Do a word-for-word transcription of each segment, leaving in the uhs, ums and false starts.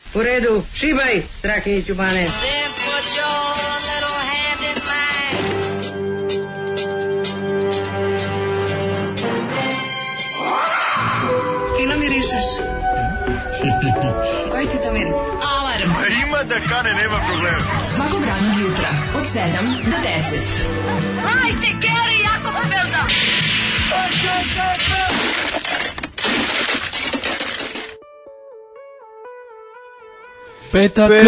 U redu, šibaj, Strahinjiću Bane. Fino mirišeš. Koji ti to miris? Alarm. Ima da kane, nema problema. Svakog radnog jutra, od sedam do deset. Hajde, Geri, jako se velda. Petak, petak,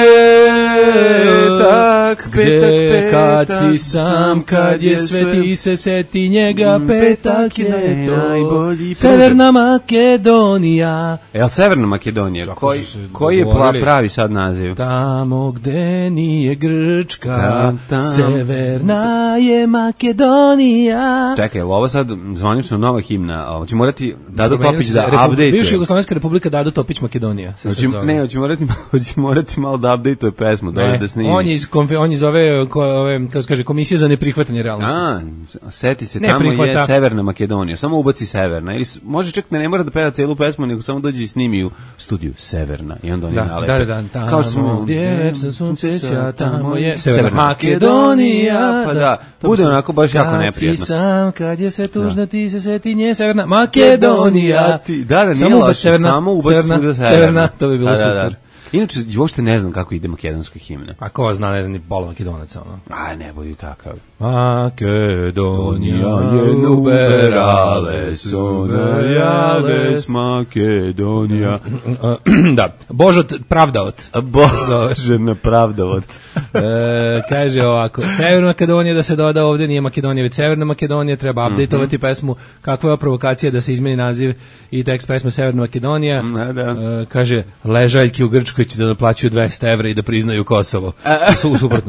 gde petak, kad petak, si sam, kad je sve ti se seti njega, petak je to, Severna Makedonija. Jel Severna Makedonija? Koji, koji je pravi sad naziv? Tamo gde nije Grčka, tam, tam. Severna je Makedonija. Čekaj, jel ovo sad zvanično nova himna? Ovo će morati Dado Topić da Repu, update-uje. Bivša Jugoslovenska republika Dado Topić Makedonija. Hoće, ne, hoće morati, hoće morati malo da update-uje pesmu, ne, da snimi. On je iz, konfe, on je iz ove, ko, ove, kako se kaže, komisije za neprihvatanje realnosti. A, seti se, ne tamo prihvata. je Severna Makedonija, samo ubaci Severna. Ili može čak da ne mora da peva celu pesmu, nego samo dođe i snimi u studiju Severna. I onda oni da, nalepe. Da, da, tamo kao smo, gdje večno sunce sja, tamo je Severna Makedonija, pa da, bude onako baš jako neprijatno. Kad si sam, kad je sve tužno, ti se seti nje, Severna Makedonija. Da, da, nije loše, samo ubaci Severna. Severna, to bi bilo super. Inače, uopšte ne znam kako ide makedonska himna. A ko zna, ne znam, ni pola Makedonaca, ono. Aj, ne budi takav. Makedonija je uberale su najales Makedonija. Da, Božot Pravdaot. Božena Pravdaot. e, kaže ovako, Severna Makedonija da se doda ovdje, nije Makedonija, već Severna Makedonija, treba update-ovati pesmu. Kakva je provokacija da se izmeni naziv i tekst pesme Severna Makedonija? Da. E, kaže, ležaljki u Grčkoj će da naplaćuju dvesta evra i da priznaju Kosovo. Su u suprotnom.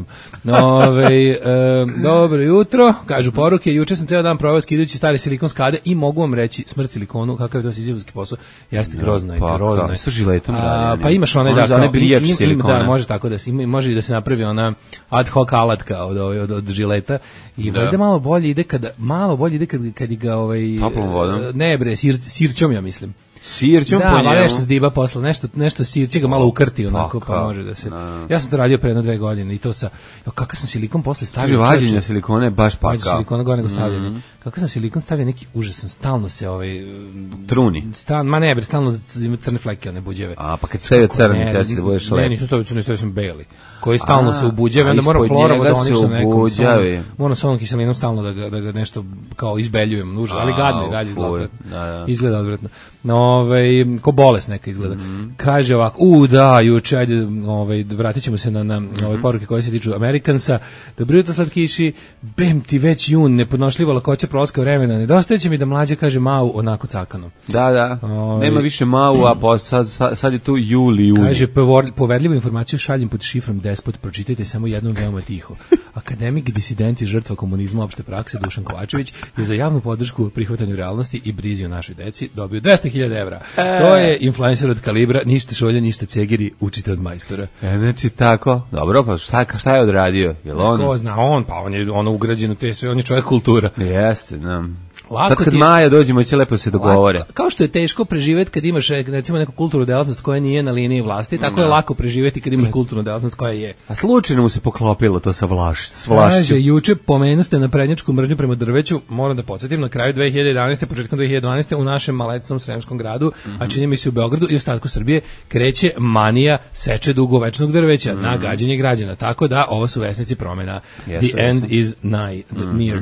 Ove, e, dobro jutro, kažu poruke, juče sam ceo dan proveo skidajući stari silikon skade i mogu vam reći, smrt silikonu, kakav je to sizifovski posao, jeste grozno je, pa, grozno da, je. Što žiletom A, pa imaš onaj, ono da, kao, brijač im, im, silikona. da, može tako da se, ima, može i da se napravi ona ad hoc alatka od, od, od, od žileta i da. Valjda malo bolje ide kada, malo bolje ide kad, kad ga ovaj, toplom vodom. Ne bre, sir, sirćom ja mislim. Sirćom da, po njemu. Da, nešto zdiba posla, nešto, nešto sirće ga malo ukrti onako, pa, pa može da se... No. Ja sam to radio pre jedno dve godine i to sa... Jo, kakav sam silikon posle stavio... Kaže, vađenja silikona je baš pakao. Vađenja silikona gore nego stavljanje. Mm-hmm. Kako sam silikon stavio neki užasan, stalno se ovaj... Truni. Stan, ma ne, bre, stalno ima crne fleke, one buđeve. A, pa kad stavio crni, kada si da budeš lep. Ne, nisam stavio crni, stavio sam beli. Koji stalno a, se ubuđave, onda moram florovo da oništa nekom. Moram s ovom kiselinom stalno da ga, da ga nešto kao izbeljujem, užas, ali gadno je, gadno izgleda. Da, da. Izgleda odvratno. No, ovaj, ko bolest neka izgleda. Mm-hmm. Kaže ovako, u da, juče, ajde, ovaj, vratit ćemo se na, na mm-hmm. ove poruke koje se tiču Amerikansa. Dobro jutro, slatkiši, bem ti već jun, nepodnošljiva lakoća prolaska vremena. Nedostaje će mi da mlađe kaže mau onako cakano. Da, da, ovaj, nema više mau, a po, sad, sad, sad je tu juli, juli. Kaže, poverljivu informaciju šaljem pod šifrom Despot, pročitajte samo jednom veoma tiho. Akademik, disident i žrtva komunizma opšte prakse Dušan Kovačević je za javnu podršku prihvatanju realnosti i brizi o našoj deci dobio dvesta hiljada evra. E. To je influencer od kalibra, ništa šolja, ništa cegiri, učite od majstora. E, znači tako, dobro, pa šta, šta je odradio? Jel on? Ko zna, on, pa on je ono ugrađeno te sve, on je čovjek kultura. Jeste, znam. Lako sad kad je, Maja dođemo će lepo se dogovore. Lako, kao što je teško preživjeti kad imaš recimo neku kulturnu delatnost koja nije na liniji vlasti, tako no. je lako preživjeti kad imaš kulturnu delatnost koja je. A slučajno mu se poklopilo to sa vlaš, s vlašću. Kaže, juče pomenuste na prednjačku mržnju prema drveću, moram da podsjetim, na kraju dve hiljade jedanaeste. početkom dve hiljade dvanaeste. u našem malecnom Sremskom gradu, mm-hmm. a čini mi se u Beogradu i ostatku Srbije, kreće manija seče dugovečnog drveća mm-hmm. na gađenje građana. Tako da ovo su vesnici promena. Yes, the yes. end is nigh, the mm-hmm. near.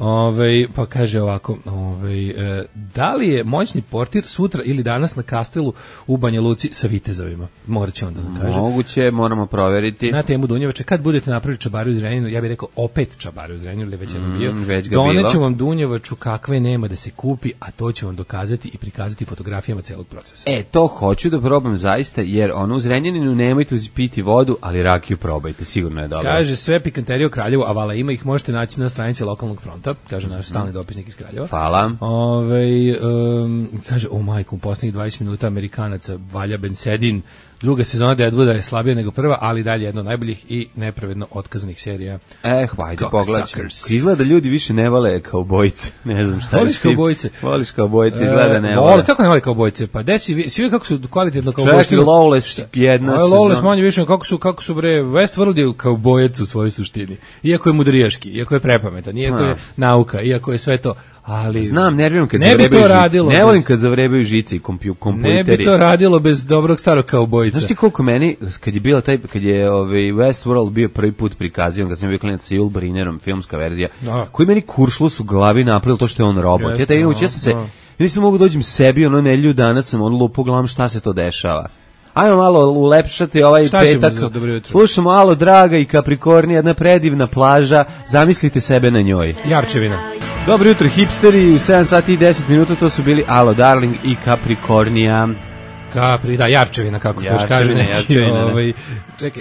Ove, pa kaže ovako, ove, e, da li je moćni portir sutra ili danas na Kastelu u Banja Luci sa vitezovima? Morat će onda da kaže. Moguće, moramo proveriti. Na temu Dunjevača, kad budete napravili čabariju u Zrenjaninu, ja bih rekao opet čabariju u Zrenjaninu, ili već je mm, bio. Doneću vam Dunjevaču kakve nema da se kupi, a to ću vam dokazati i prikazati fotografijama celog procesa. E, to hoću da probam zaista, jer ono u Zrenjaninu nemojte piti vodu, ali rakiju probajte, sigurno je dobro. Kaže, sve pikanterije u Kraljevu, a vala ima, ih možete naći na stranici lokalnog fronta, kaže naš stalni dopisnik iz Kraljeva. Hvala. Ove, um, kaže, o majku, u poslednjih dvadeset minuta Amerikanaca valja bensedin, druga sezona Deadwooda je slabija nego prva, ali dalje jedna od najboljih i nepravedno otkazanih serija. Eh, hajde, pogledaj. Suckers. Izgleda da ljudi više ne vole kao bojice. Ne znam šta. Voliš kaubojice? Voliš kaubojice, izgleda da ne E, vole. vole. Kako ne vole kaubojice? Pa desi, svi kako su kvalitetno kaubojci. Čekaj, Lawless jedna A sezona. Lawless manje više, kako su, kako su bre, Westworld je kaubojac u svojoj suštini. Iako je mudrijaški, iako je prepametan, iako je nauka, iako je sve to. Ali Znam, nerviram kad ne bi zavrebaju to žice. radilo. Ne volim bez- kad zavrebaju žice i kompju, kompjuteri. Ne bi to radilo bez dobrog starog kaubojica. Znaš ti koliko meni, kad je bila taj, kad je ovaj Westworld bio prvi put prikazivan, kad sam bio klinac sa Yul Brynnerom, filmska verzija, Da. koji meni kuršlus u glavi napravilo to što je on robot. Jeste, ja taj inače, da, ja sam se, da. ja nisam mogu dođem sebi, ono nelju danas sam on lupo glavom šta se to dešava. Ajmo malo ulepšati ovaj Šta ćemo petak. za dobro jutro? Slušamo Alo Draga i Capricorni, jedna predivna plaža, zamislite sebe na njoj. Jarčevina. Dobro jutro hipsteri, u sedam sati i deset minuta to su bili Alo Darling i Capricornija. Capri, da, Jarčevina, kako to još Jarčevina, kaže neki. Jarčevina, da. Ovaj, čekaj.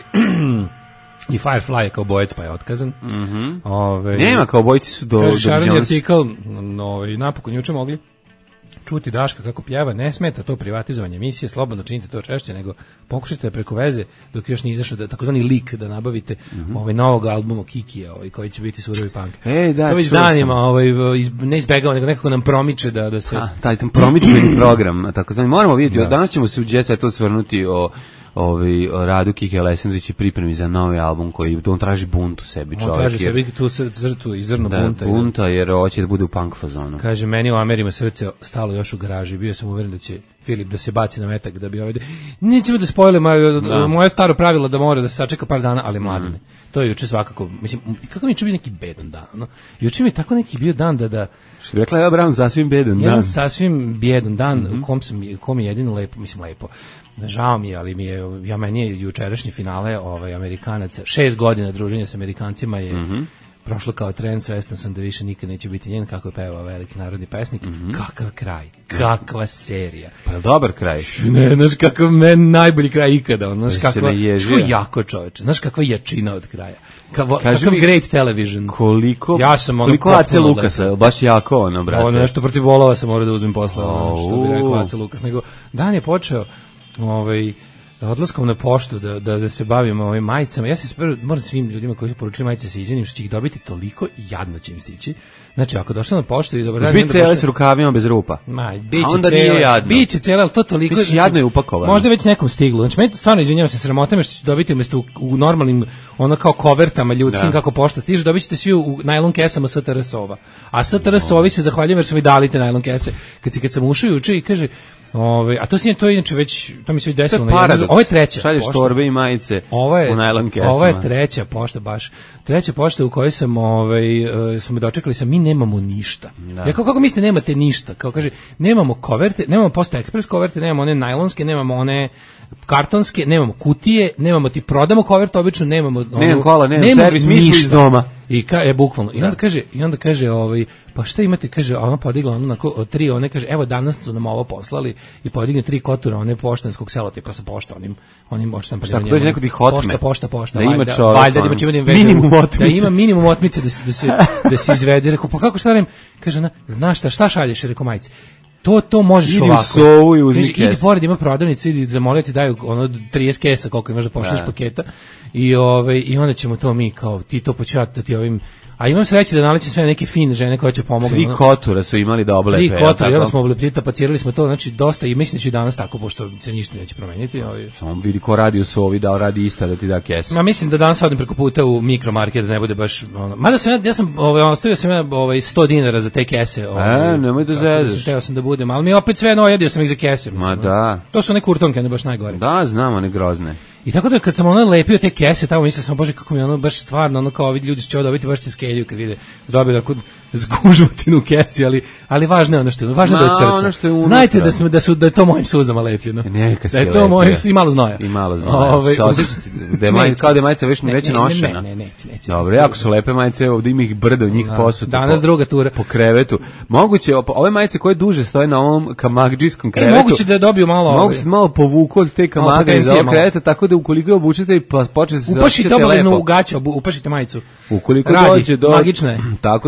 I Firefly je kao bojec, pa je otkazan. Mm ovaj, Nema, kao bojci su do, Kaže do Sharon je Jones. artikal, no, i napokon juče mogli čuti Daška kako pjeva, ne smeta to privatizovanje emisije, slobodno činite to češće, nego pokušajte preko veze, dok još nije izašao da, takozvani lik da nabavite Mhm. ovaj novog albuma Kikija, ovaj, koji će biti surovi punk. Ej, da, to već čuo danima sam. ovaj, iz, ne izbegava, nego nekako nam promiče da, da se... A, taj tam promidžbeni program, tako znam, moramo vidjeti, Da. danas ćemo se u Jet Setu svrnuti o ovaj o radu Kike Alessandrić i pripremi za novi album koji on traži bunt u sebi, On čovjek. traži jer- sebi tu sr- crtu i zrno da, bunta. i da- bunta, jer hoće da bude u punk fazonu. Kaže, meni u Amerima srce stalo još u garaži. Bio sam uveren da će Filip da se baci na metak, da bi ovaj... Nećemo da spojile, Da. moje staro pravilo da mora da se sačeka par dana, ali mladine. To je juče svakako, mislim, kako mi je juče bio neki bedan dan, no? Juče mi je tako neki bio dan da, da Što bi rekla ja Brown, sasvim bedan, jedan da. sasvim bijedan dan, Mhm. u kom, sam, u kom je jedino lepo, mislim lepo, žao mi je, ali mi je, ja meni je jučerašnji finale ovaj, Amerikanaca, šest godina druženja s Amerikancima je Mhm. prošlo kao trend, svestan sam da više nikad neće biti njen, kako je pevao veliki narodni pesnik, Mhm. kakav kraj, kakva serija. Pa je dobar kraj. Ne, znaš kakav men najbolji kraj ikada, on, znaš se kakva, naježio. što jako čoveče, znaš kakva jačina od kraja. Kavo, Kaži kakav mi, great television. Koliko, Ja sam ono koliko Ace potpuno Lukasa, baš jako ono, brate. Ono nešto protiv bolova sam morao da uzmem posle, ono, što bi Au. rekao Aca Lukas, nego dan je počeo ovaj odlaskom na poštu da, da, da se bavimo ovim majicama. Ja se prvo moram svim ljudima koji su poručili majice se izvinim što će ih dobiti toliko jadno će im stići. Znači, ako došla na poštu i dobar dan... Biti onda cele pošle- s rukavima bez rupa. Ma, A biće onda nije cela, jadno. biće cela, ali to toliko... Biće jadno je upakovano. Možda već nekom stiglo. Znači, meni stvarno izvinjavam se, sramota me što ćete dobiti umjesto u, u normalnim, ono kao kovertama ljudskim, Da. kako pošta stiže, dobit ćete svi u, u najlon kesama S T R S-ova. A S T R S-ovi se zahvaljujem jer su mi dali te najlon kese. Kad, si, kad sam ušao juče i kaže, Ove, a to se to je inače već, to mi se već To desilo. je na jednom- paradoks. Ovo je treća. Šalješ pošta. torbe i majice Ovo je, u najlon kesama. ovo je treća pošta baš. Treća pošta u kojoj sam, ovaj, e, smo me dočekali sam, mi nemamo ništa. Ja kao, kako mislite nemate ništa? Kao kaže, nemamo koverte, nemamo Posta Ekspres koverte, nemamo one najlonske, nemamo one kartonske, nemamo kutije, nemamo ti prodamo kovert, obično nemamo onu- Nemam kola, nemam nemamo servis, mi smo ništa. iz doma. I ka, je bukvalno. I onda kaže, i onda kaže, ovaj, pa šta imate, kaže, a ona podigla ono na ko- tri, one kaže, evo danas su nam ovo poslali i podigne tri kotura one poštanskog selotipa sa pošta, onim onim odštampanjem. Šta, ako dođe neko ti ih otme? Pošta, pošta, pošta. Da ima valjda, čovek, valjda, da ono, ima čime da im veže- minimum Da otmice. ima minimum otmice da se da se da se izvede. Rekao, pa kako šta radim? Kaže ona, znaš šta, šta šalješ, rekao majice. To to možeš Idi u ovako. Sovu i uzmi Kaže, idi kesu. pored ima prodavnice, idi zamoliti daju ono trideset kesa koliko imaš da pošalješ paketa. I ovaj i onda ćemo to mi kao ti to početi da ti ovim. A imam sreće da naleće sve neke fine žene koje će pomoći. Tri kotura su imali da oblepe. Tri jel kotura, tako? i onda smo oblepili, tapacirali smo to, znači dosta i mislim da će i danas tako, pošto se ništa neće promeniti. Ovaj. Samo vidi ko radi u Sovi, da radi ista da ti da kesu. Ma mislim da danas odim preko puta u mikromarket da ne bude baš ono. Mada sam ja, ja sam ovaj ostavio sam ja ovaj sto dinara za te kese, ovaj. E, nemoj da tako sam zezaš. Teo sam da budem, ali mi je opet sve no jedio sam ih za kese, mislim. Ma da. To su one kurtonke, ne baš najgore. Da, znam, one grozne. I tako da kad sam ono lepio te kese, tamo mislio sam, bože kako mi je ono baš stvarno, ono kao vidi ljudi će ovo dobiti, baš se skelju kad vide dobili ako zgužvotinu u kesi, ali, ali važno je ono što je, važno je da Ma, je od srca. ono što je unutra. Znajte da, smo, da, su, da je to mojim suzama lepljeno. Neka si da je to lepio. mojim, i malo znoja. I malo znoja. Ovaj, Se osjećate da je maj, neće. kao da je majica već, Ne, već ne, nošena. Ne, ne, neće, neće. Dobro, jako su lepe majice, ovdje ima ih brdo, njih Da. posutu. Danas po, druga tura. Po krevetu. Moguće, op- ove majice koje duže stoje na ovom kamagđijskom E, krevetu. moguće da dobiju malo... Mogu ovaj, se malo povuku od te Malo kamaga iz potencije ovog malo. kreveta, tako da ukoliko je obučete i pa počne se Upašite osjećate obavezno lepo. u gaće, obu- upašite majicu. Ukoliko Radi, dođe do magična je. takozvano ju-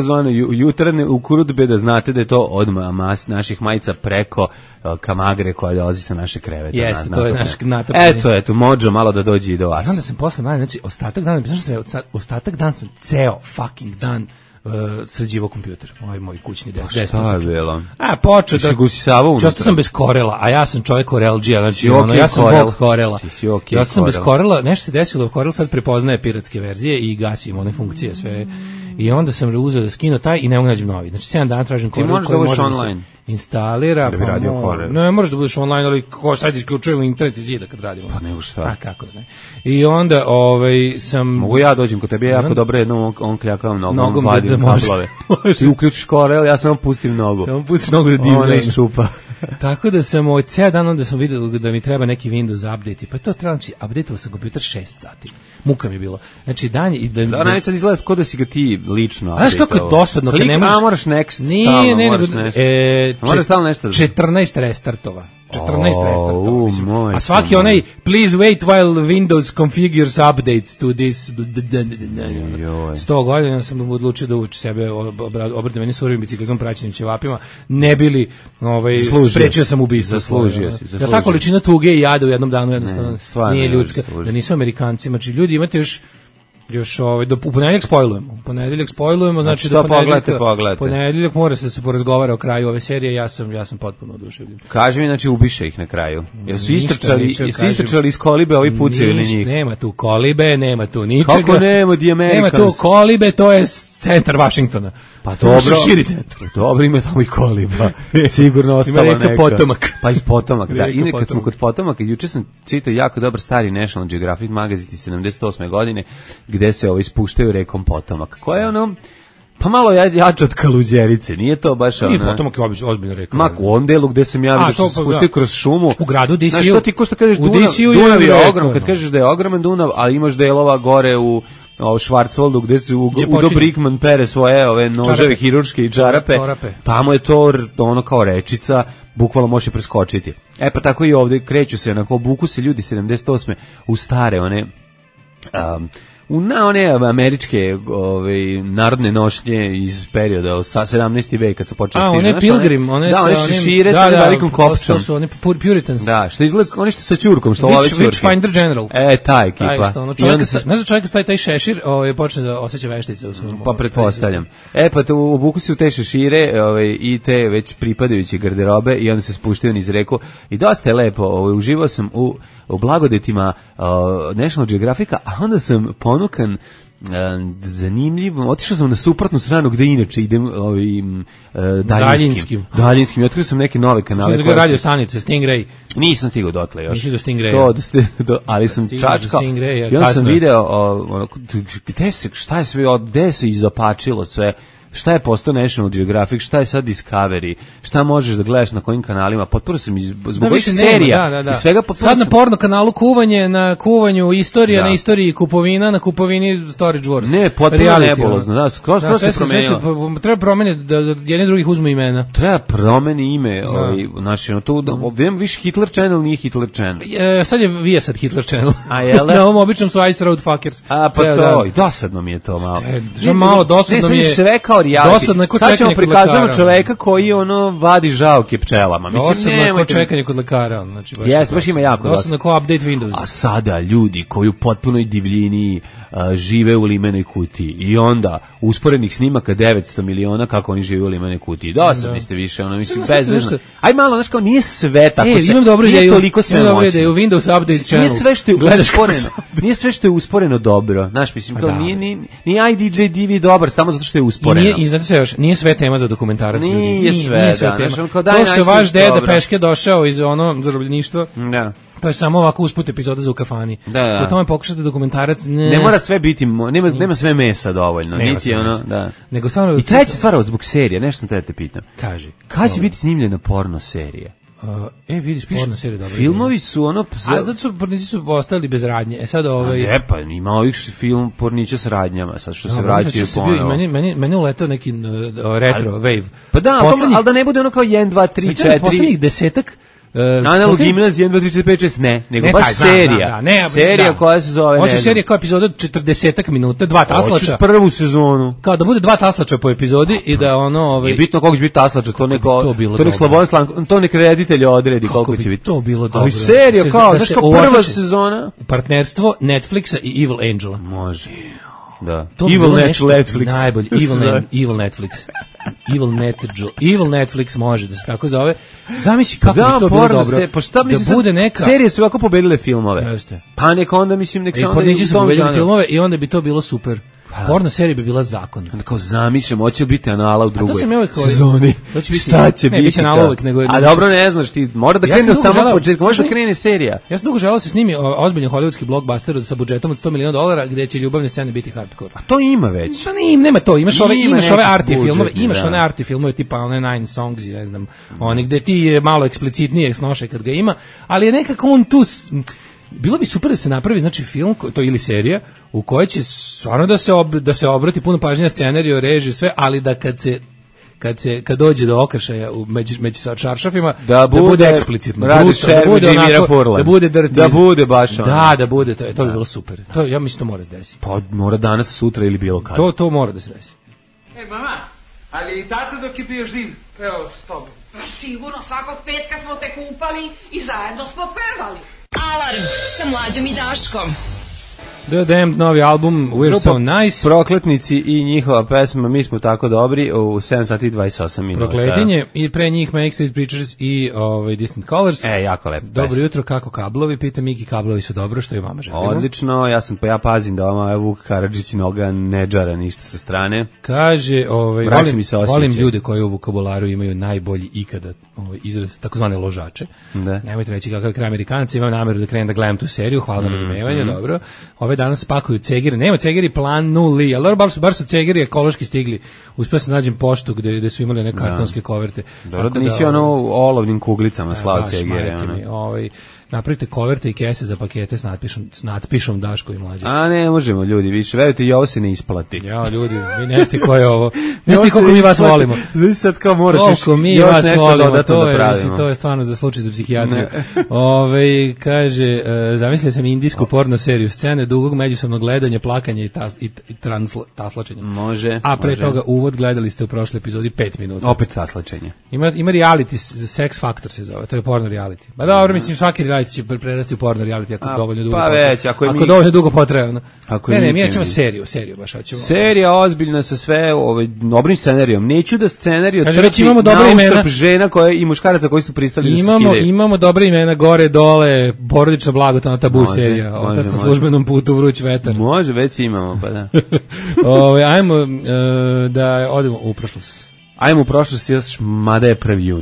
jutarnje ukurudbe da znate da je to od mas, naših majica preko uh, kamagre koja dolazi sa naše kreveta. Jeste, na, to je naš natapljeni. Eto, eto, može malo da dođe i do vas. I onda sam posle manje, znači, ostatak dana, znaš što je, ostatak dan sam ceo fucking dan uh, sređivo kompjuter, ovaj moj kućni des, pa šta je bilo? A, počeo da... Često sam bez Corela, a ja sam čovjek Corel G, znači, okay, ono, ja sam Corel. bog Corela. Okay, ja sam bez Corela, nešto se desilo, Corel sad prepoznaje piratske verzije i gasi im one funkcije, sve. I onda sam uzeo da skinu taj i ne mogu nađem novi. Znači, sedam dana tražim Corel koji da može da online. se instalira. Da bi pa radio mo... Corel. Ne, možeš da budeš online, ali ko sad isključujemo internet iz zida kad radimo. Pa nego šta. A kako da ne. I onda ovaj, sam... Mogu ja dođem kod tebe, je jako dobro jednom on, on kljakavam nogom, nogom vadim da, da može, kablove. može. Ti uključiš Corel, ja samo pustim nogu. Samo pustiš nogu da divno. Ona iščupa. Tako da sam ovaj ceo dan onda sam vidio da mi treba neki Windows update. Pa to treba, znači, updateovao sam kompjuter šest sati. Muka mi je bilo. Znači, dan i da... Da, najviše sad izgleda kod da si ga ti lično update. Znaš kako je dosadno, kad ne možeš... A, moraš next, nije, stalno, ne, moraš nego, nešto. E, moraš stalno nešto. četrnaest restartova. četrnaest O, restartova, mislim. moj A svaki moj. onaj, please wait while Windows configures updates to this... sto godina sam odlučio da uči sebe obrade meni surovim biciklizmom praćenim ćevapima, ne bili ovaj, sprečio sam ubistvo. Zaslužio si. Da ta količina tuge i jada u jednom danu jednostavno ne, nije ne, ljudska. ne, Da nisu Amerikanci, znači ljudi imate još još ovaj do u ponedeljak spojlujemo. U ponedeljak spojlujemo, znači, znači do ponedeljka. Pogledajte, pogledajte. Ponedeljak mora se da se porazgovara o kraju ove serije, ja sam ja sam potpuno oduševljen. Kaži mi, znači ubiše ih na kraju. Jel su Ništa istrčali, neću, jesu kažem. istrčali iz kolibe, ovi pucaju na Niš, njih? Nema tu kolibe, nema tu ničega. Kako nema, The Americans? Nema tu kolibe, to je centar Washingtona. Pa To dobro. su širi centar. Dobro, ima tamo i koliba. Sigurno ostala Ima reka neka. Potomak. Pa iz Potomak, da. Reka I kad smo Potomak. kod Potomaka, juče sam čitao jako dobar stari National Geographic magazin iz sedamdeset osme godine, gde se ovo ispuštaju rekom Potomak. Koja je ono, pa malo ja, jače od Kaluđerice, nije to baš ono... Nije Potomak je obično ozbiljno rekao. Mak, u ovom delu gde sam ja vidio što se to, spuštaju da. kroz šumu. U gradu D C U. Znaš, to ti ko što kažeš, U Dunav, D C U je Dunav je rekao, ogroman, kad no. kažeš da je ogroman Dunav, ali imaš delova gore u o Švarcvaldu gde se u, Gdje Udo počinje. Brickman pere svoje ove noževe Čarape. hirurške i čarape. Čarape. Tamo je to r- ono kao rečica, bukvalno može preskočiti. E pa tako i ovde kreću se, onako obuku se ljudi sedamdeset osme u stare one um, u na one američke ove narodne nošnje iz perioda od sedamnaesti vek kad se počeo A, one Pilgrim, one da, sa one onim- šire da, sa da, velikom to- kopčom. to su oni Pur- Puritans. Da, što izgleda, oni što sa ćurkom, što ove Witch, ćurke. Witchfinder General. E, ta ekipa. Taj isto, ono, I čovjek, onda se... se- znaš da čovjek stavi taj šešir, ovaj, počne da osjeća veštice u svom... Pa pretpostavljam. E pa te obuku se u te šešire ovaj, i te već pripadajuće garderobe i onda se spuštaju niz reku i dosta je lepo. Ovaj, uživao sam u, u blagodetima uh, National Geographica, a onda sam ponukan uh, zanimljivo. Otišao sam na suprotnu stranu gde inače idem ovim uh, daljinskim. Daljinskim. Daljinskim. I otkrio sam neke nove kanale. Što je radio stanice, Stingray. Nisam stigao dotle još. Nisi do Stingraya. To, do, sti- do, ali sam Stigao do čačkao. Stingraya, I onda sam kasno je. video, o, ono, gde se, šta je sve, o, gde se izopačilo sve, šta je postao National Geographic, šta je sad Discovery, šta možeš da gledaš na kojim kanalima, potpuno sam iz, zbog Da, ovih više nema, serija da, da, da. i svega potpuno sad na sam- porno kanalu kuvanje, na kuvanju istorija, Da. na istoriji kupovina, na kupovini Storage Wars. Ne, potpuno Reality, nebolozno, ono. da, skroz, skroz sve se sve promenilo. se- treba promeniti da, da jedni drugih uzmu imena. Treba promeni ime, ovaj, znači, no, tu, da, vem, više Hitler Channel nije Hitler Channel. E, sad je Viasat Hitler Channel. A jele? Na ovom običnom su Ice Road Fuckers. A, pa Ceo to, dan. i dosadno mi je to malo. E, što malo dosadno ne, mi je- sad sve kao reality. dosadno je ko Sad ćemo čekanje kod prikazujemo lekara. čoveka koji ono vadi žaoke pčelama. Mislim, Dosadno je ko nemojte- čekanje kod lekara. on, Znači, baš je Jeste, baš ima jako dosadno. dosadno. Dosadno ko update Windows. A sada ljudi koji u potpunoj divljini a, žive u limenoj kutiji i onda usporednih snimaka devetsto miliona kako oni žive u limenoj kutiji. Dosadni ste više, ono mislim, Samo sad bezvezno. nešto- Aj malo, znaš kao, nije sve tako E, se, imam dobru nije ideju. toliko sve Imam dobru moćno. ideju. Windows Update Channel. Nije sve što je Gledaš kako usporeno, se- nije sve što je usporeno dobro. Znaš, mislim, Pa kao, da. nije, nije, nije I D J D V dobar samo zato što je I usporeno. nije, i znate se još, nije sve tema za dokumentarac. ljudi. Nije sve, da, tema. znaš, on kao daj To što je najsluš vaš deda dobro. peške došao iz ono zarobljeništva, Da. to je samo ovako usput epizoda za u kafani. Da, da. Po tome pokušate dokumentarac, ne, Ne mora sve biti, mo- nema, nema sve mesa dovoljno. Nema Niti sve ono, mesa. da. Nego samo... I treća stvar, zbog serije, nešto sam te da te pitam. Kaži. Kad će biti snimljena porno serija? Uh, e, vidiš, porno serija dobra. Filmovi su ono... A zato su pornici su ostali bez radnje. E sad ovaj... Ne, pa ima ovih film pornića s radnjama, sad što se Dobro, vraćaju znači, se bio- ponovo. Meni, meni, meni uletao neki uh, retro, wave. Pa da, ali, Poslednjih- ali da ne bude ono kao jedan, dva, tri, Znači, ono, četiri... poslednjih desetak Uh, Analog gimnazija jedan, dva, tri, četiri, pet, šest, ne, nego ne, baš taj, znam, serija. Da, da, ne, serija da. koja se zove, Hoće ne serija kao epizoda od četrdeset minuta, dva taslača. Hoću s prvu sezonu. Kao da bude dva taslača po epizodi i da ono... Ovaj, je bitno koliko će biti taslača, to neko... To, bilo to nek Slobodan Slanko, to nek reditelj odredi kako koliko bi će biti. to bilo dobro. Ali serija se, kao, da znaš se kao prva ovakače, sezona. Partnerstvo Netflixa i Evil Angela. Može. Da. To bi Evil bilo Net, nešto Netflix. Najbolji, Evil, ne, Evil Netflix. Evil, Net, Evil Netflix može da se tako zove. Zamisli kako da, bi to bilo dobro. Se, pa šta da bude neka... Serije su ovako pobedile filmove. Jeste. Pa neka onda, mislim, nek se e, onda... I su pobedile filmove i onda bi to bilo super. Porno serija bi bila zakon. Onda kao zamišljam, hoće biti anala u drugoj sezoni. To će biti, šta će ne, biti? Biće anala uvek, nego... A dobro, ne znaš ti, mora da ja krene od samog početka, može da krene serija. Ja sam dugo želao se snimi ozbiljni hollywoodski blockbuster sa budžetom od sto miliona dolara, gde će ljubavne scene biti hardcore. A to ima već. Pa ne, nema to, imaš ove, ima imaš ove arti budžet, filmove, imaš da. one arti filmove tipa one Nine Songs i ne znam, oni gde ti je malo eksplicitnije snoše kad ga ima, ali je nekako on tu... Bilo bi super da se napravi znači film to ili serija u kojoj će stvarno da se ob, da se obrati puno pažnje na scenarijo, režiju, sve, ali da kad se kad se kad dođe do okršaja u među među čaršafima da bude, da bude eksplicitno, bruto, da bude onako, da bude dirty, da bude baš ono. Da, da bude, to, to bi bilo super. To ja mislim to mora se desiti. Pa mora danas, sutra ili bilo kad. To to mora da se desi. E mama, ali i tata dok je bio živ, pevao s tobom. Sigurno, svakog petka smo te kupali i zajedno smo pevali. Alarm sa Mlađom i Daškom. The Damned, novi album We're Grupa So Nice. Prokletnici i njihova pesma Mi smo tako dobri u sedam sati i dvadeset osam minuta. Prokletinje i pre njih Manic Street Preachers i ovaj, Distant Colors. E, jako lepo. Dobro pesma. jutro, kako kablovi? Pita Miki, kablovi su dobro, što i vama želimo. Odlično, ja sam pa ja pazim da vama Vuk Karadžić noga ne džara ništa sa strane. Kaže, ovaj, Vraća volim, mi se volim ljude koji u vokabularu imaju najbolji ikada ovaj, izraz, takozvane ložače. Da. Nemojte reći kakav je kraj Amerikanaca, imam nameru da krenem da gledam tu seriju, hvala na razumevanje, mm. dobro. Ove danas spakuju cegire, nema cegiri plan nuli, ali bar su, bar su cegiri ekološki stigli. Uspio sam nađem poštu gde, gde su imali neke kartonske koverte. Dobro da nisi ono u olovnim kuglicama slao cegire. Ovaj, napravite koverte i kese za pakete s natpišom, s natpišom Daško i Mlađe. A ne možemo ljudi više, verujte i ovo se ne isplati. Ja ljudi, vi ne znate ko je ovo. Ne znate koliko mi vas volimo. Znači sad kao moraš koliko mi još vas nešto volimo, dodatno to da je, pravimo. to je stvarno za slučaj za psihijatriju. Ove, kaže, uh, zamislio sam indijsku porno seriju, scene dugog međusobnog gledanja, plakanja i, tas, i, i transla, taslačenja. Može. A pre može. toga uvod gledali ste u prošloj epizodi pet minuta. Opet taslačenje. Ima, ima reality, Sex Factor se zove, to je porno reality. Ba dobro, mislim, svaki reality će prerasti u porno reality ako A, dovoljno dugo pa potraje. već, ako je ako mi... dovoljno dugo potraje, ono. Ako ne, ne, mi mi ćemo mi... seriju, seriju baš hoćemo. Serija ozbiljna sa sve ovaj dobrim scenarijom. Neću da scenarij kaže već imamo dobre dobra imena žena koje i muškaraca koji su pristali da se imamo skidaju. imamo dobra imena gore dole, porodično blagotana tabu Može, serija, može, otac na može. službenom putu vruć vetar. Može, već imamo, pa da. Ovaj ajmo uh, da odemo u prošlost. Ajmo u prošlost još, mada je prvi jun.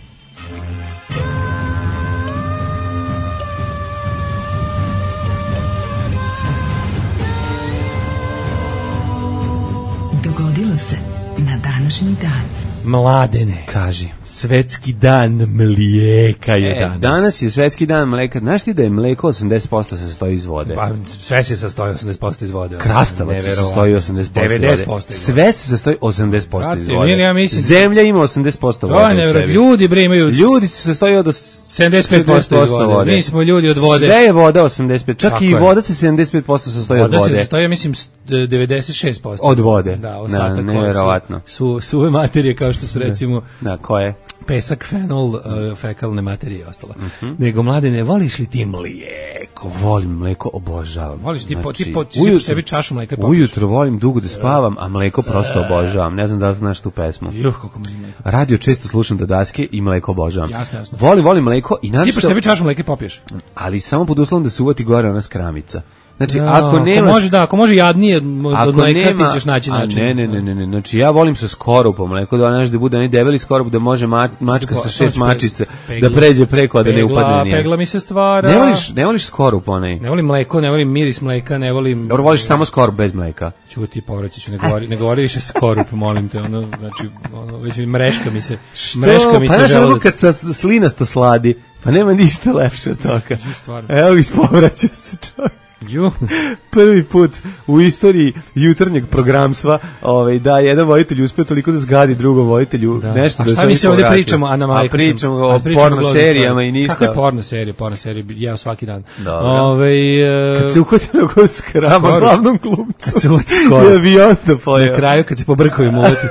Dogodilo se na današnji dan. Mladene, Kaži. svetski dan mlijeka je E, danas. danas je svetski dan mleka. Znaš ti da je mleko osamdeset posto se sastoji iz vode? Pa, sve se sastoji osamdeset posto iz vode. Krastavac se sastoji osamdeset posto iz vode. devedeset posto iz vode. Sve se sastoji osamdeset posto iz Brate, vode. ja mislim- Zemlja ima osamdeset posto To vode je u nevjerojatno. sebi. Ljudi bre imaju Ljudi se sastoji od sedamdeset pet posto iz vode. Mi smo ljudi od vode. Sve je voda osamdeset pet. Čak Tako i je. voda se sedamdeset pet posto sastoji od Voda se vode. sastoji, ja mislim, s- devedeset šest posto. Od vode. Da, ostatak Da, koje nevjerovatno. Su, su suve materije kao što su recimo Da, ko je? pesak, fenol, uh, fekalne materije i ostalo. Nego, mladene, voliš li ti mlijeko? Volim mleko, obožavam. Voliš ti, po, ti, Znači, po, ti ujutru- sebi čašu mlijeka i popiješ? Ujutro volim dugo da spavam, a mleko prosto obožavam. Ne znam da li znaš tu pesmu. Juh, kako mrzim mlijeko. Radio često slušam do daske i mleko obožavam. Jasno, jasno. Volim, volim mleko i Sipaš našto, sebi čašu mlijeka i popiješ. ali samo pod uslovom da se uvati gore ona skramica. Znači, Ja, ako nemaš... može, da, ako može jadnije od Ako mlijeka, nema, ti ćeš naći a način. ne, ne, ne, ne, ne, znači ja volim sa skorupom, mleko da znaš da bude onaj debeli skorup da može ma, mačka sa šest mačice da pređe preko, a da ne Pegla- upadne nije. Pegla mi se stvara. Ne voliš, ne voliš skorup onaj? Ne volim mleko, ne volim miris mleka, ne volim... Dobro, voliš samo skorup bez mleka. Čuti, povratit ću, ne govori, ne govori više skorup, molim te, ono, znači, ono, već mi mreška mi se, mreška mi pa se znaš ono želudac. kad sa slinasto sladi, pa nema ništa lepše od toga. Stvarno. Evo ga, ispovraća se čovjek. Ju. Prvi put u istoriji jutarnjeg programstva, ovaj, da jedan voditelj uspeo toliko da zgadi drugom voditelju Da. nešto A da šta se mi se ovdje povratio. pričamo, Ana Majko? A pričamo o pričamo porno glazne serijama stvari. i ništa. Kako je porno serije? Porno serije, jeo svaki dan. Dobro. Ove, Kad se uhvatilo ko skrama skoro. glavnom glumcu. Kad se uhvati skoro. I avion to pojeo. Na kraju kad se pobrkaju muleti.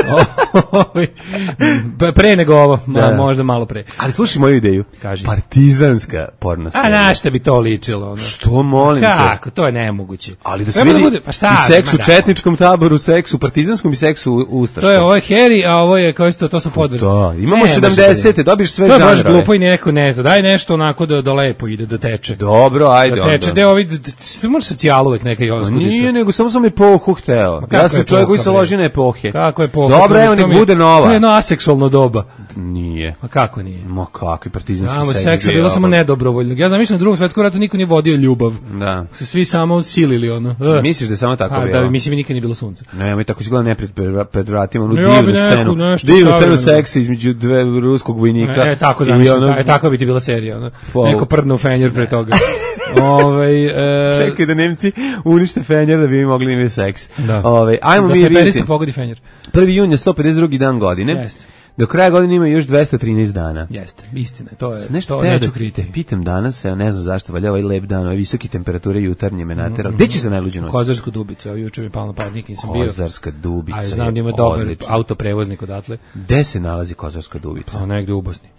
Pre nego ovo, ma, Da. možda malo pre. Ali slušaj moju ideju. Kaži. Partizanska porno A serija. na šta bi to ličilo? Ono? Što molim te? Kako? To je nemoguće. Ali da se Treba vidi bude- pa šta, i seks ma u da. četničkom taboru, seks u partizanskom i seks u ustaškom. To je ovo je Harry, a ovo je kao isto, to su podvrste. Da, imamo Ne, sedamdesete, dobiješ sve To je baš žanrove. glupo i neko ne zna. Daj nešto onako da, da lepo ide, da teče. Dobro, ajde Da teče, onda. da ovi, da može socijal uvek neka i ova Ma skudica. nije, nego samo sam epohu hteo. kako Ja je sam čovjek koji se epoha, loži bre? na epohe. Kako je epoha? Dobro, To evo mi- nek to mi- bude To je nova. jedno aseksualno doba. Nije. Ma kako nije? Ma kakvi partizanski Samo seks. seks je bio, bilo samo ali- nedobrovoljno. Ja znam, mislim, na drugom svetskom ratu niko nije vodio ljubav. Da. Se svi samo silili, ono. Eh. Misliš da je samo tako A, bilo? da, mislim, nikad nije bilo sunca. Ne, mi tako sigurno ne pred, pred, pred vratima, onu Ja divnu bi neku, scenu. nešto Divnu scenu savremeno. seksa između dve ruskog vojnika. E, tako i zamislim, ono- ta, e, tako bi ti bila serija, ono. Wow. Neko prdno u fenjer pre toga. Ovaj e, Čekaj da Nemci unište fenjer da bi mi mogli imati seks. Da. Ove, ajmo da mi se vidjeti. perista pogodi fenjer. prvi jun je sto pedeset drugi dan godine. Jeste. Do kraja godine ima još dvesta trinaest dana. Jeste, istina, je, to je, Nešto to teo neću da kriti. te pitam danas, evo ne znam zašto, valja ovaj lep dan, ove visoke temperature jutarnje me natera. Gde će se najluđe noći? Kozarsku dubicu, evo juče mi palo na pamet, nikad nisam bio. Kozarska dubica. A znam da ima je dobar odlična. autoprevoznik odatle. Gde se nalazi Kozarska dubica? Pa negde u Bosni.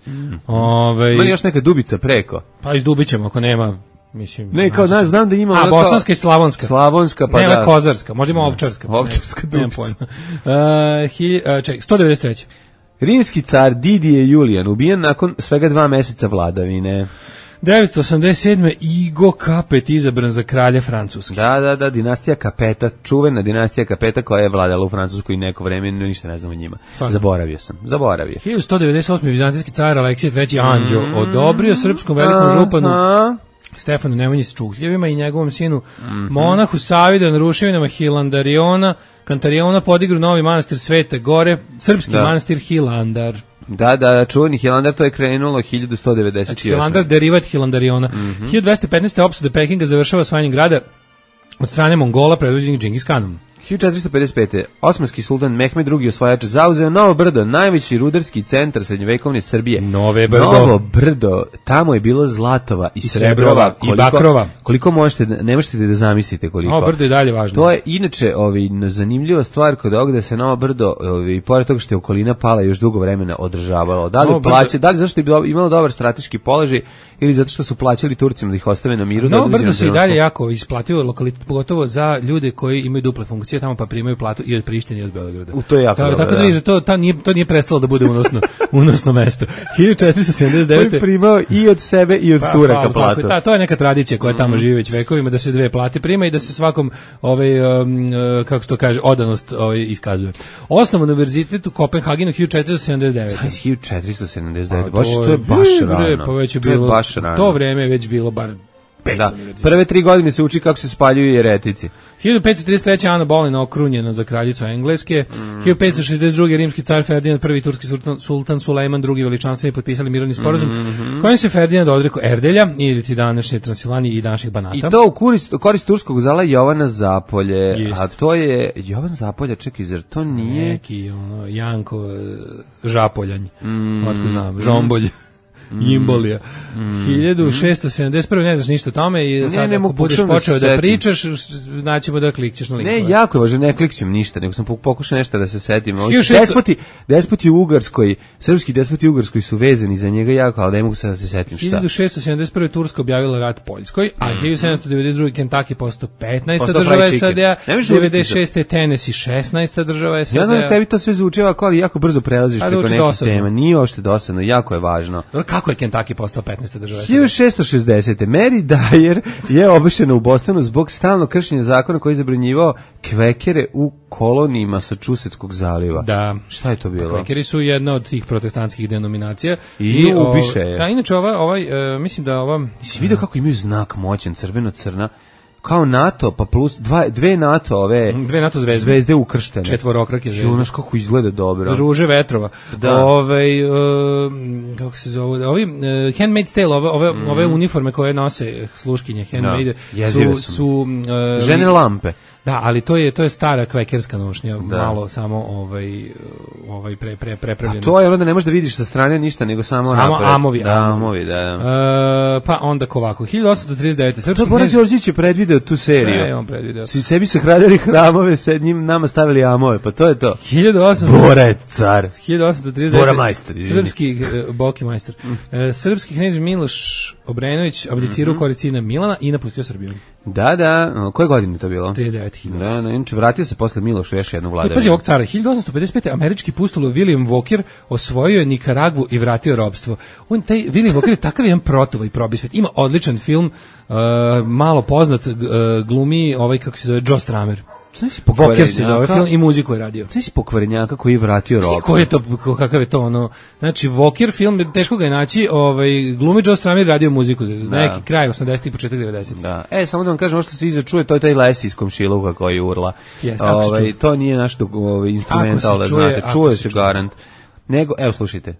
Ovaj, Ima li još neka dubica preko? pa izdubit ćemo ako nema, mislim. Ne, kao znaš, znam da ima... A, ono kao- bosanska i slavonska. Slavonska, pa Nema da. kozarska, možda ima ovčarska. Ovčarska Ne, nemam dubica. pojma. Uh, hi, uh, ček, sto devedeset treći. Rimski car Didije Julijan ubijen nakon svega dva meseca vladavine. devetsto osamdeset sedme. Igo Kapet izabran za kralja Francuske. Da, da, da, dinastija Kapeta, čuvena dinastija Kapeta koja je vladala u Francuskoj neko vreme, no ništa ne znam o njima. Stvarno? Zaboravio sam, zaboravio. hiljadu sto devedeset osme. Vizantijski car Aleksije treći Anđeo odobrio srpskom velikom županu Aha. Stefanu Nemanji s Čukljevima i njegovom sinu monahu Savida na ruševinama Hilandariona, Kantariona podigru novi manastir Svete Gore, srpski Da. manastir Hilandar. Da, da, čuveni Hilandar, to je krenulo hiljadu sto devedeset osme. Hilandar, derivat Hilandariona. hiljadu dvesta petnaeste. opsada Pekinga završava osvajanjem grada od strane Mongola predvođenih Džingis Kanom. hiljadu četiristo pedeset pete. Osmanski sultan Mehmed drugi osvajač zauzeo Novo Brdo, najveći rudarski centar srednjovekovne Srbije. Nove Brdo. Novo Brdo, tamo je bilo zlatova i, I srebrova, srebrova, i koliko, bakrova. Koliko možete, ne možete da zamislite koliko. Novo Brdo je dalje važno. To je inače ovi, zanimljiva stvar kod ovoga da se Novo Brdo, ovi, pored toga što je okolina pala još dugo vremena održavalo. Da li Novo Brdo- plaće, da li zato što je bilo, imalo dobar strateški položaj ili zato što su plaćali Turcima da ih ostave na miru? da Novo odlaze Brdo na se i trenutku? dalje jako isplativo lokalitet, pogotovo za ljude koji imaju duple funkcije, tamo pa primaju platu i od Prištine i od Beograda. U, to je jako Ta- dobro, Tako da da. vidiš, da to, ta nije, to nije prestalo da bude unosno, unosno mesto. hiljadu četiristo sedamdeset On je devete. primao i od sebe i od Pa, Turaka hvala, tako platu. je, ta, to je neka tradicija koja tamo živi već vekovima, da se dve plate prima i da se svakom ovaj, um, uh, kako se to kaže, odanost ovaj, iskazuje. Osnovan univerzitet u Kopenhagenu hiljadu četiristo sedamdeset devete. Aj, hiljadu četiristo sedamdeset Pa, devet. Baš, to je baš bre, rano. Pa već je To je bilo, baš rano. to vreme je već bilo bar pet Da. univerziteta. Prve tri godine se uči kako se spaljuju jeretici. hiljadu petsto trideset treće. Ana Boleyn okrunjena za kraljicu Engleske. Mm. hiljadu petsto šezdeset druge. rimski car Ferdinand prvi, turski sultan, sultan Sulejman drugi veličanstveni potpisali mirovni sporazum Mm-hmm. kojim se Ferdinand odrekao Erdelja ili ti današnje Transilvanije i današnjih Banata. I to u korist, korist turskog zala Jovana Zapolje. Jeste. A to je, Jovan Zapolja, čekaj, zar to nije... Neki ono, Janko e, Žapoljanj, Mm. otko znam, Žombolj. Imbolija. hiljadu šesto sedamdeset prve. ne znaš ništa o tome i Ne, sad ne ako mogu, budeš pokušavam da počeo se da setim. pričaš, znaćemo da klikćeš na linkove. Ne, jako je važno, ne klikćem ništa, nego sam pokušao nešto da se setim. Ovi Još su šesto- Despoti, despoti u Ugarskoj, srpski despoti u Ugarskoj su vezani za njega jako, ali ne mogu sad da se setim šta. hiljadu šesto sedamdeset prve. Turska objavila rat Poljskoj, a hiljadu sedamsto devedeset druge. Kentucky postao petnaesta Postao država fried S A D-a, chicken. Ne možeš žuriti devedeset šeste. Tennessee šesnaesta država S A D-a. Ja znam da tebi to sve zvuči ovako, ali jako brzo prelaziš A, preko zvuči nekih dosadno. tema. Nije uopšte dosadno, jako je važno. Dobro, kako je Kentucky postao petnaesta država S A D-a? hiljadu šesto šezdesete. Mary Dyer je obešena u Bostonu zbog stalno kršenja zakona koji je zabranjivao kvekere u koloniji Massachusettskog zaliva. Da. Šta je to bilo? Kvekeri su jedna od tih protestantskih denominacija. I o, ubiše je. Da, inače, ova, ovaj, e, mislim da ova... Si vidio kako imaju znak moćan, crveno-crna, kao NATO, pa plus dva, dve NATO ove Dve NATO zvezde. Zvezde ukrštene. Četvorokrake zvezde. Znaš kako izgleda dobro. Ruže vetrova. Da. Ove, uh, kako se zove, ovi uh, Handmaid's Tale, ove, ove, mm. ove uniforme koje nose sluškinje Handmaid, da. su, su uh, žene lampe. Da, ali to je to je stara kvekerska nošnja, da. malo samo ovaj ovaj pre pre prepravljeno. A to je ono da ne možeš da vidiš sa strane ništa, nego samo samo napred. amovi, da, amovi, amovi, da. da. Uh, pa onda ovako, hiljadu osamsto trideset devete srpski to Bora Đorđević je predvideo tu seriju. Sve je on predvideo. Svi sebi sahranili hramove, sa njim nama stavili amove, pa to je to. hiljadu osamsto Bora je car. hiljadu osamsto trideset devete Bora majstor. Izvini. Srpski uh, Boki majstor. Uh, srpski knez Miloš Obrenović abdicirao mm -hmm. koricina Milana i napustio Srbiju. Da, da, koje godine to bilo? trideset devete Da, da, inače vratio se posle Miloša još jednu vladavinu. Pazi ovog cara, hiljadu osamsto pedeset pete američki pustolo William Walker osvojio je Nikaragvu i vratio ropstvo. On taj William Walker je takav jedan protovo i probisvet. Ima odličan film, uh, malo poznat, uh, glumi ovaj kako se zove Joe Stramer. Walker se zove film i muziku je radio. Ti si pokvarenjaka koji je vratio ropstvo. Ko je to, kakav je to ono? Znači Walker film, teško ga je naći, ovaj glumi Joe Stramer radio muziku za da. neki kraj osamdesetih i početak devedesetih. Da. E, samo da vam kažem, ono što se iza čuje, to je taj les iz komšiluka koji urla. Yes, ovaj to nije naš ovaj instrumental, da znate, čuje se garant. Nego, evo slušajte.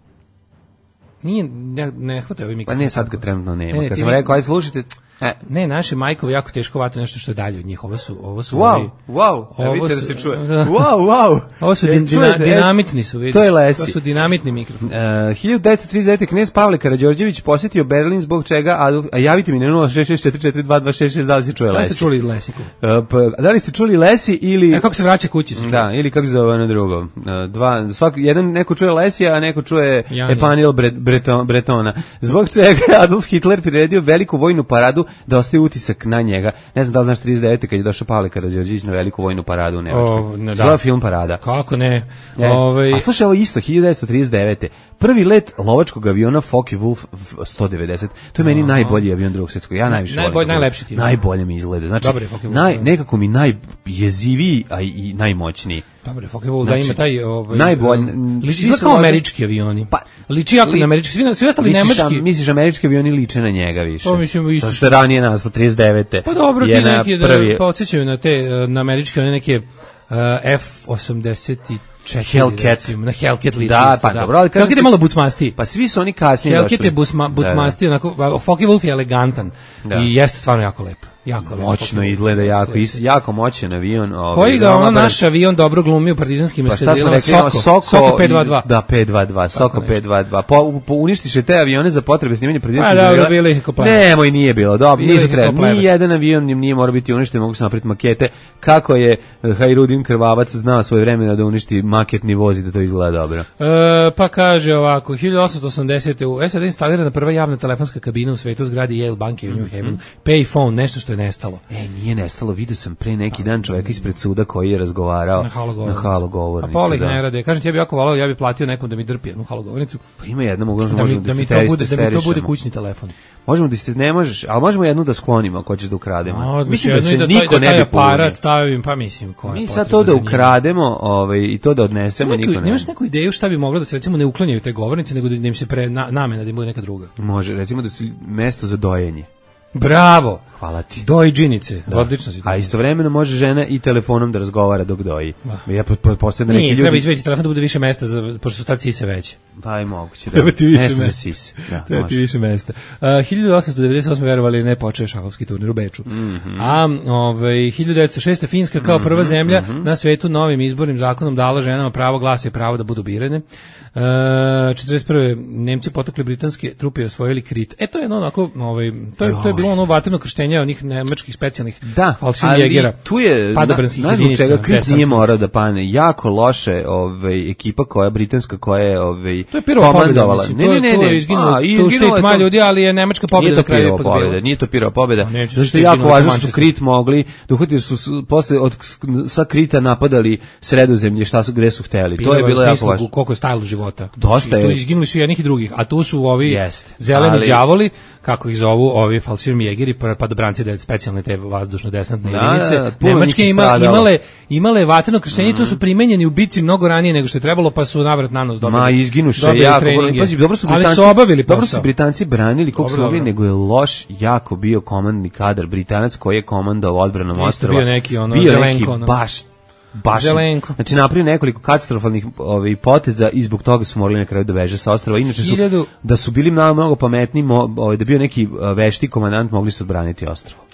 Nije, ne, ne hvata ovaj mikrofon. Pa ne, sad ga trenutno nema. Ne, Kad ti sam mi- rekao, aj slušajte. E, Ne, naši majkovi jako teško vate nešto što je dalje od njih. Ovo su, ovo su wow, ovi- wow, evo ovo vidite da su- se čuje. da. Wow, wow. Ovo su E, din, dina, čujete, e, dinamitni su, vidiš. to je Lesi. To su dinamitni mikrofon. Uh, hiljadu devetsto trideset devete knez Pavle Karađorđević posjetio Berlin zbog čega Adolf, a javite mi na nula šest šest četiri četiri dva dva šest šest da li se čuje Da li Lesi. ste čuli Lesiku? Uh, pa, da li ste čuli Lesi ili E, kako se vraća kući? se čuje? da, ili kako se zove ono drugo. Uh, dva, svak, jedan neko čuje Lesija, a neko čuje Janija. Epanil Bre, Breton, Bretona. Zbog čega je Adolf Hitler priredio veliku vojnu paradu da ostaje utisak na njega. Ne znam da li znaš trideset devete kad je došao Pavle Karađorđević na veliku vojnu paradu u Nemačkoj. O, ne, da. Zvala film Parada. Kako ne? E, Ovaj A slušaj, ovo isto, hiljadu devetsto trideset devete Prvi let lovačkog aviona Focke-Wulf sto devedeset. To je meni najbolji avion drugog svjetskog. Ja najviše Najbolj- volim. najlepši ti je. Najbolje mi izgleda. Znači, Dobar je Focke-Wulf, naj, da. nekako mi najjeziviji, a i najmoćniji. Dobro, Focke-Wulf da Znači, ima taj ovaj najbolj- um, svi liči izgleda se kao voze- američki avioni. Pa, liči jako li- na američki, svi, svi ostali Misliš, nemački. a, misliš američki avioni liče na njega više? Pa, mislim, isto To što je ranije naslo trideset devete Pa dobro, ti je na neki da prvi- podsjećaju na te uh, na američke one neke uh, F osamdeset četiri Hellcat. recimo, na Hellcat liči Da, isto, pa dobro, ali kažem Hellcat je ti- malo bucmastiji. Pa svi su oni kasnije došli. Hellcat je busma, bucmastiji, onako, Focke-Wulf je elegantan Da. i jeste stvarno jako lep. Jako lep. Moćno Focke-Wulf, izgleda jeste, jako, jeste. is- jako moćan avion. Ovaj, Koji ga veoma ono brz. naš avion dobro glumi u partizanskim Pa šta smo eskadrilama? rekli, Soko, Soko, Soko pet dva dva. i- Da, pet dva dva, Soko nešto. pet dva dva. Po, po, uništiše te avione za potrebe snimanja Pa predstavnika. dobro, bilo ih kako pleva. Nemoj, nije bilo. Dobro, Bilo nisu ih kako trebali. pleva. Ni jedan avion im nije morao biti uništen, mogu se napraviti makete. Kako je eh, Hajrudin Krvavac znao svoje vremena da uništi maketni voz i da to izgleda dobro. E, pa kaže ovako, hiljadu osamsto osamdesete u S A D instalirana prva javna telefonska kabina u svetu u zgradi Yale banke u New Havenu. Payphone, nešto što je nestalo. E, nije nestalo, vidio sam pre neki dan čoveka ispred suda koji je razgovarao Na halo govornicu. na halo A govornicu. pola ih da. ne rade. Kažem ti, ja bih jako volao, ja bih platio nekom da mi drpi jednu halo govornicu. Pa ima jedna mogućnost, Da mi, možemo da mi se to bude, da mi to bude isterišemo. kućni telefon. Možemo da ste ne možeš, ali možemo jednu da sklonimo ako hoćeš da ukrademo. A, Mislim da jedno se i da, niko taj, da ne taj bi aparat pobunio. stavim, pa mislim, koja je Mi sad potreba to da za njim. ukrademo, ovaj i to da odnesemo, Neko, niko ne. nemaš neku ideju šta bi moglo da se recimo ne uklanjaju te govornice, nego da im se pre na, namena da im bude neka druga. Može, recimo da su mesto za dojenje. Bravo! Hvala ti. Dojđinice, odlično si to. A istovremeno može žena i telefonom da razgovara dok doji. Ja pretpostavljam da neki Nije, ljudi... treba izvediti telefon da bude više mesta, za, pošto su tad sise veće. Pa i moguće. Da. Treba ti više Mesto za mesta. sise. Da, Treba ti može. više mesta. Uh, hiljadu osamsto devedeset osme verovali ili ne počeo šahovski turnir u Beču. Mhm. Mm-hmm. A ovaj, hiljadu devetsto šeste Finska kao prva zemlja mm-hmm. na svetu novim izbornim zakonom dala ženama pravo glasa i pravo da budu birane. Uh, četrdeset prve Nemci potekli britanske trupe i osvojili Krit. E to je ono onako, ovaj, to je, to je bilo ono vatreno krštenje onih nemačkih specijalnih Da, falšin jegera. ali tu je, padobranskih znaš zbog jedinica, čega Krit desantnih. nije morao da pane. Jako loše ovaj, ekipa koja, britanska koja je ovaj, To je pirova pobjeda, komandovala. mislim. Ne, To ne, je- ne, to je ne. izginulo, A, i tu izginulo je štet malo to- ljudi, ali je nemačka pobjeda Nije na to kraju pirova ipak pobjeda, bila. nije to pirova pobjeda. A neće, Zašto što je je jako izginulo važno oko što su Manchestera. Krit mogli, dohvatili su s- posle od sa Krita napadali Sredozemlje, šta su gde su hteli. To je Pirova bilo u jako smislu važno. koliko je stajlo života. Dosta Znači, je. tu izginuli su jednih i drugih, a tu su ovi Jeste. zeleni Ali- đavoli, kako ih zovu, ovi falširmi jegeri, pa- branci da specijalne te vazdušno-desantne Da, jedinice. da, puno Nemačke njih ima, stradalo. imale, imale vatreno krštenje i to su primenjeni u bici mnogo ranije nego što je trebalo, pa su navrat nanos dobili. Ma izginuše dobili jako. treninge. Pazi, dobro su Ali Britanci, su obavili dobro posao. su Britanci branili koliko su Dobro, mogli, dobro. nego je loš jako bio komandni kadar Britanac koji je komandao odbranom Isto ostrva. bio neki, ono, bio Zelenko, neki ono. baš baš Zelenko. znači napravio nekoliko katastrofalnih ovaj poteza i zbog toga su morali na kraju da beže sa ostrva. Inače su Hiljadu- da su bili mnogo, mnogo pametniji, mo- ovaj da bio neki uh, vešti komandant, mogli su odbraniti ostrvo.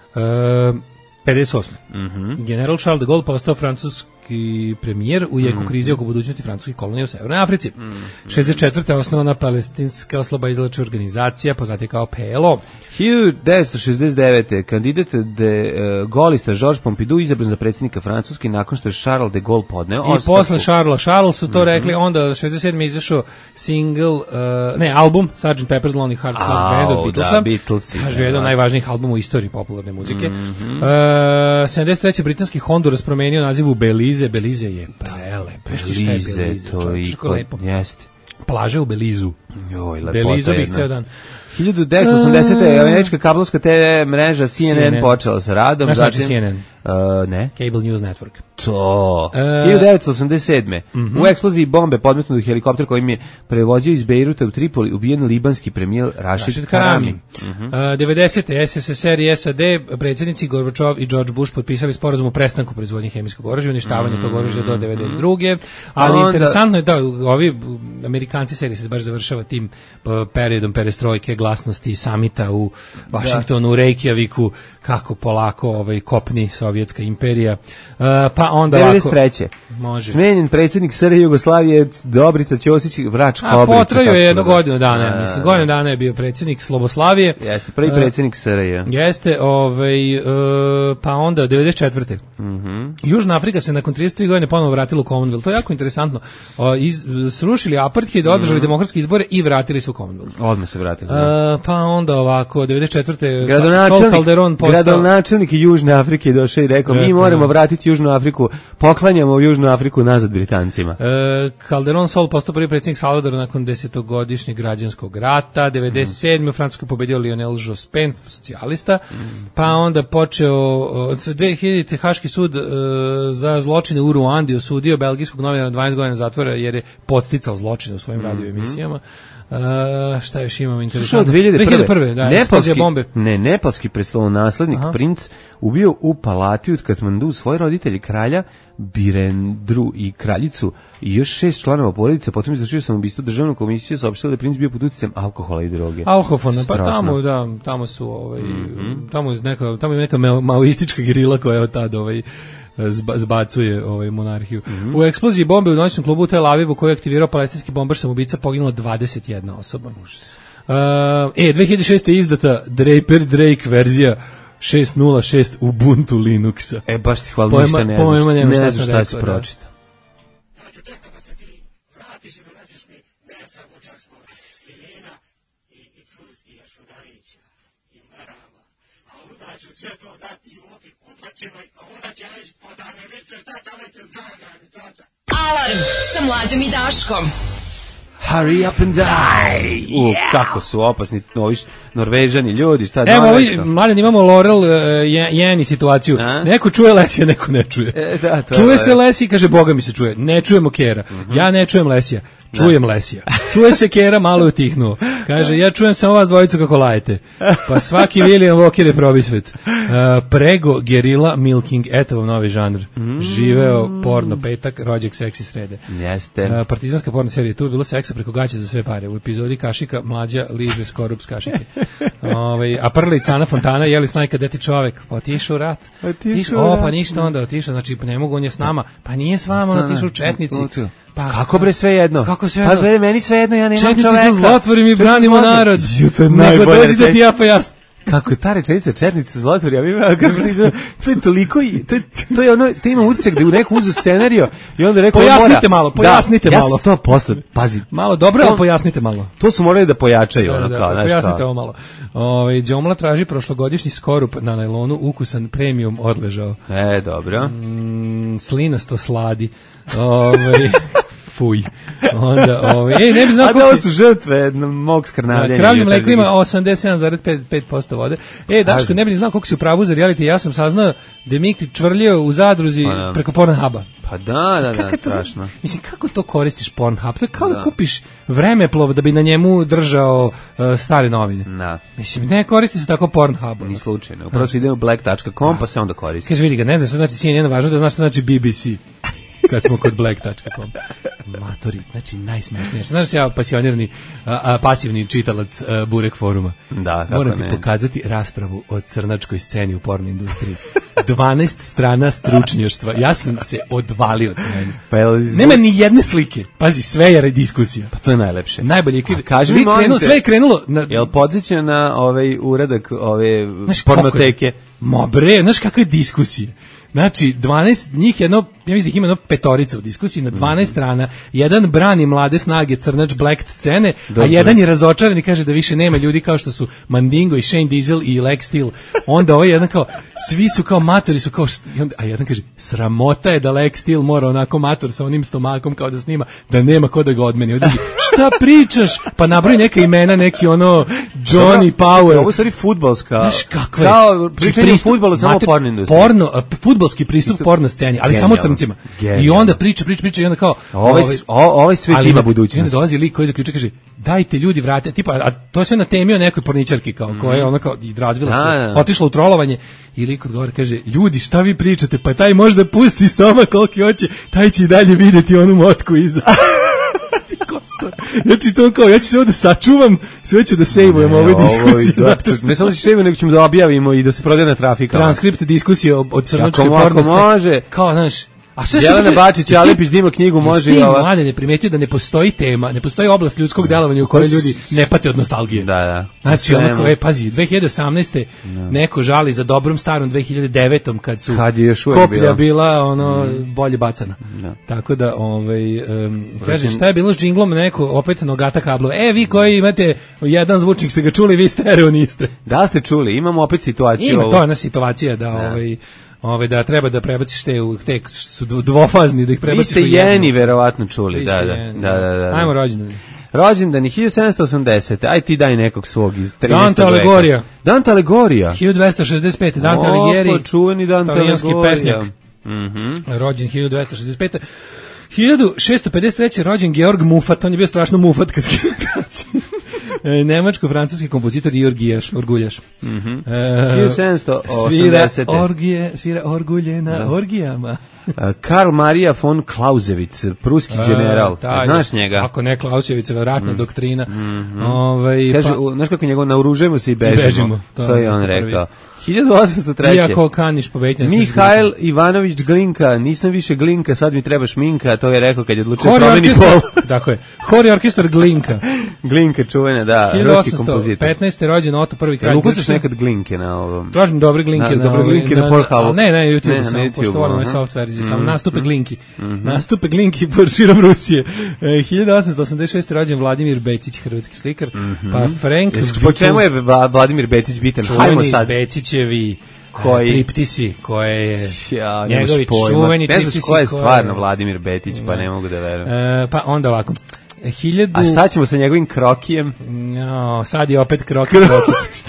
E, pedeset osme Mhm. General Charles de Gaulle postao francuski premijer u jeku krize oko budućnosti francuskih kolonija u Severnoj Africi. šezdeset četvrte osnovana palestinska oslobodilačka organizacija, poznata kao P L O. hiljadu devetsto šezdeset devete kandidat de uh, golista Georges Pompidou izabran za predsjednika Francuske nakon što je Charles de Gaulle podneo I ostavku. posle Charlesa Charles su to rekli, onda šezdeset sedme izašao single, uh, ne, album sergeant Pepper's Lonely Hearts Club Au, Band od da, Beatlesa. Beatlesi, Kaže, da, jedan od da. najvažnijih albuma u istoriji popularne muzike. Mhm. Uh, sedamdeset treće britanski Honduras promenio naziv u Belize. Belize je prelepo. Znaš ti šta je Belize, Belize? to čovječe, i kako lepo. jeste. Plaže u Belizu. Joj, lepota Belizu bih jedna. ceo dan. hiljadu devetsto osamdesete američka kablovska te ve mreža C N N, C N N. počela sa radom. Znaš šta znači zatim- C N N? Uh, ne. Cable News Network. To. E, hiljadu devetsto osamdeset sedme Mhm. U eksploziji bombe podmetnut u helikopter kojim je prevozio iz Bejruta u Tripoli ubijen libanski premijer Rashid, Rashid Karami. Mhm. Uh, devedesete S S S R i S A D predsjednici Gorbačov i George Bush potpisali sporazum o prestanku proizvodnje hemijskog oružja, uništavanje tog oružja do devedeset druge. Ali Onda- interesantno je da ovi Amerikanci seriji se baš završava tim p- periodom perestrojke, glasnosti i samita u Vašingtonu, u Reykjaviku, kako polako ovaj kopni sovjetska imperija. Uh, pa onda ovako devedeset treće Može. Smenjen predsjednik S R Jugoslavije Dobrica Ćosić, Vrač A Kobrica. potrajao kako je jednu da- godinu dana, ja A, mislim. Godinu dana je bio predsjednik Sloboslavije. Jeste, prvi Uh, predsjednik S R J. Jeste, ovaj, e, pa onda devedeset četvrte Mhm. Južna Afrika se nakon trideset tri godine ponovo vratila u Commonwealth. To je jako interesantno. O, iz, srušili apartheid, održali demokratske izbore i vratili se u Commonwealth. Odmah se vratili. E, pa onda ovako, devedeset četvrte Sol Gradonačelnik, Calderon postao... gradonačelnik Južne Afrike došao i rekao, mi Rekao, moramo da. vratiti Južnu Afriku, poklanjamo Južnu Afriku nazad Britancima. E, Calderon Sol postao prvi predsjednik Salvadora nakon desetogodišnjeg građanskog rata. devedeset sedme u Francuskoj pobedio Lionel Jospin, socijalista. Pa onda počeo od dve hiljadite Haški sud e, za zločine u Ruandi osudio belgijskog novinara na dvanaest godina zatvora jer je podsticao zločine u svojim radio emisijama. E, šta još imamo Slušao, interesantno? dve hiljade prve. da, nepalski, eksplozija bombe. ne, nepalski prestolonaslednik Aha. princ ubio u palati od Katmandu svoje roditelji kralja Birendru i kraljicu i još šest članova porodice, potom izvršio sam ubistvo državnu komisiju, saopštila da je princ bio pod uticajem alkohola i droge. Alhofona, pa Strašno. tamo, da, tamo su, ovaj, tamo je neka, tamo je neka mao- maoistička gerila koja od tada, ovaj, zba, zbacuje ovaj monarhiju. U eksploziji bombe u noćnom klubu u Tel Avivu koji je aktivirao palestinski bombaš samoubica poginulo dvadeset jedna osoba. Uh, e, dve hiljade šeste je izdata Draper Drake verzija šest nula šest Ubuntu Linuxa. E, baš ti hvala, Pojma- ništa ne pojma znaš, nemam šta ne sam znaš šta si rekao, da. pročitao. Alarm sa Mlađom i Daškom. Hurry up and die! U, kako su opasni ovi š- Norvežani ljudi, šta da Evo, vam ovi, rekao? mladen, imamo Laurel uh, je- Jeni situaciju. A? Neko čuje Lesija, neko ne čuje. E, da, to je Čuje lepo. se Lesija, kaže, Boga mi se čuje. Ne čujemo Kera. Ja ne čujem Lesija. Čujem Lesija. Čuje se Kera, malo je utihnuo. Kaže, ja čujem samo vas dvojicu kako lajete. Pa svaki William Walker je probisvet. Uh, prego, gerila, milking, eto vam novi žanr. Živeo, porno, petak, rođak, seksi srede. Jeste. Uh, partizanska porno serija, tu je bilo seksa preko gaće za sve pare. U epizodi Kašika mlađa liže skorup s kašike. Ovaj, a Prle i Cana Fontana jeli snajka deti čovek. Pa otišao u rat. Otišao u O, rat. pa ništa onda otišao, znači ne mogu, on je s nama. Pa nije s vama, on otišao u četnici. Pa, Kako bre sve jedno? Kako sve Pa jedno? bre, meni sve jedno, ja nemam Četnici čoveka. su zlotvori, mi Četnici branimo zlotvori. narod. Ju, to je Nego najbolja dođi da ti rečenica. ja pojasnim. Kako je ta rečenica četnici su zlotvori, a mi ima, kako se izgleda, to je toliko, i- to je, to je ono, to ima utisak da je u neku uzu scenariju i onda rekao, Pojasnite malo, pojasnite da, malo. Ja sam sto posto, pazi, Malo dobro, To- ali pojasnite malo. to su morali da pojačaju, ono Da, kao, da, znaš pojasnite kao. ovo malo. Ovaj Đomla traži prošlogodišnji skorup na najlonu, ukusan premium odležao. E, dobro. Mm, slinasto sladi. Ovaj fuj. Onda, ovaj, ej, ne bi znao A da, ovo su žrtve mog skrnavljenja. Kravlje mleko ima osamdeset sedam zarez pet posto vode. E, Daško, ne bi ni znao koliko si u pravu za reality. Ja sam saznao da je Miki čvrljio u zadruzi pa, da. preko Pornhuba. Pa da, da, da, to, strašno. Mislim, kako to koristiš Pornhub? To je kao da, da kupiš vremeplov da bi na njemu držao uh, stare novine. Da. Mislim, ne koristi se tako Pornhub. Ni slučajno. Upravo se ide u black dot com pa se onda koristi. Kaže, vidi ga, ne znaš šta znači C N N, važno da znaš šta znači B B C. Kad smo kod black dot com. Matori, znači najsmešnije. Znaš, ja pasionirani, a, a, pasivni čitalac a, Burek foruma. Da, kako moram ti ne. pokazati raspravu o crnačkoj sceni u porno industriji. dvanaest strana stručnjaštva. Ja sam se odvalio od scene. Pa je, nema ni jedne slike. Pazi, sve je diskusija. Pa to je najlepše. Najbolje. Kaži mi, krenulo, sve je krenulo. Na... Jel podsjeća na ovaj uradak ove znaš, pornoteke? Ma bre, znaš kakve diskusije? Znači, dvanaest njih jedno, ja mislim da ima jedno petorica u diskusiji, na dvanaest strana, jedan brani mlade snage crnač black scene, Dobre. a jedan je razočaran i kaže da više nema ljudi kao što su Mandingo i Shane Diesel i Lex Steel. Onda ovaj jedan kao, svi su kao matori, su kao, a jedan kaže, sramota je da Lex Steel mora onako mator sa onim stomakom kao da snima, da nema ko da ga odmeni. Onda kaže, šta pričaš? Pa nabroji neka imena, neki ono, Johnny Power. Ovo je stvari fudbalska. Znaš kakva je? Kao pričanje o fudbalu, samo porno industriji. Porno, fudbalski pristup Isto, porno sceni, ali genijalno, samo crncima. Genijalno. I onda priča, priča, priča i onda kao... Ovaj, ovaj svet ima budućnost. I onda dolazi lik koji zaključuje, kaže, dajte ljudi vrate, tipa, a to je sve na temi o nekoj porničarki, kao, mm. koja je ona kao, i razvila da, se, da. otišla u trolovanje, i lik odgovara, kaže, ljudi, šta vi pričate, pa taj možda pusti stomak koliki hoće, taj će i dalje vidjeti onu motku iza. Znači to kao, ja ću se ovdje sačuvam, sve ću da sejvujem ove diskusije. Da, što... Ne samo da ću sejvujem, nego ćemo da objavimo i da se prodaje na trafikama. Transkript diskusije o, o crnočkoj pornosti. Može. Kao, znaš, a sve Jelena Bačić, Alepić, Dima knjigu može i ova. Mlade ne primetio da ne postoji tema, ne postoji oblast ljudskog delovanja u kojoj ljudi ne pate od nostalgije. Da, da. Znači, onako, e, pazi, dve hiljade osamnaeste No. neko žali za dobrom starom dve hiljade devetom kad su kad je koplja bila, bila ono, mm. bolje bacana. No. Tako da, ovaj, um, kaže, šta je bilo s džinglom, neko, opet nogata kablova. E, vi koji imate jedan zvučnik, ste ga čuli, vi stereo niste. Da ste čuli, imamo opet situaciju. Ima, to je ona situacija da, no. ovaj, Ove da treba da prebaciš te u te su dvofazni da ih prebaciš u jednu. Vi ste Jeni verovatno čuli, da, da, da, da, da. Ajmo rođendan. Rođendan hiljadu sedamsto osamdesete. Aj ti daj nekog svog iz trinaestog Dante Aligorija. Dante Aligorija. hiljadu dvesta šezdeset pete. Dante Alighieri. O, čuveni Dante Aligorija. pesnik. Mhm. Rođen hiljadu dvesta šezdeset pete. hiljadu šessto pedeset treće. rođen Georg Mufat, on je bio strašno mufat kad nemačko-francuski kompozitor i orgijaš, orguljaš. Mhm. Mm hiljadu sedamsto osamdesete. Svira orgije, svira orgulje na da. orgijama. Karl Maria von Clausewitz, pruski general. A, znaš njega? Ako ne Clausewitz, ratna mm. doktrina. Mm -hmm. Ovaj kaže, pa, znaš kako njegov naoružujemo se i bežimo. I bežimo to, to je on rekao. hiljadu osamsto treće. Iako kaniš pobediti. Mihajl Ivanović Glinka, nisam više Glinka, sad mi treba šminka, to je rekao kad je odlučio promeni pol. Tako je. Hori orkestar Glinka. Glinka čuvena, da, ruski kompozitor. hiljadu osamsto petnaeste. rođen Oto prvi kralj. Ukucaš nekad Glinke na ovom. Tražim dobre Glinke na, na, dobre Glinke na, na, na Pornhubu. Ne, ne, YouTube, ne, sam poštovao na soft verziji, samo nastupe Glinki. Nastupe Glinki po širom Rusije. hiljadu osamsto osamdeset šeste. rođen Vladimir Becić, hrvatski slikar. Pa Frank. Po čemu je Vladimir Becić bitan? Hajmo sad. Becićevi koji triptisi koje je ja, njegovi čuveni triptisi. Ne znaš ko je stvarno koje... Vladimir Becić, pa ne mogu da verujem. E, pa onda ovako. Hiljadu... A šta ćemo sa njegovim krokijem? No, sad je opet kroki, krokić.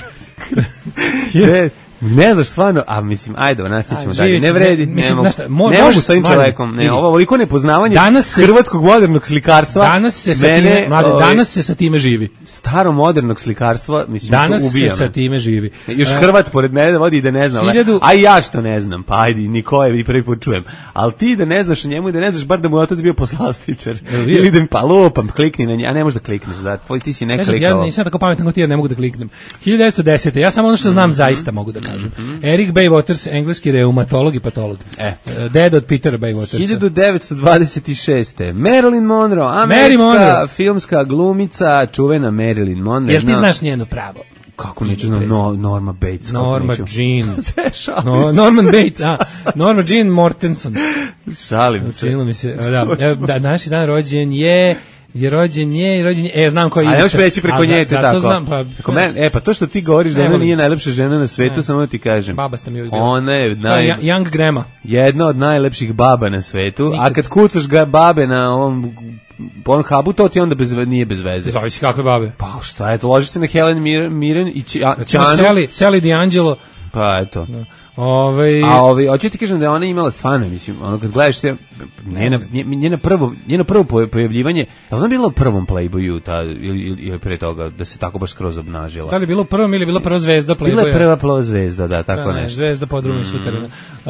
Ne znaš stvarno, a mislim, ajde, nastavićemo dalje. Ne vredi, ne, mislim, mogu, mo, ne mogu s ovim čovekom. Ne, ovo ovoliko nepoznavanje se, hrvatskog modernog slikarstva. Danas se sa mene, time, mlade, ovaj, danas se sa time živi. Staro modernog slikarstva, mislim, danas to ubijamo. Se sa time živi. Još uh, Hrvat pored mene da vodi i da ne zna. Hiljadu... A ja što ne znam, pa ajde, Nikoje, i prvi put čujem. Ali ti da ne znaš o njemu i da ne znaš bar da mu otac bio poslastičar. Ili da mi pa lupam, klikni na njega, a ne možeš da klikneš, da, tvoj ti si ne klikao. Ja nisam tako pametan kao ti, ja ne mogu da kliknem. hiljadu devetsto desete. Ja samo ono što znam zaista mogu da kažem. Eric Bay Waters, engleski reumatolog i patolog. E. Ded od Petera Bay Watersa. hiljadu devetsto dvadeset šeste. Marilyn Monroe, američka Monroe. filmska glumica, čuvena Marilyn Monroe. Jel ti znaš njeno pravo? Kako neću znam, no, Norma Bates. Norma Jean. no, Norman Bates, a. Norma Jean Mortenson. Šalim se. Šalim mi se. Da, da, naši dan rođen je je rođen je, rođen je, e, znam ko je A Ivica. ne možeš preći preko nje, te tako. Znam, pa, Ako men, e, pa to što ti govoriš da Ne ona volim. nije najlepša žena na svetu, Ne. samo da ti kažem. Baba ste mi uvijek bila. Ona je naj... Ja- Young Grandma. jedna od najlepših baba na svetu, a Nikad. kad kucaš ga babe na ovom Pornhubu, to ti onda bez, nije bez veze. Zavisi kakve babe. Pa šta je to, loži se na Helen Mir, Miren i Či- a- Recimo Ćanu, Sally, Sally D'Angelo. pa eto. Ovaj A ovi, hoću ti kažem da je ona imala stvarno, mislim, ono kad gledaš te, njena, njena, prvo, njeno prvo pojavljivanje, je li ona bila u prvom Playboyu ta, ili, ili, ili pre toga, da se tako baš skroz obnažila? Da li je bilo prvo ili je bila prva zvezda Playboya? Bila je prva plava zvezda, da, tako Da, ne, nešto. Zvezda podrumi mm. suterena.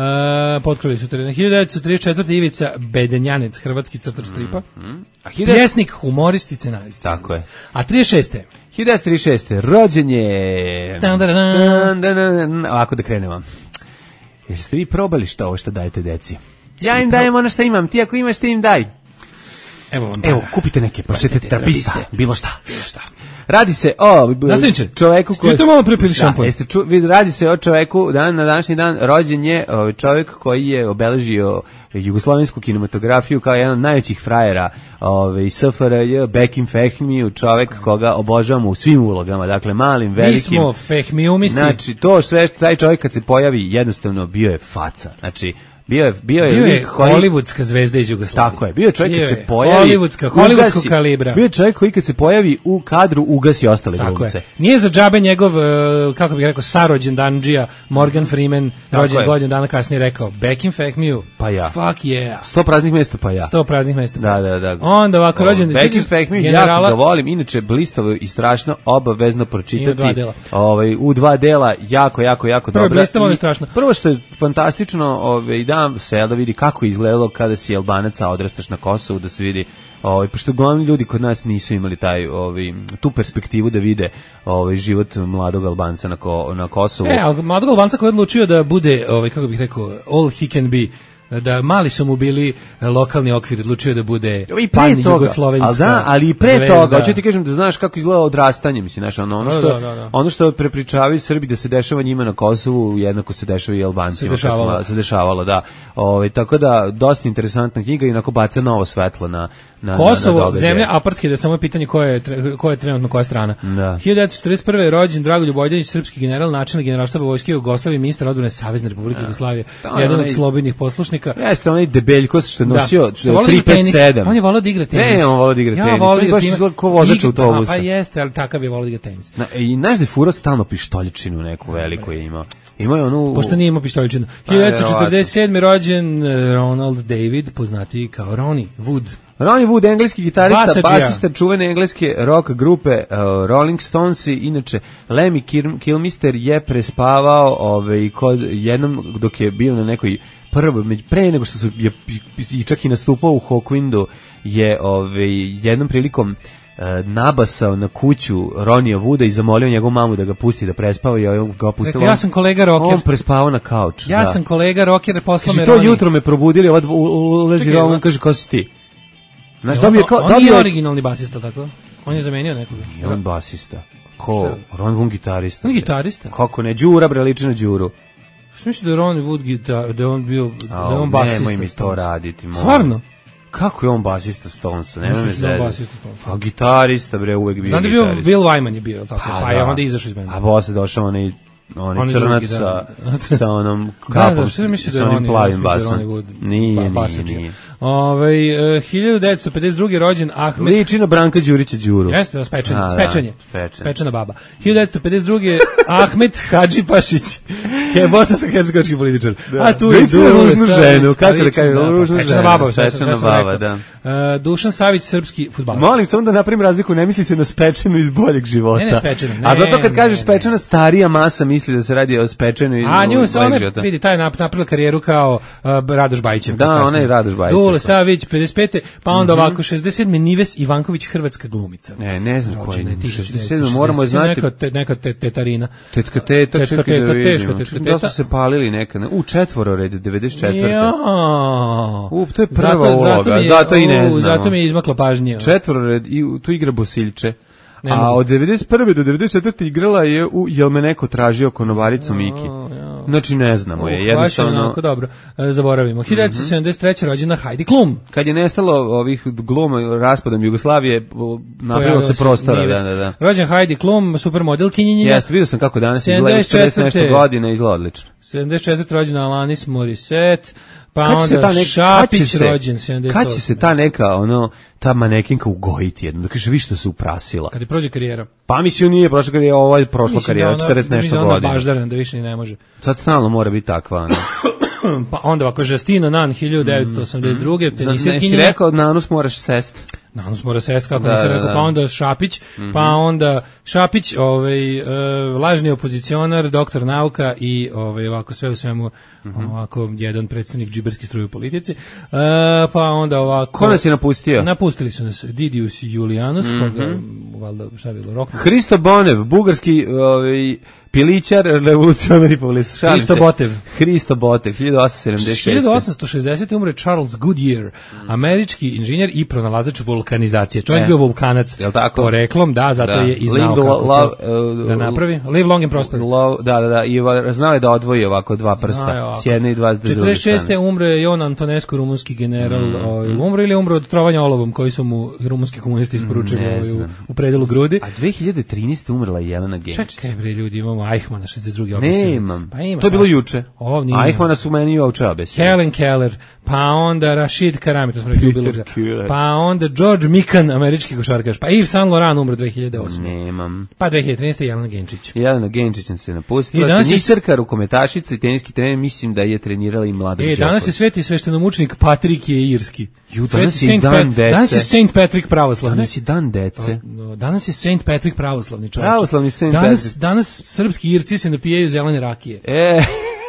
Uh, potkrili suterena. hiljadu devetsto trideset četvrte. Ivica Bedenjanec, hrvatski crtač stripa. Mm. A hiljadu- Pjesnik, humorist i scenarist. Tako je. A trideset šeste. hiljadu devetsto trideset šeste. rođen je... Dan, dan, dan. Dan, dan, dan. Ovako da krenemo. Jeste vi probali šta ovo što dajete deci? Ja im dajem ono što imam, ti ako imaš ti im daj. Evo vam. Evo, kupite neke, prošete terapista, terapiste. bilo šta. Bilo šta. Radi se o b- Nastavniče, čoveku ste vi to malo prepili šampon? Da, jeste ču, vi- radi se o čoveku, dan na današnji dan rođen je ovaj čovjek koji je obeležio jugoslovensku kinematografiju kao jedan od najvećih frajera ovaj S F R J, Bekim Fehmiju, čovjek koga obožavamo u svim ulogama, dakle malim, Mi velikim. smo fehmiumisti. Znači, to sve što taj čovjek kad se pojavi, jednostavno bio je faca. Znači, bio je bio je, Bio je lik koji- hollywoodska zvezda iz Jugoslavije. tako je, bio je čovjek Bio kad se je pojavi, Hollywoodska, hollywoodskog ugasi- kalibra. Bio je čovjek koji kad se pojavi u kadru ugasi ostale Tako glumce. je. Nije za džabe njegov, e, kako bih rekao, sarođen dandžija, Morgan Freeman, Tako rođen je. godinu dana kasnije rekao, back in fact me, Pa ja. fuck yeah. Sto praznih mjesta pa ja. Sto praznih mesta. Da, da, da. Onda ovako rođen... Back in fact me, jako ga volim, inače blistavo i strašno, obavezno pročitati. Ima dva dela. Ovaj, u dva dela, jako, jako, jako Prvo je dobro. blistavo, I ono je strašno. Prvo što je fantastično, ovaj, da se da vidi kako je izgledalo kada si Albanac, a odrastaš na Kosovu, da se vidi, ovaj, pošto glavni ljudi kod nas nisu imali taj, ovaj, tu perspektivu da vide ovaj, život mladog Albanca na, ko, na Kosovu. E, ali mladog Albanca koji je odlučio da bude, ovaj, kako bih rekao, all he can be, da mali su mu bili e, lokalni okvir, odlučio da bude I pan pre toga, jugoslovenska ali da, ali i pre zvezda. toga, hoću ti kažem da znaš kako izgleda odrastanje, mislim, znaš, ono, ono Da, što, da, da, da. ono što prepričavaju Srbi da se dešava njima na Kosovu, jednako se dešava i Albancima. Se kad dešavalo. smo- se dešavalo, da. Ovaj, tako da, dosta interesantna knjiga i onako baca novo svetlo na, na, na, Kosovo, na događaje. zemlja apartheida, samo je pitanje ko je, tre- ko je trenutno koja strana. Da. hiljadu devetsto četrdeset prve. je rođen Dragoljub Vojdanić, srpski general, načelnik Generalštaba Vojske Jugoslavije, ministar odbrane Savezne Republike Jugoslavije, To je jedan od onaj- slobodnih poslušnika. Jeste onaj debeljkos što je nosio Što je volao da tri igra tenis. pet sedam. On je volao da igra tenis. Ne, on volao da igra tenis. Ja volao On da je igra baš tenis. izgleda kao vozač Igra- autobusa. Pa jeste, ali takav je volao da igra tenis. Na, I znaš da je furao stalno pištoljičinu neku veliku je imao. Imao je onu... Pošto nije imao pištoljičinu. Pa, hiljadu devetsto četrdeset sedme. rođen eh, Ronald David, poznatiji kao Ronnie Wood. Ronnie Wood, engleski gitarista, Basadžija. basista čuvene engleske rock grupe uh, Rolling Stonesi. Inače, Lemmy Kir- Kilmister je prespavao ovaj, kod jednom dok je bio na nekoj prvo, među- pre nego što su je, i čak i nastupao u Hawkwindu, je ovaj, jednom prilikom uh, nabasao na kuću Ronija Wooda i zamolio njegovu mamu da ga pusti da prespava i ovaj ga pustila. Rekao, ja sam kolega rocker. On prespavao na kauč. Ja da. sam kolega rocker, poslao me Kaže, to Ronnie. jutro me probudili, ova dvo- u- u- ulazi Čekaj, Roman, on- kaže, ko si ti? Znaš, On- dobio kao, on dobio nije je- originalni basista, tako? On je zamenio nekoga. I on basista. Ko? Ron Wood gitarista. On je gitarista. Kako ne? Đura, bre, liči na Đuru. Što misli da je Ronnie Wood gitar, da je on bio, da je Au, on basista? nemoj mi to Stones? raditi, molim. Stvarno? Kako je on basista Stonesa? Nema me Mislim da je on zezati. basista Stonesa. Pa gitarista, bre, uvek bio Znam da je bio gitarista. Bill Wyman je bio, tako, pa, je da. onda izašao iz benda. A posle došao onaj onaj Oni crnac drugi, sa, da. sa onom Da, kapom, da, što misliš da sa je onim Ronnie, plavim ja mislim da je basom. Ronnie Wood Nije, ba- nije, basađija. nije. Ovaj, e, hiljadu devetsto pedeset druge. rođen Ahmed. Liči na Branka Đurića Đuru. Jeste, da, spečen, A, da, spečen je. spečen. Spečena baba. hiljadu devetsto pedeset druge. Ahmed Hadžipašić, je bosansko-hercegovački političar. A tu je Liči na Dule ružnu Savić, ženu, kako da liči, kažem, pa, ružna spečena žena, baba, sve sam- spečena sve sam baba, rekao. E, Dušan Savić, srpski fudbaler. Molim samo da napravim razliku, ne misli se na spečenu iz boljeg života. Ne, ne, spečenu, ne, A zato kad ne, kažeš ne. spečena, starija masa misli da se radi o spečenoj A nju iz se boljeg ona, života. vidi, taj je nap- napravila karijeru kao uh, Radoš Bajićev. Da, kasnije. ona je Radoš Bajićev. Dule Savić, pedeset pete. Pa onda ovako, šezdeset sedme. Nives Ivanković, hrvatska glumica. Ne, ne znam ko je. Rođena šezdeset tisuću sedam, devetsto moramo šezdeset sedam. znati. Neka, te, neka te, tetarina. Tetka teta, Tetka čekaj da teta, vidimo. teška teška Da su teta. se palili nekad. U četvorored, devedeset četvrte. Ja. U, to je prva zato, uloga, zato, mi je, zato i ne u, znamo. Zato mi je izmaklo pažnje. Četvorored, i u- tu igra Bosilče. Ne A mogu. od devedeset prve do devedeset četvrte igrala je u Jel me neko tražio konobaricu Miki. Ja, Znači ne znamo je, jednostavno. Onako, dobro, e, zaboravimo. hiljadu devetsto sedamdeset treće rođena Heidi Klum. Kad je nestalo ovih gluma raspadom Jugoslavije, napravilo se prostora. Da, da, da. Rođen Heidi Klum, supermodel kinjenja. Jeste, vidio sam kako danas izgleda, četrdeset nešto godina, izgleda odlično. sedamdeset četvrte rođena Alanis Morissette. Pa kad onda nek, Šapić rođen sedamdeset osme. Kad će se ta neka, ono, ta manekinka ugojiti jedno, da kaže, vi što se uprasila. Kad je prođe karijera. Pa mislim, nije prošla karijera, ovo je prošla karijera, da četrdeset nešto godina. Mislim da ona baždaran, da više ni ne može. Sad stalno mora biti takva, ono. Pa onda ovako, Justina Nan, hiljadu devetsto osamdeset druge, mm, tenisirkinja. Si rekao, Nanus moraš sest. Nanus mora sest, kako da, nisam rekao, da, da. Pa onda Šapić, mm-hmm. pa onda Šapić, ovaj, uh, lažni opozicionar, doktor nauka i ovaj, ovako sve u svemu, mm-hmm. ovako, jedan predstavnik džiberski struje u politici, uh, pa onda ovako... Ko nas je napustio? Napustili su nas Didius Julianus, mm-hmm. koga, valjda, šta je bilo, rok? Hristo Bonev, bugarski, ovaj, pilićar, revolucionar i polis. Hristo Botev. Hristo Botev, hiljadu osamsto sedamdeset šeste. hiljadu osamsto šezdesete umre Charles Goodyear, mm. američki inženjer i pronalazač vulkanizacije. Čovjek e. bio vulkanac. Jel tako? Poreklom, da, zato da. je i znao Live kako love, to uh, da napravi. Live long and prosper. Love, da, da, da, i znao je da odvoji ovako dva prsta, s jedne i dva s druge strane. četrdeset šeste umre Jon Antonescu, rumunski general. Mm. Ovaj, umro ili umro od trovanja olovom koji su mu rumunski komunisti isporučili mm, ovaj, u, u predelu grudi. A dve hiljade trinaeste umrla je Jelena Genčić. Čekaj bre ljudi, imamo Eichmana šezdeset druge Ne imam. Pa ima, to je bilo juče. A Eichmana su meni i ovče obesili. Helen Keller, pa onda Rashid Karami, to smo rekli bilo. Pa onda George Mikan, američki košarkaš. Pa Yves Saint Laurent umro dve hiljade osme. Nemam. Pa dve hiljade trinaeste Jelena Genčić. Jelena Genčić se napustila. Tenisarka, rukometašica i teniski trener, mislim da je trenirala i Mladen Đoković. E, danas je sveti sveštenomučenik Patrik je irski. Ju, danas je dan dece. Danas je Saint Patrick pravoslavni. Danas je dan dece. Danas je Saint Patrick pravoslavni čovječ. Pravoslavni Saint danas, Patrick. Danas srpski Irci se napijaju zelene rakije. E.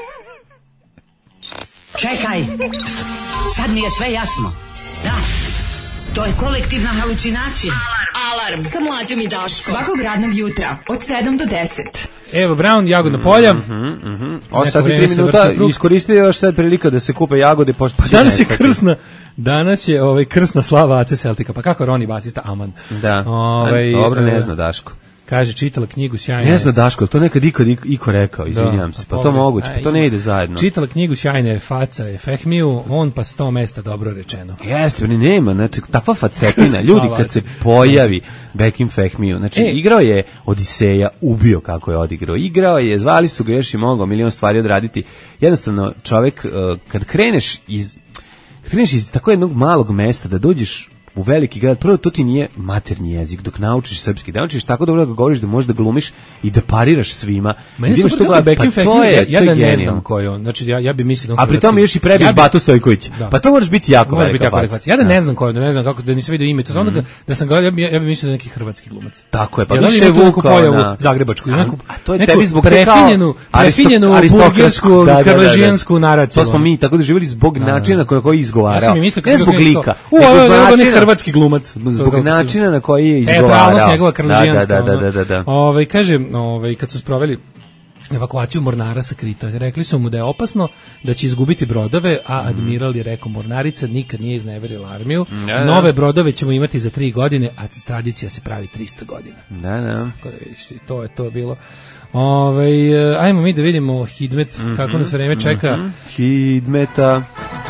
Čekaj, sad mi je sve jasno. Da, to je kolektivna halucinacija. Alarm, Alarm. Sa Mlađom i Daškom. Svakog radnog jutra od sedam do deset. Evo Brown, jagodna polja. Mhm, mhm. osam sati i tri minuta, iskoristite još sad prilika da se kupe jagode. Pa danas je krsna, danas je ovaj krsna slava A C Celtica. Pa kako Roni basista Aman. Da, ovaj, dobro ne zna Daško. Kaže, čitala knjigu sjajne. Ne zna Daško, to nekad ikad iko rekao, izvinjam se, pa to moguće, pa to ne ide zajedno. Čitala knjigu sjajne faca je Fehmiju, on pa sto mesta, dobro rečeno. Jeste, ni nema, znači takva facetina, ljudi kad se pojavi Bekim Fehmiju, znači e, igrao je Odiseja, ubio kako je odigrao, igrao je, zvali su ga još i mogao milion stvari odraditi. Jednostavno, čovek, kad kreneš iz, kad kreneš iz tako jednog malog mesta da dođeš u veliki grad, prvo to ti nije maternji jezik, dok naučiš srpski, da naučiš tako dobro da govoriš da možeš da glumiš i da pariraš svima. Meni se što gleda Bekim pa to je, ja, ja da ne znam ko je on. Znači ja ja bi mislio a pri tome još i prebiš ja Batu Stojković. Da. Pa to možeš biti jako velika biti jako faca. Ja da ne znam ko je, da ne znam kako da nisam vidio ime, to samo mm. da, da sam gledao, ja bi, ja bi mislio da neki hrvatski glumac. Tako je, pa ja više Vuko pojavu na zagrebačku, neku a to je tebi zbog prefinjenu, prefinjenu burgersku, karležijansku naraciju. To smo mi tako da živeli zbog načina na koji izgovarao. Ja sam mislio kako zbog lika. U, ovo je hrvatski glumac. Zbog načina na koji je izgovarao. E, pravnost njegova karležijanska. Da, da, da, da, da. Ovaj, kaže, ovaj, kad su sproveli evakuaciju mornara sa Krita, rekli su mu da je opasno, da će izgubiti brodove, a admiral je rekao, mornarica nikad nije izneverila armiju, da, da. Nove brodove ćemo imati za tri godine, a tradicija se pravi trista godina. Da, da. Tako da vidiš, to je to bilo. Ovaj, ajmo mi da vidimo Hidmet, mm-hmm, kako nas vreme čeka. Mm-hmm. Hidmeta.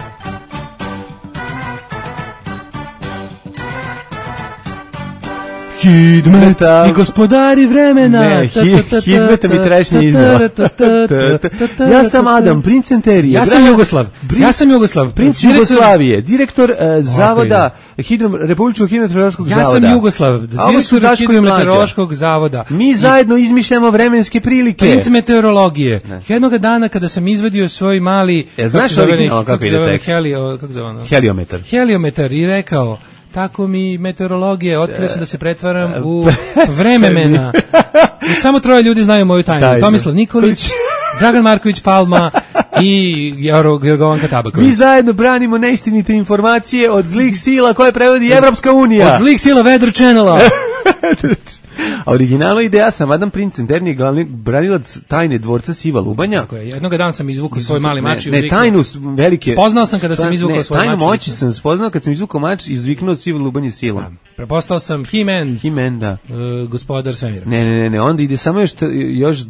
Hidmeta i gospodari vremena. Ne, Hidmeta mi trešnje iznova. Ja sam Adam, princ Centerije. Ja sam Jugoslav. Ja sam Jugoslav. Princ Jugoslavije, direktor zavoda Republičkog hidrometeorološkog zavoda. Ja sam Jugoslav, direktor hidrometeorološkog zavoda. Mi zajedno izmišljamo vremenske prilike. Princ meteorologije. Jednog dana kada sam izvadio svoj mali, znaš kako ide tekst? Heliometar. Heliometar i rekao, tako mi meteorologije, otkrio sam da se pretvaram u vrememena. I samo troje ljudi znaju moju tajnu. tajnu. Tomislav Nikolić, Dragan Marković Palma i Jorgovanka Tabaković. Mi zajedno branimo neistinite informacije od zlih sila koje prevodi Evropska unija. Od zlih sila Weather Channela. A originalna ideja sam Adam Princ Centerni, glavni branilac tajne dvorca Siva Lubanja. Tako je, jednog dana sam izvukao svoj mali mač i ne, ne, tajnu velike... Spoznao sam kada sam izvukao svoj mač. Tajnu moći sam spoznao kad sam izvukao mač i izviknuo Siva Lubanje silom. Da. Prepostao sam He-Man. He-Man, da. Uh, gospodar svemira. Ne, ne, ne, ne, onda ide samo još, još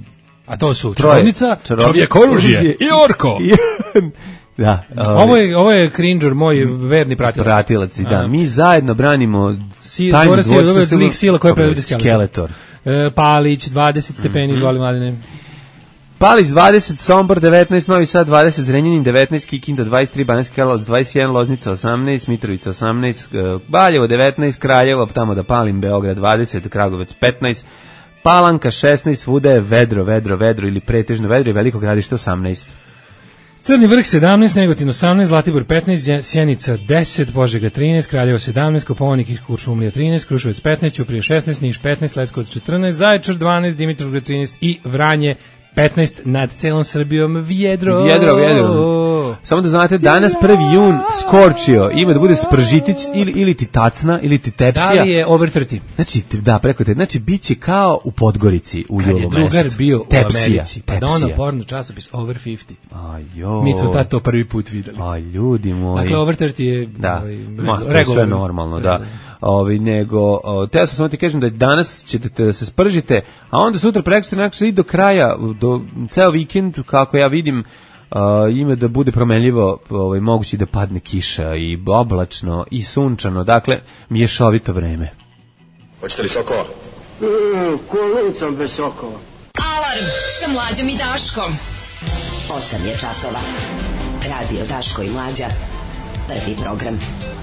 A to su čarovnica, čovjek oružje i orko. Da, ovaj, ovo je ovo je Cringer, moj verni pratilac. Pratilac, da. Mi zajedno branimo si, tajnu dvorcu zlih sila koje predvodi Skeletor. E, Palić dvadeset stepeni, izvoli mladine. Palić dvadeset, Sombor devetnaest, Novi Sad dvadeset, Zrenjanin devetnaest, Kikinda dvadeset tri, Banatski Karlovac dvadeset jedan, Loznica osamnaest, Mitrovica osamnaest, Valjevo devetnaest, Kraljevo, tamo da palim, Beograd dvadeset, Kragujevac petnaest, Palanka šesnaest, svuda je vedro, vedro, vedro ili pretežno vedro i Veliko Gradište osamnaest. Crni vrh sedamnaest, Negotin osamnaest, Zlatibor petnaest, Sjenica deset, Požega trinaest, Kraljevo sedamnaest, Kopaonik i Kuršumlija trinaest, Kruševac petnaest, Ćuprija šesnaest, Niš petnaest, Leskovac četrnaest, Zaječar dvanaest, Dimitrovgrad trinaest i Vranje petnaest, nad celom Srbijom vjedro. Vjedro, vjedro. Samo da znate, danas prvi jun skorčio, ima da bude spržitić ili, ili ti tacna, ili ti tepsija. Da li je over trideset? Znači, da, preko te, znači, bit će kao u Podgorici u julu mesecu. Kad je drugar bio tepsija, u Americi, pa da tepsija. ono porno časopis over pedeset. Ajoj. Mi smo tad to prvi put videli. Aj, ljudi moji. Dakle, over trideset je da. ovaj, Ma, to je sve normalno, da. Ovi, nego, o, teo sam samo ti kažem da danas ćete da se spržite, a onda sutra prekosutra nekako se i do kraja, do ceo vikend, kako ja vidim, Uh, ima da bude promenljivo, ovaj, moguće da padne kiša i oblačno i sunčano, dakle mješovito vreme. Hoćete li sokova? Mm, kolicom bez sokova. Alarm sa Mlađom i Daškom. osam je časova. Radio Daško i Mlađa. Prvi program.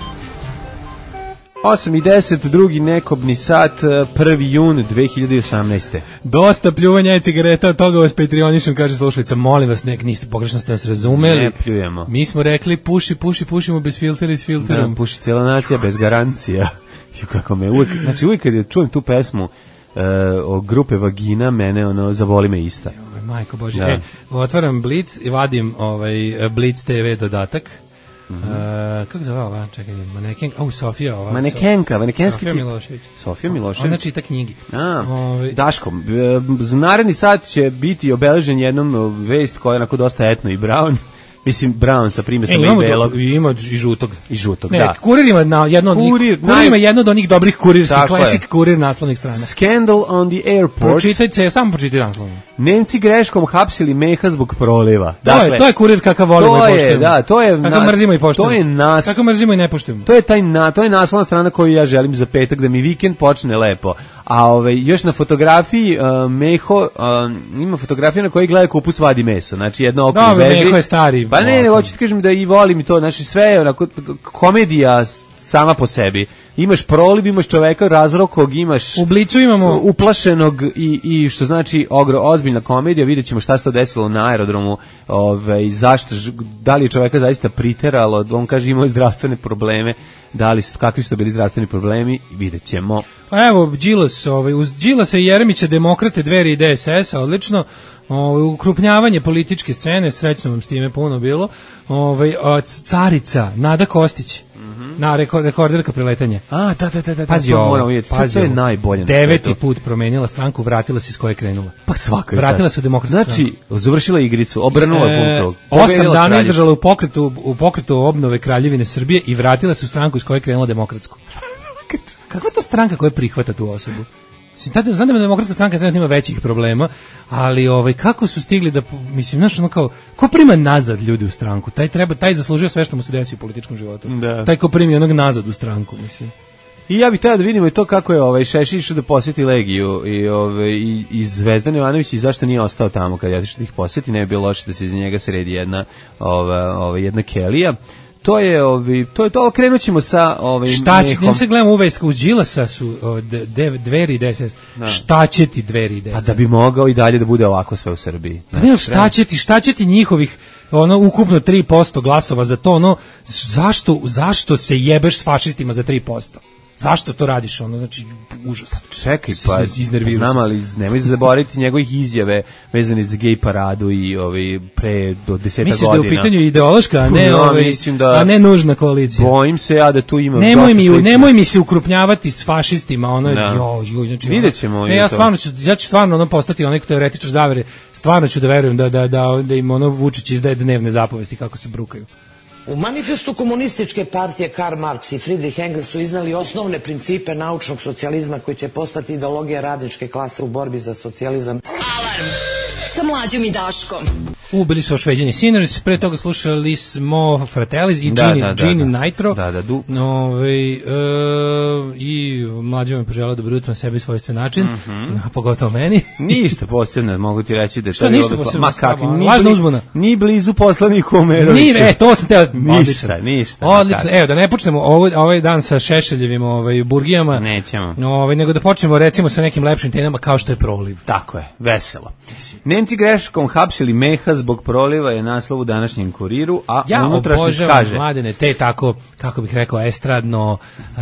osam i deset, drugi nekobni sat, prvi jun dve hiljade osamnaeste. Dosta pljuvanja i cigareta, od toga vas Patreonišem, kaže slušalica, molim vas, nek niste pogrešno ste nas razumeli. Ne pljujemo. Mi smo rekli puši, puši, pušimo bez filtera i s filterom. Da, puši cijela nacija bez garancija. Kako me uvijek, znači uvijek kad je čujem tu pesmu uh, o grupe Vagina, mene ono, zavoli me ista. Joj, majko Bože, da. e, otvaram Blitz i vadim ovaj, Blitz te ve dodatak. Mm -hmm. uh, kako zove ova, čekaj, manekenka, au, Sofija ova. Manekenka, manekenski Sofija Milošević. Sofija Milošević. Ona čita knjige. A, Ove... Daško, naredni sat će biti obeležen jednom vest koja je onako dosta etno i brown. Mislim, brown sa primesama e, i belog. Do, ima i žutog. I žutog, ne, da. Kurir ima na jedno od kurir, njih, kurir ima jedno od onih dobrih kurirskih, klasik je. kurir naslovnih strana. Scandal on the airport. Pročitajte, samo pročitaj naslovno. Nemci greškom hapsili Meha zbog proliva. To dakle, je, to je kurir kakav volimo i poštujemo. Da, to je kakav na, mrzimo i poštujemo. To je nas. Kako mrzimo i ne poštujemo. To je taj na, to je naslovna strana koju ja želim za petak da mi vikend počne lepo. A ovaj još na fotografiji uh, Meho uh, ima fotografiju na kojoj gleda kupus vadi meso. Znači jedno oko no, beži. Meho je stari. Pa ne, ne hoću ti kažem da i volim to, znači sve je onako komedija sama po sebi. Imaš proliv, imaš čoveka razrokog, imaš u Blicu imamo uplašenog i, i što znači ogro, ozbiljna komedija, vidjet ćemo šta se to desilo na aerodromu, ovaj, zašto, da li je čoveka zaista priteralo, on kaže imao zdravstvene probleme, da li su, kakvi su to bili zdravstveni problemi, vidjet ćemo. Pa evo, Đilas, ovaj, uz Đilasa i Jeremića, demokrate, Dveri i de es es a, odlično, ovaj, ukrupnjavanje političke scene, srećno vam s time puno bilo, ovaj, carica, Nada Kostić, na rekord, rekorderka preletanja. A, da, da, da, da, pazi to ovo, moramo vidjeti, pazi to je najbolje na deveti svetu. put promenila stranku, vratila se iz koje je krenula. Pa svaka je vratila se u demokratsku znači, stranku. završila igricu, obrnula e, punktu. Osam dana izdržala u pokretu, u pokretu obnove Kraljevine Srbije i vratila se u stranku iz koje je krenula demokratsku. Kako je to stranka koja prihvata tu osobu? Znam da je demokratska stranka trenutno ima većih problema, ali ovaj, kako su stigli da, mislim, znaš, ono kao, ko prima nazad ljudi u stranku? Taj treba, taj zaslužio sve što mu se desi u političkom životu. Da. Taj ko primi onog nazad u stranku, mislim. I ja bih tada da vidimo i to kako je ovaj Šešelj išao da posjeti Legiju i ovaj i, i Zvezdan Jovanović i zašto nije ostao tamo kad ja išao da ih posjeti, ne bi bilo loše da se iz njega sredi jedna ova, ova jedna kelija. To je ovi, to je to, krenućemo sa ovaj šta će, njim se gledamo uvijek uz Đilasa su o, de, de, Dveri i de es es. Da. Šta će ti Dveri i de es es? A da bi mogao i dalje da bude ovako sve u Srbiji. Pa ne, šta će ti, šta će ti njihovih ono ukupno tri posto glasova za to, ono zašto zašto se jebeš s fašistima za tri posto? Zašto to radiš, ono, znači, užas. Čekaj, pa, znam, ali nemoj zaboraviti njegovih izjave vezane za gej paradu i ovaj, pre do deseta misliš godina. Misliš da je u pitanju ideološka, a ne, no, ovaj, da, a ne nužna koalicija? Bojim se ja da tu imam nemoj mi, nemoj mi se ukrupnjavati s fašistima, ono, no. jo, jo, znači, vidjet ćemo. Ne, ja stvarno ću, ja ću stvarno ono postati onaj teoretičar zavere, stvarno ću da verujem da, da, da, da im ono Vučić izdaje dnevne zapovesti kako se brukaju. U manifestu komunističke partije Karl Marx i Friedrich Engels su iznali osnovne principe naučnog socijalizma koji će postati ideologija radničke klase u borbi za socijalizam. Alarm sa Mlađom i Daškom. Ubili su Šveđani Sinners, pre toga slušali smo Fratellis i Da, Gini, da, da, Gini da. Nitro. Da, da, du. Ove, e, I Mlađa me poželao dobro jutro na sebi svojstven način, Mhm. a pogotovo meni. Ništa posebno, mogu ti reći da je Šta to ništa bilo sla- posebno? Ma kakvi, ni, Lažna bli- uzbuna. ni blizu poslaniku Omeroviću. Ni, e, to sam teo, Ništa, odlično. ništa. Odlično, Kako? evo da ne počnemo ovaj, ovaj dan sa Šešeljevim ovaj, burgijama, Nećemo. ovaj, nego da počnemo recimo sa nekim lepšim temama kao što je proliv. Tako je, veselo. Nemci greškom hapsili Meha zbog proliva je naslov u današnjem Kuriru, a Ja unutrašnjost obožavam kaže... Mladene, te tako, kako bih rekao, estradno, uh,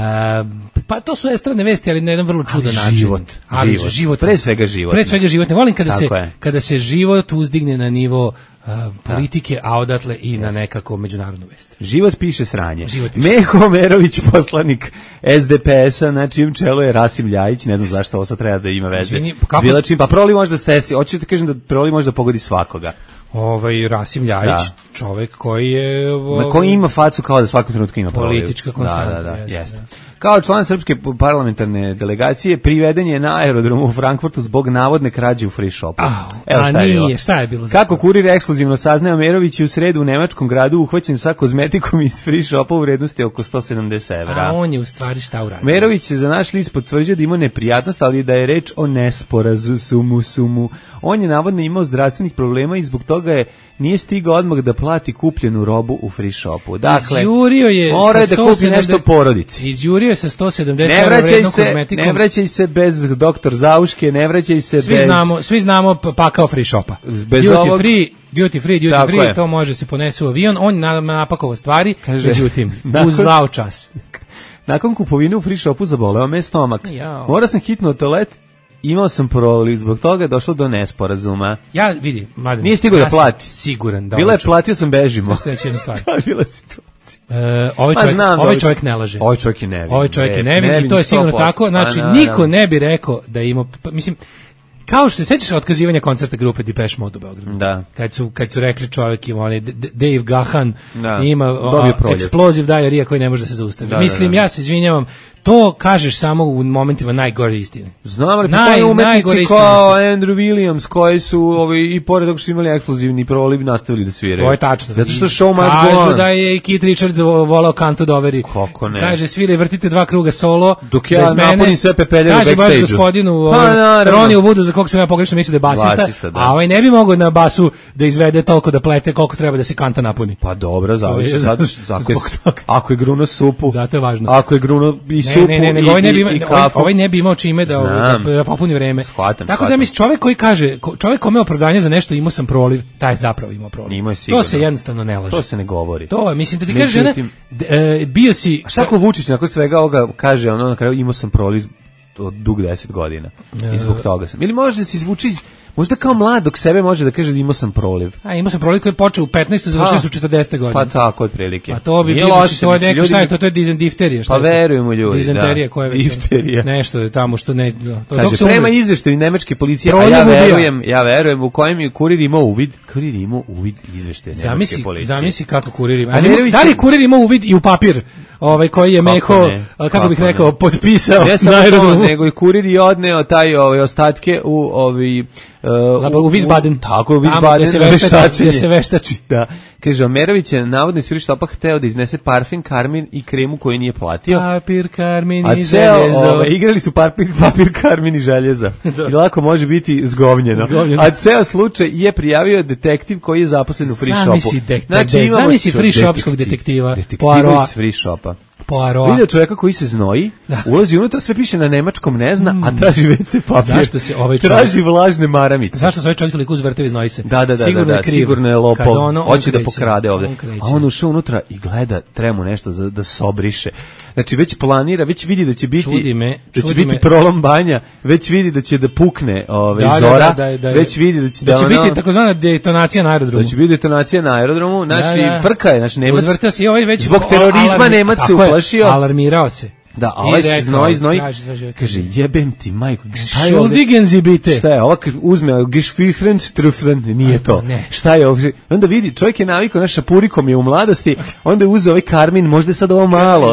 pa to su estradne vesti, ali na jedan vrlo čudan način. život, Ali život. život. Pre svega život. Pre svega život. Ne volim kada se, Tako je. kada se život uzdigne na nivo uh, politike, a odatle i na nekako međunarodnu vest. Život piše sranje. Život piše. Meho Omerović, poslanik S D P S-a, na čijem čelu je Rasim Ljajić, ne znam zašto ovo sad treba da ima veze. Izvini, pa kako- Bila čim, pa proliv možda stesi, hoću ti kažem da proliv možda pogodi svakoga. Ovaj Rasim Ljajić, Da. čovek koji je... Na Ovaj, koji ima facu kao da svakog trenutka ima proliv. Politička konstanta, Da, da, da, jeste, jeste. da. Kao član srpske parlamentarne delegacije priveden je na aerodromu u Frankfurtu zbog navodne krađe u free shopu. Au, a šta je nije, bilo. šta je bilo Kako zapravo? kurir ekskluzivno saznaje, Omerović je u sredu u nemačkom gradu uhvaćen sa kozmetikom iz free shopa u vrednosti oko sto sedamdeset evra. A on je u stvari šta uradio? Merović je za naš list potvrđio da ima neprijatnost, ali da je reč o nesporazumu sumu. On je navodno imao zdravstvenih problema i zbog toga je nije stigao odmah da plati kupljenu robu u free shopu. Dakle, Izjurio je mora je sa da kupi sto sedamdeset nešto porodici. Izjurio je sa sto sedamdeset Ne evra vraćaj vrednom se, kozmetikom. ne vraćaj se bez doktor Zauške, ne vraćaj se Svi bez... znamo, svi znamo p- pakao free shopa. Bez duty ovog- free, duty free, duty Tako free, je. to može se ponese u avion, on na, napakovao stvari, Kaže, međutim, nakon- uz zlao čas. Nakon kupovine u free shopu zaboleo me stomak. Jao. Morao sam hitno u toalet, imao sam proliv, zbog toga je došlo do nesporazuma. Ja, vidi, mladen, Nije stigao ja da sam plati. Siguran da Bila ovaj je čovjek- platio sam bežimo. Sad ću reći jednu stvar. To je bila situacija. E, ovaj Ma, čovjek, znam da ovaj ovaj- čovjek ne laže. Ovaj čovjek je nevin. Ovaj čovjek je Ne- nevin i nevin to je sigurno sto posto. tako. Znači, Pa, naravno. niko ne bi rekao da ima, pa, mislim, kao što se sećaš otkazivanja koncerta grupe Depeche Mode u Beogradu. Da. Kad su, kad su rekli čovjek ima onaj D- D- Dave Gahan Da. ima Dobio a, proljev. explosive diarrhea koji ne može da se zaustavi. Da, da, Mislim, da. ja se izvinjavam, to kažeš samo u momentima najgore istine. Znam, ali Naj- postoje najgore umetnici istine kao Andrew Williams koji su ovi, i pored toga što su imali eksplozivni proliv nastavili da sviraju. To je tačno. Zato što I show must go kažu on. da je i Keith Richards vo- volao kantu doveri. Kako ne? Kaže, svire, vrtite dva kruga solo. Dok ja bez mene. napunim sve pepeljare u Kaže baš backstage-u. gospodinu Pa, ovaj, naravno. Roniju Woodu, za kog sam ja pogrešno mislio da je basista, Basista, da. a ovaj ne bi mogao na basu da izvede toliko da plete koliko treba da se kanta napuni. Pa dobro, zavisi To je sad. zbog Ako je, toga. ako je gruno supu, Zato je važno. ako je gruno i Ne, supu ne, ne, nego i, ovaj ne bi i, imao, i ovaj, kafu. ovaj ne bi imao čime da, Znam. da, da popuni vreme. Shvatam, Tako da shvatam. mislim, čovjek koji kaže, ko- čovjek kome je opravdanje za nešto imao sam proliv, taj je zapravo imao proliv. Imao je To sigurno. se jednostavno ne laže. To se ne govori. To je, mislim da ti kaže žena, Međutim- d- e, bio si... A šta ako Vučić nakon svega ovoga kaže, ono na kraju imao sam proliv od dug deset godina i zbog toga sam. Ili može da se izvuči, iz- možda kao mlad dok sebe može da kaže da imao sam proliv. A imao sam proliv koji je počeo u petnaestoj, završio Pa, su četrdesete godine. Pa tako, otprilike. Pa to bi Nije bilo, loše, to je mislim, neka, ljudi šta je mi- to, to je dizen- difterija. šta Pa je to? verujemo ljudi, Dizenterija, da. koja je već, Difterija. nešto je tamo što ne, no, to, dok Kaže, se prema umre. izveštaju nemačke policije, a Proljev ja ubija. verujem, ja verujem u kojem je kurir imao uvid, kurir imao uvid izveštaje nemačke Zamisli, policije. zamisli kako kurir ima. A Ali ima- Nerović da li je- kurir ima uvid i u papir ovaj koji je Kako Meho, ne? a, kako, Kako bih ne? rekao, potpisao Ne samo na to, aerodromu. nego i kurir je odneo taj ove ostatke u ovi uh, Laba- u Wiesbaden. Tako, u Tamo Wiesbaden. gde se na veštači, veštačenje. gde se veštači. Da. Kaže, Omerović je navodno iz Frištopa hteo da iznese parfin, karmin i kremu koju nije platio. Papir, karmin A i ceo, željezo. ovaj, igrali su papir, papir karmin i željeza. I lako može biti zgovnjeno. Zgovnjeno. A ceo slučaj je prijavio detektiv koji je zaposlen u free shopu. Zamisli dek- Znači, de- imamo zamisli čo- free shopskog detektiv- detektiva, Detektiva Poirot. iz free shopa. Poirot. Vidio čovjeka koji se znoji, ulazi unutra, sve piše na nemačkom, ne zna, a traži ve ce papir. Zašto se ovaj čovjek- Traži vlažne maramice. Zašto se ovaj čovjek toliko uzvrteo iz Nojse? Da, da, da, sigurno da, da, je kriv. sigurno je Kad lopov, ono, on hoće da kreće. pokrade ovde. On kreće. A on ušao unutra i gleda, tremu nešto za, da se obriše. Znači, već planira, već vidi da će biti, Čudi me, da će čudi biti me. prolom banja, već vidi da će da pukne ove, Da, da, zora, da, da, da, već vidi da će da će ono- biti takozvana detonacija na aerodromu. da će biti detonacija na aerodromu, naši Da, da. frka je, naš Nemac, Uzvrtao se i ovaj već zbog terorizma alarmi- Nemac se tako je, uplašio. alarmirao se. Da, a I ovaj se rekao, znoji, znoji, traži, traži, kaže, jebem ti, majko, šta je ovde? Schuldigen Sie bitte. Šta je, ova kad uzme geschwichren struflen, nije to. ne. Šta je ovdje? Onda vidi, čovjek je navikao, naša purikom je u mladosti, onda je uzeo ovaj karmin, možda je sad ovo malo. Kaže,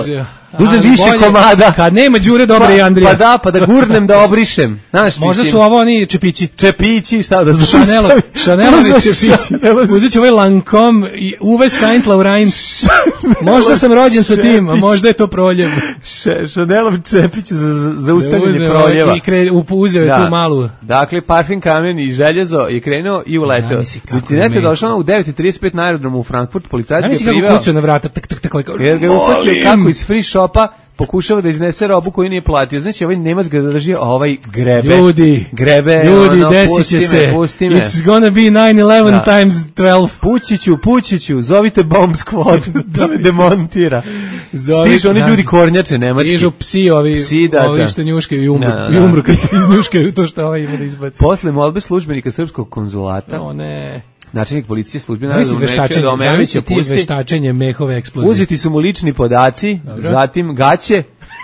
Da uzem više bolje, komada. Kad nema Đure Dobre pa, i Andrija. Pa da, pa da gurnem da obrišem. Znaš, možda mislim, su ovo oni čepići. Čepići, šta da Chanel, zaustavim. Chanelovi čepići. Uzet ću ovaj Lancome i Uwe Saint Laurent. Možda sam rođen sa tim, a možda je to proljev. Chanelov čepić za zaustavljanje da proljeva. I kre, uzeo je da. tu malu. Dakle, parfin, kamen i željezo je krenuo i uleteo. Lucinet je došao u devet i trideset pet na aerodromu u Frankfurt, policajac ga je priveo. Kako kucao na vrata, tak, tak, tak, tako, jer ga je upatio kako iz free shopa pokušava da iznese robu koju nije platio. Znači, ovaj Nemac ga drži, a ovaj grebe. Ljudi, grebe, ljudi, ono, desit će se. It's gonna be nine eleven da. times twelve. Pućiću, Pućiću, zovite bomb squad da me demontira. Stižu oni ljudi kornjače nemački. Stižu psi ovi, psi, da, ovi što njuškaju i umru, da, da. i umru kad iznjuškaju to što ovaj ima da izbaci. Posle molbe službenika srpskog konzulata. O ne. Načelnik policije službena da veštačenje, zamisli ti veštačenje mehove eksplozije. Uzeti su mu lični podaci, dobro. Zatim gaće,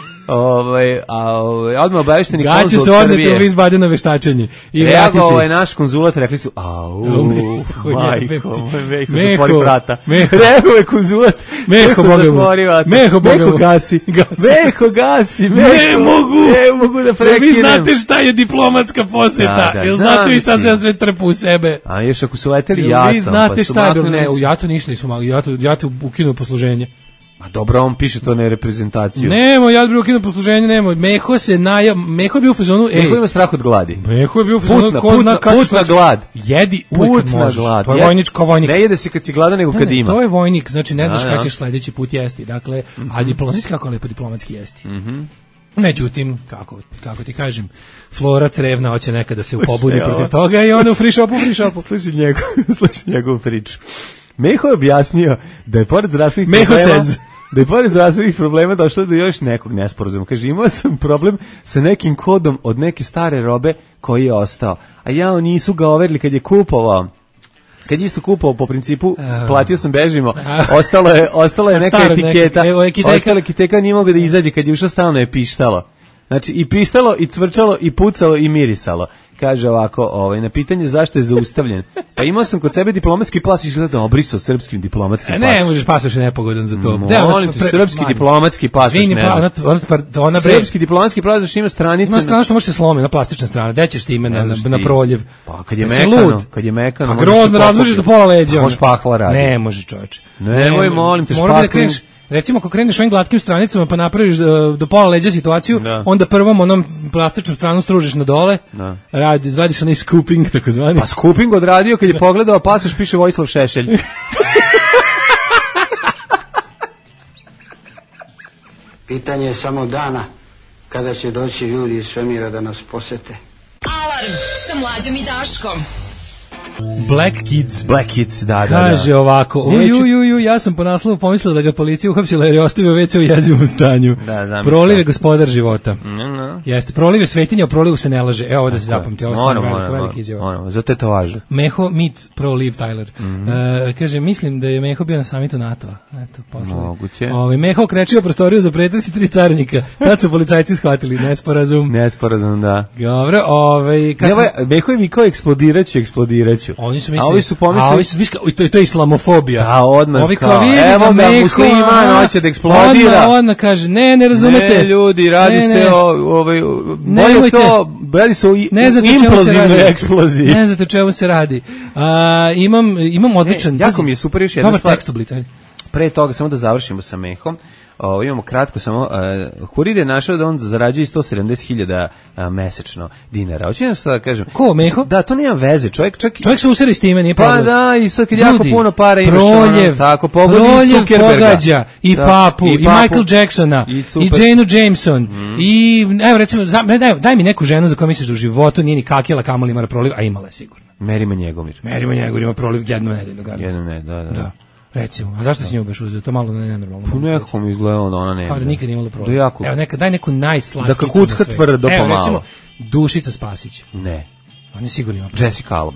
ovaj, a ovaj, odmah obavešteni konzul Srbije. Gaće su odnete ovi izbade na veštačenje. I reagovao je naš konzulat, rekli su, au, majko, Meho zatvori vrata. Reagovao je konzulat, Meho zatvori vrata. Meho gasi, Meho gasi, ne mogu, ne mogu da prekinem. Vi znate šta je diplomatska poseta, jel znate vi šta se ja sve trpu u sebe. A još ako su leteli jatom, vi znate šta je bilo, ne, u jatu ništa nisu mali, jatu ukinuo posluženje. A dobro, on piše to na reprezentaciju. Nemo, ja bih ukinu posluženje, nemo. Meho se naja, Meho je bio u fazonu, ej. Meho ima strah od gladi. Meho je bio u fazonu, putna, ko zna kad putna glad. Jedi uvek kad možeš. Glad. To je vojnič kao vojnik. Ne jede se kad si gladan, nego kad ne, ima. To je vojnik, znači ne znaš kada ćeš sledeći put jesti. Dakle, mm-hmm. a diplomatski kako lepo diplomatski jesti. Mhm. Međutim, kako, kako ti kažem, Flora crevna hoće nekada se upobudi protiv toga i onda u free shopu, free shopu. Slušaj njegov, slušaj njegovu priču. Meho je objasnio da je pored zdravstvenih Meho problema... says. Da je pored zdravstvenih problema došlo do još nekog nesporazuma. Kaže, imao sam problem sa nekim kodom od neke stare robe koji je ostao. A ja nisu ga overili kad je kupovao. Kad isto kupovao po principu, platio sam bežimo, ostalo je, ostala je neka etiketa. Ostala etiketa nije mogla da izađe, kad je ušao stalno je pištalo. Znači, i pištalo, i cvrčalo, i pucalo, i mirisalo. Kaže ovako, ovaj, na pitanje zašto je zaustavljen. Pa imao sam kod sebe diplomatski pas i gleda obrisao srpskim diplomatskim pasom. Ne, možeš pasoš je nepogodan za to. Molim te, srpski diplomatski pasoš ne. Srpski diplomatski pasoš ima stranice. Ima strana što može se slomi, na plastična strana. Gde ćeš ti ime na, na proljev? Pa kad je mekano, kad je mekano. A grozno razložiš do pola leđa. Može pakla radi. Ne, može čoveče. Nemoj, molim te, špaklim. Recimo, ako kreneš ovim glatkim stranicama pa napraviš do, do pola leđa situaciju, da. Onda prvom onom plastičnom stranu stružiš na dole, da. Radi, radiš onaj scooping, tako zvani. Pa scooping odradio kad je pogledao, pasoš piše Vojislav Šešelj. Pitanje je samo dana kada će doći ljudi iz svemira da nas posete. Alarm sa Mlađom i Daškom. Black Kids. Black Kids, da, da. Kaže da. Ovako, uju, uju, uju, ja sam po naslovu pomislila da ga policija uhapsila jer je ostavio ve ce u jezivom stanju. Da, proliv je gospodar života. Mm, no. Jeste, proliv je svetinja, o prolivu se ne laže. Evo da se zapamti, ovo stvarno veliko, veliki izjava. Ono, za tetovažu. Meho meets proliv Tyler. Mm -hmm. uh, kaže, mislim da je Meho bio na samitu NATO-a. Eto, posle. Moguće. Ovaj Meho krečio prostoriju za pretres i tri carinika. Tad su policajci shvatili nesporazum. Nesporazum, da. Dobro, ovaj kad sam... Meho je mi kao eksplodiraću, eksplodiraću. Oni su mislili, a ovi su pomislili, a ovi su mislili, to je to islamofobija. A odmah ovi kao, evo ga musliman, hoće da eksplodira. Odmah, odmah kaže, ne, ne razumete. Ne, ljudi, radi ne, se ne. o, ovaj, bolje to, radi se o implozivnoj eksploziji. Ne znate čemu se radi. A, imam, imam odličan. E, jako mi je super još jedna dobar stvar. Tekst oblitaj. Pre toga, samo da završimo sa Mehom. O, imamo kratko samo, uh, Hurid je našao da on zarađuje sto sedamdeset hiljada uh, mesečno dinara. Hoću jedno da kažem. Ko, Meho? Da, to nema veze. Čovjek, čak, čovjek se useri s time, nije pa problem. Pa da, i sad kad jako puno para imaš, proljev, ono, tako, pogodi proljev Zuckerberga. Pogađa i, da, papu, i, i papu, Michael Jacksona, i, i Janeu Jameson, mm. i, evo recimo, daj, daj mi neku ženu za koju misliš da u životu nije ni kakila, kamoli ima proliv, a imala je sigurno. Merima Njegomir. Merima Njegomir ima proliv jednom nedeljno. Jednom nedeljno, da, da. da. Recimo, a zašto si nju baš uzeo? To malo nenormalno. Po nekako mi izgledalo da ona nema. Kao da nikad nije imala problem. Jako... Evo, neka, daj neku najslatkicu. Da kakucka tvrdo pomalo. Evo, recimo, Dušica Spasić. Ne. On je sigurno ima problem. Jessica Alba.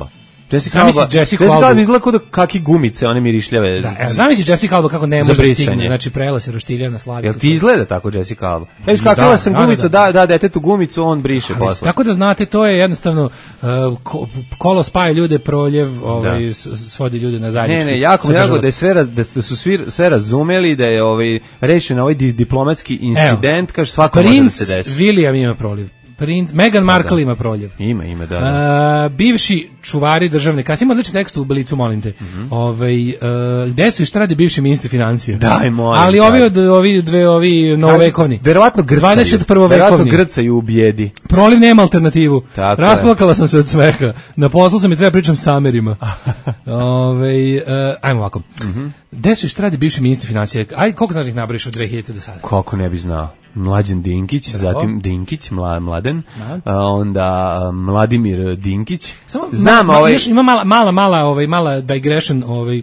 Jessica Alba, Jessica Alba izgleda kao da kaki gumice, one mirišljave. Da, evo, zamisli Jessica Alba kako ne može stigne, znači prela se roštilja na slavi. Jel ti izgleda tako Jessica Alba? Ja iskakala sam gumicu, da, da, detetu gumicu, on briše posle. Tako da znate, to je jednostavno uh, kolo spaja ljude, proljev, ovaj, svodi ljude na zajednički. Ne, ne, jako mi drago da, je sve, da su svi, sve razumeli, da je ovaj, rešen ovaj diplomatski incident, kaže svako može da se desi. Princ William ima proljev. Princ, Meghan Markle da, da. ima proljev. Ima, ima, da. da. Uh, bivši čuvari državne kase, ima odličan tekst u Blicu, molim te. Mm-hmm. Ovaj uh, gde su i šta radi bivši ministri financija? Daj, molim. Ali ovi od ovi dve ovi novovekovni. Verovatno grcaju. dvadeset prvo vekovni. Verovatno grcaju u bijedi. Proliv nema alternativu. Tako Rasplakala je. sam se od smeha. Na poslu sam i treba pričam s Amerima. Ovaj uh, ajmo ovako. Mhm. Gde su i šta radi bivši ministri financija? Aj, koliko znaš ih nabriš od dve hiljade do sada? Kako ne bi znao? Mlađan Dinkić, Prvo. zatim Dinkić, mla, Mladen, a, onda Mladimir Dinkić. Samo znam ma, ovaj još ima mala mala mala ovaj mala digression ovaj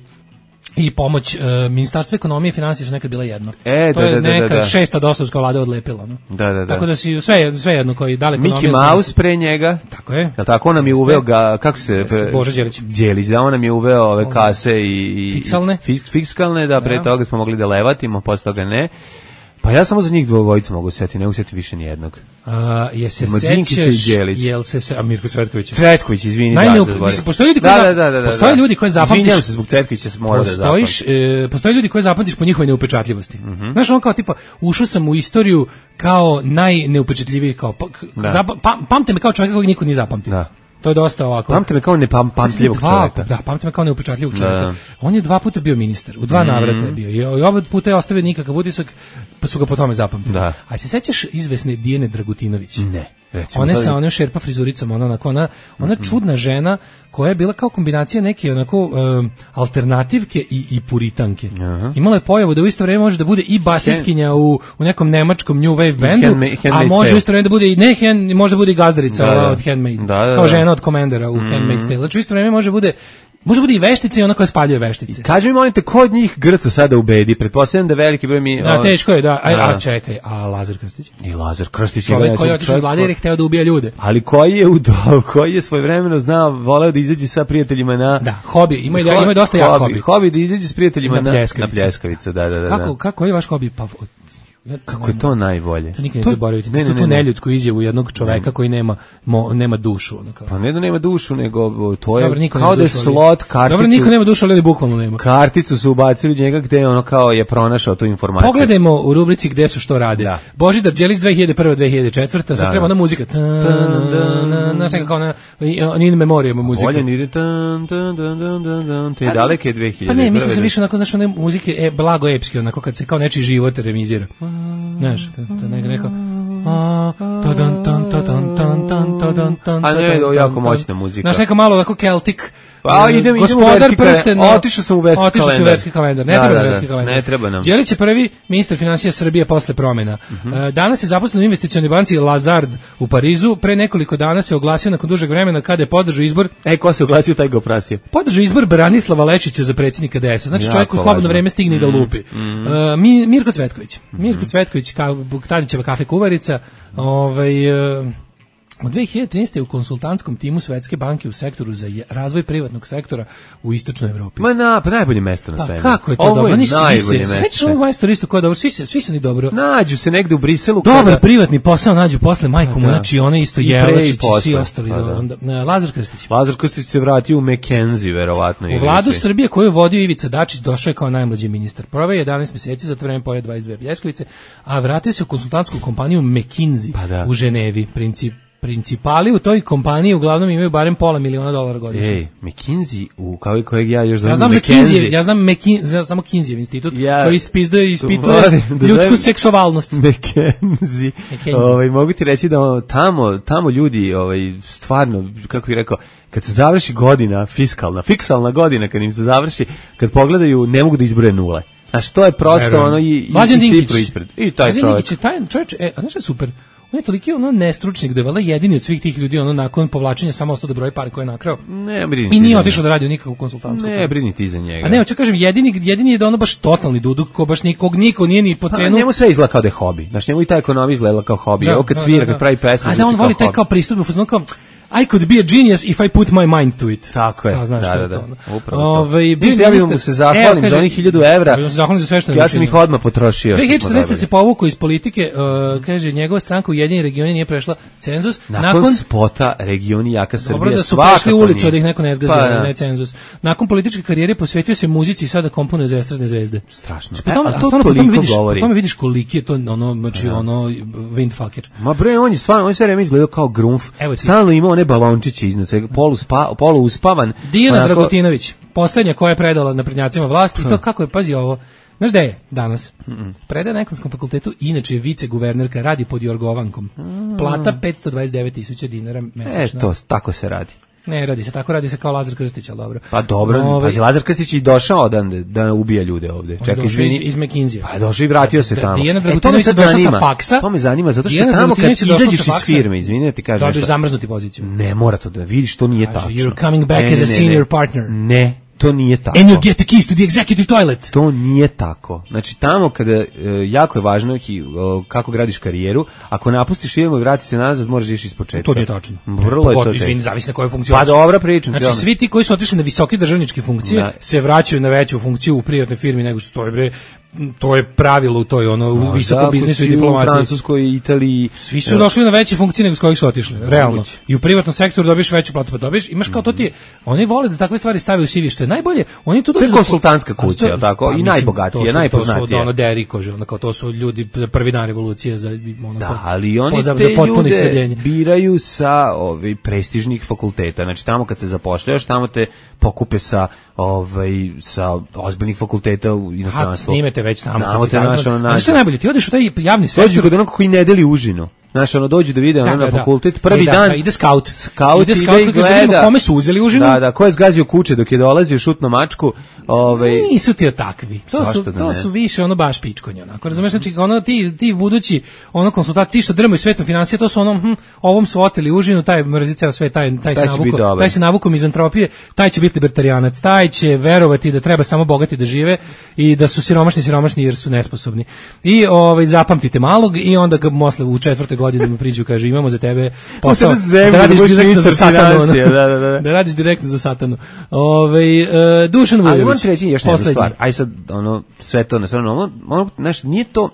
i pomoć uh, Ministarstva ekonomije i financija su nekad bila jedno. E, to da, je da, da, neka da. šesta dosovska vlada odlepila, no. Da, da, da. Tako da si sve sve jedno koji daleko Mickey Mouse pre njega. Tako je. Jel tako on nam je uveo ga, kako se pre, Boža Đelić. Đelić, da on nam je uveo ove kase i, i fiksalne. Fiks, fiskalne, da pre da. toga smo mogli da levatimo, posle toga ne. Pa ja samo za njih dvojicu mogu setiti, ne mogu setiti više ni jednog. Uh, je se sećaš, jel se se, a Mirko Cvetković? Cvetković, izvini. Najne, da, mislim, postoje ljudi koji, da, da, da, da, postoje ljudi koji zapamtiš. Izvinjam se zbog Cvetkovića, se mora da zapamtiš. E, postoje ljudi koji zapamtiš po njihovoj neupečatljivosti. Mm -hmm. Znaš, on kao tipa, ušao sam u istoriju kao najneupečatljiviji, kao, pa, zap, pa, pamte me kao čovjeka kojeg niko nije zapamtio. Da. To je dosta ovako. Pamte me kao nepamtljivog čovjeka. Da, pamte me kao neupečatljivog čovjeka. Da. On je dva puta bio ministar, u dva mm. navrata je bio. I oba puta je ostavio nikakav utisak, pa su ga po tome zapamtili. Da. A se sećaš izvesne Dijane Dragutinović? Ne. Recimo, ona sa onom šerpa frizuricom, ona onako, ona, ona mm. čudna žena koja je bila kao kombinacija neke onako um, alternativke i, i puritanke. Uh-huh. Imala je pojavu da u isto vrijeme može da bude i basistkinja u, u nekom nemačkom New Wave bandu, handma- a može u isto vrijeme da bude i ne hand, može da bude i gazdarica da, da. od Handmaid, da, da, kao žena od Komendera u mm. Handmaid's Tale. Znači u isto vrijeme može bude Može bude i veštica i ona koja spaljuje veštice. Kaži mi, molim te, ko od njih grca sada u bedi? Pretpostavljam da veliki broj mi... Da, teško je, da. A, a čekaj, a Lazar Krstić? I Lazar Krstić. Čovjek koji je otišao iz vlade jer je hteo da ubija ljude. Ali koji je u do, koji je svojevremeno znao, voleo da izađe sa prijateljima na... Da, hobi, ima, hobi, ima dosta jak hobi. Hobi da izađe s prijateljima na, na, na pljeskavicu, da, da, da. Kako, kako je vaš hobi? Pa... Ja, kako je to najbolje? To nikad ne zaboravite. Ne, ne, ne, tu neljudsku izjavu jednog čoveka ne. koji nema mo, nema dušu, ono kao. Pa ne da nema dušu, nego to je Dobar, kao da je slot karticu. Dobro, niko nema dušu, ali on bukvalno nema. Karticu su ubacili u njega gde ono kao je pronašao tu informaciju. Pogledajmo u rubrici gde su što rade. Da. Božidar Đelić dve hiljade prve do dve hiljade četvrte. Sad treba ona muzika. Znaš nekako ona in memoriam muzika. Bolje ide te daleke dve hiljade. Pa ne, mislim se više onako, znaš, one muzike e, blago epski, onako kad se kao nečiji život remizira. Znaš, to neka neka a ne, je jako moćna muzika. Znaš, neka malo tako Celtic, pa, idem, Gospodar prsten, otišao sam u verski kalendar. Otišao sam u verski kalendar, ne treba verski kalendar. Ne treba nam. Đelić je prvi ministar financija Srbije posle promena. Danas je zaposlen u investicionoj banci Lazard u Parizu, pre nekoliko dana se oglasio nakon dužeg vremena kada je podržao izbor. E, ko se oglasio, taj ga oprasio. Podržao izbor Branislava Lečića za predsjednika D S A. Znači, čovjek u slobodno vreme stigne i da lupi. Mirko Cvetković. Mirko Cvetković, Tadićeva kafe kuvarica, ovaj... U dve hiljade trinaeste. u konsultantskom timu Svetske banke u sektoru za razvoj privatnog sektora u istočnoj Evropi. Ma na, pa najbolje mesto na svemu. Pa kako je to ovo dobro? Oni najbolje mesto. Sveći ovog majstora isto ko je dobro, svi se, svi se ni dobro. Nađu se negde u Briselu. Dobar kada... privatni posao nađu posle majkom, pa, znači one isto Jelačić i svi ostali. Pa, da. Onda, Lazar Krstić. Lazar Krstić se vratio u McKenzie, verovatno. U vladu Srbije koju vodio Ivica Dačić došao je kao najmlađi ministar. Proveo je jedanaest mjeseci, za to vreme pojeo dvadeset dve pljeskavice, a vratio se u konsultantsku kompaniju McKinsey pa, da. u Ženevi, princip principali u toj kompaniji uglavnom imaju barem pola miliona dolara godišnje. Ej, McKinsey, u kao i kojeg ja još zovem ja znam McKinsey, ja znam McKinsey, samo Kinsey institut ja, koji ispizduje, ispituje da ljudsku zovem seksualnost. McKinsey. Ovaj mogu ti reći da tamo tamo ljudi ovaj stvarno kako bih rekao kad se završi godina fiskalna, fiksalna godina kad im se završi, kad pogledaju ne mogu da izbroje nule. A što je prosto Verujem. ono i, i, i cifru ispred. I taj Mlađan čovjek. Dinkić, taj čovjek, e, a znaš je super. On je toliki ono nestručnik da je valjda jedini od svih tih ljudi ono nakon povlačenja samo ostao da broji pare koje je nakrao. Ne brini. I nije otišao da radi u nikakvu konsultantsku. Ne brini ti za njega. A ne, hoću kažem jedini jedini je da ono baš totalni duduk, ko baš nikog niko nije ni po cenu. Pa njemu sve izgleda kao da je hobi. Znaš, njemu i ta ekonomija izgleda kao hobi. Evo kad svira, kad pravi pesmu. A da on voli taj kao pristup, kao I could be a genius if I put my mind to it. Tako je. Kao, znaš, da, to da, je da. to, ono. Upravo Ovaj, to. Ništa, ja bih mu se zahvalim evo, za onih hiljadu evra. Ja bih mu se zahvalim za sve što nam Ja sam ih odmah potrošio. dve hiljade četrnaeste. se povukao iz politike, uh, kaže, njegova stranka u Ujedinjenim regionima nije prešla cenzus. Nakon, nakon spota regioni jaka Srbija. Dobro da su prešli ulicu, da ih neko ne zgazi, pa, ne cenzus. Nakon političke karijere posvetio se muzici i sada komponuje za estradne zvezde. Strašno. Po tome, e, a to to toliko govori. Po tome vidiš koliki je to ono, znači ono windfucker. Ma bre, on je stvarno, on je sve vreme izgledao kao grunf. Stalno imao one balončiće iznad sebe, polu, spa, polu uspavan. Dijana onako... Dragutinović, poslednja koja je predala naprednjacima vlast, i to kako je, pazi ovo, znaš gde je danas? Mm-mm. Predaje na Ekonomskom fakultetu, inače viceguvernerka, radi pod Jorgovankom. Plata petsto dvadeset devet tisuća dinara mesečno. E, to, tako se radi. Ne, radi se tako, radi se kao Lazar Krstić, al dobro. Pa dobro, Ove... pa Lazar Krstić je došao odande da ubija ljude ovde. Čekaj, izvini. Iz, iz McKinsey. Pa je došao i vratio se da, tamo. Dijana Dragutinović e, je došla sa faksa. To me zanima, zato što tamo kad izađeš iz firme, izvini da ti kažem nešto. Dođeš zamrznuti poziciju. Ne mora to da vidiš, to nije tačno. You're coming back ne, as a ne, senior ne, partner. Ne. To nije tako. And you get the keys to the executive toilet. To nije tako. Znači tamo kada e, jako je važno ki, o, kako gradiš karijeru, ako napustiš firmu i vrati se nazad, možeš ići ispočetka. To nije tačno. Vrlo je to. Izvini, zavisi na kojoj funkciji. Pa dobra priča. Znači svi ti koji su otišli na visoke državničke funkcije da. se vraćaju na veću funkciju u privatnoj firmi nego što je bre. To je pravilo u toj ono u visokom biznisu i diplomatiji. U Francuskoj, Italiji. Svi su došli na veće funkcije nego s kojih su otišli, realno. I u privatnom sektoru dobiješ veću platu, pa dobiješ, imaš kao to ti, oni vole da takve stvari stave u C V, što je najbolje. Oni tu dođu. To je konsultantska kuća, al tako, i najbogatija, najpoznatija. To su ono Deri kaže, ono kao to su ljudi prvi dan revolucije za ono. Da, ali oni te ljude biraju sa ovih prestižnih fakulteta. Znači tamo kad se zapošljaš, tamo te pokupe sa ovaj sa ozbiljnih fakulteta u inostranstvu. Snimete već tamo. Namo te naš ono nađe. Što je najbolje, ti odeš u taj javni sektor. Dođu kod onog koji ne deli užinu. Znaš, ono dođu da vide ono na fakultet, prvi da, dan. Da, ide skaut. Skaut ide, ide i gleda. Kome su uzeli užinu? Da, da, ko je zgazio kuće dok je dolazio šutno mačku. Ovaj... Nisu ti takvi. To su, to su više ono baš pičkonje. Onako, razumeš, znači, ono, ti, ti budući ono konsultanti, ti što drmaju svetom financije, to su ono, hm, ovom su oteli užinu, taj mrzi ceo sve, taj, taj, taj, se navuko, taj se navukom izantropije, taj će biti libertarijanac, taj će verovati da treba samo bogati da žive i da su siromašni siromašni jer su nesposobni. I ovaj, zapamtite malog i onda ga posle u četvrtoj godini mu priđu, kaže, imamo za tebe posao da radiš direktno za satanu. Da, da, da. Da radiš direktno za satanu. Ovaj uh, Dušan Vujović. Ali moram ti reći još jednu stvar. Aj sad, ono, sve to na stranu, ono, ono, nešto, nije to,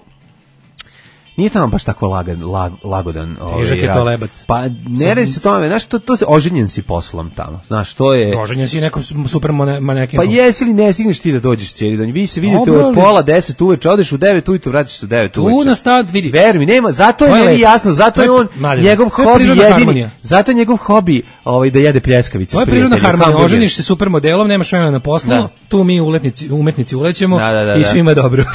nije tamo baš tako lagan, lag, lagodan. Težak je to lebac. Pa ne radi se tome, znaš, to, to se oženjen si poslom tamo, znaš, to je... Oženjen si nekom super manekinom. Pa jesi li ne stigneš ti da dođeš cijeli dan? Vi se vidite od pola deset uveče, odeš u devet ujutru, vratiš se u devet uveče. Tu na stad vidi. Ver mi, nema, zato je meni jasno, zato je on njegov hobi jedini, zato je njegov hobi ovaj, da jede pljeskavice. To je prirodna harmonija, oženiš se super modelom, nemaš vremena na poslu, da. Tu mi uletnici, umetnici ulećemo da, da, da, i svima dobro.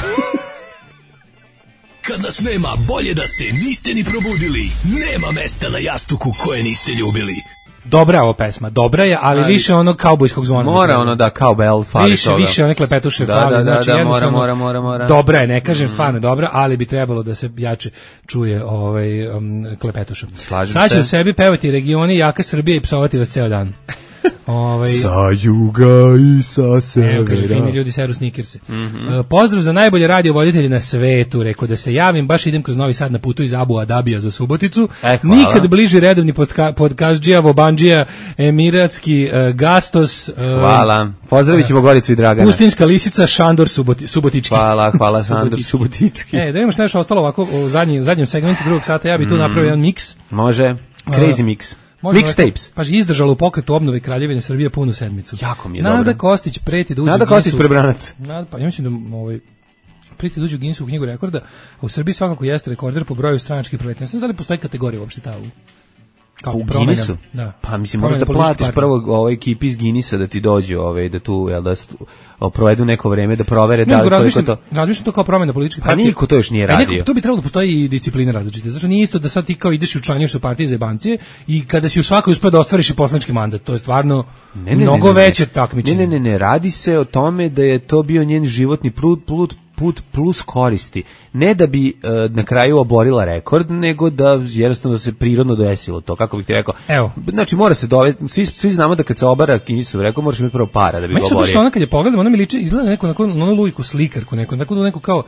Kad nas nema, bolje da se niste ni probudili. Nema mesta na jastuku koje niste ljubili. Dobra je ovo pesma, dobra je, ali, ali više ono kaubojskog zvona. Mora ono da cowbell fali više, toga. Više one klepetuše da, fali, da, znači da, da, jednostavno mora, mora, mora. Dobra je, ne kažem mm. stvarno dobra, ali bi trebalo da se jače čuje ovaj um, klepetuša. Slažem Sad ću se. u sebi pevati regioni jaka Srbije i psovati vas ceo dan. Ovaj sa juga i sa severa. Evo, kaže, fini ljudi seru snikerse. Mm -hmm. uh, pozdrav za najbolje radio voditelji na svetu, rekao da se javim, baš idem kroz Novi Sad na putu iz Abu Adabija za Suboticu. E, nikad bliži redovni podka, podkastđija Vobanđija, Emiratski uh, Gastos. Uh, hvala. Pozdravit ćemo Goricu i Dragana. Pustinska lisica Šandor Suboti, Subotički. Hvala, hvala Šandor Subotički. E, da vidimo što je još ostalo ovako u zadnjem, zadnjem segmentu drugog sata, ja bi tu mm. napravio jedan miks. Može, crazy mix. Mixtapes. Pa izdržalo u pokretu obnove Kraljevine Srbije punu sedmicu. Jako mi je Nada dobro. Nada Kostić preti da uđe Nada Kostić prebranac. Nada, pa ja mislim da ovaj preti da uđe u Guinnessovu knjigu rekorda, a u Srbiji svakako jeste rekorder po broju stranačkih preletanja. Ne znam da li postoji kategorija uopšte ta u kao u Guinnessu? Da. Pa mislim možeš da platiš prvo ovoj ekipi iz Guinnessa da ti dođu, ovaj da tu jel da provedu neko vreme da provere da li koliko to. Razmišljam to kao promena političke partije. Pa niko to još nije radio. Neko, to bi trebalo da postoji i disciplina različite. Zato nije isto da sad ti kao ideš i učlanjuješ se u partije za jebancije i kada si u svakoj uspeo da ostvariš i poslanički mandat. To je stvarno ne, ne, mnogo ne, ne, veće takmičenje. Ne, ne, ne, ne, radi se o tome da je to bio njen životni put, put, put plus koristi. Ne da bi uh, na kraju oborila rekord, nego da jednostavno da se prirodno desilo to, kako bih ti rekao. Evo. Znači mora se dovesti, svi, svi znamo da kad se obara Guinnessov rekord, moraš imati prvo para da bi ga oborio. Meni se ona kad je pogledam, ona mi liči, izgleda neko, na onu lujku slikarku, neko, neko, neko kao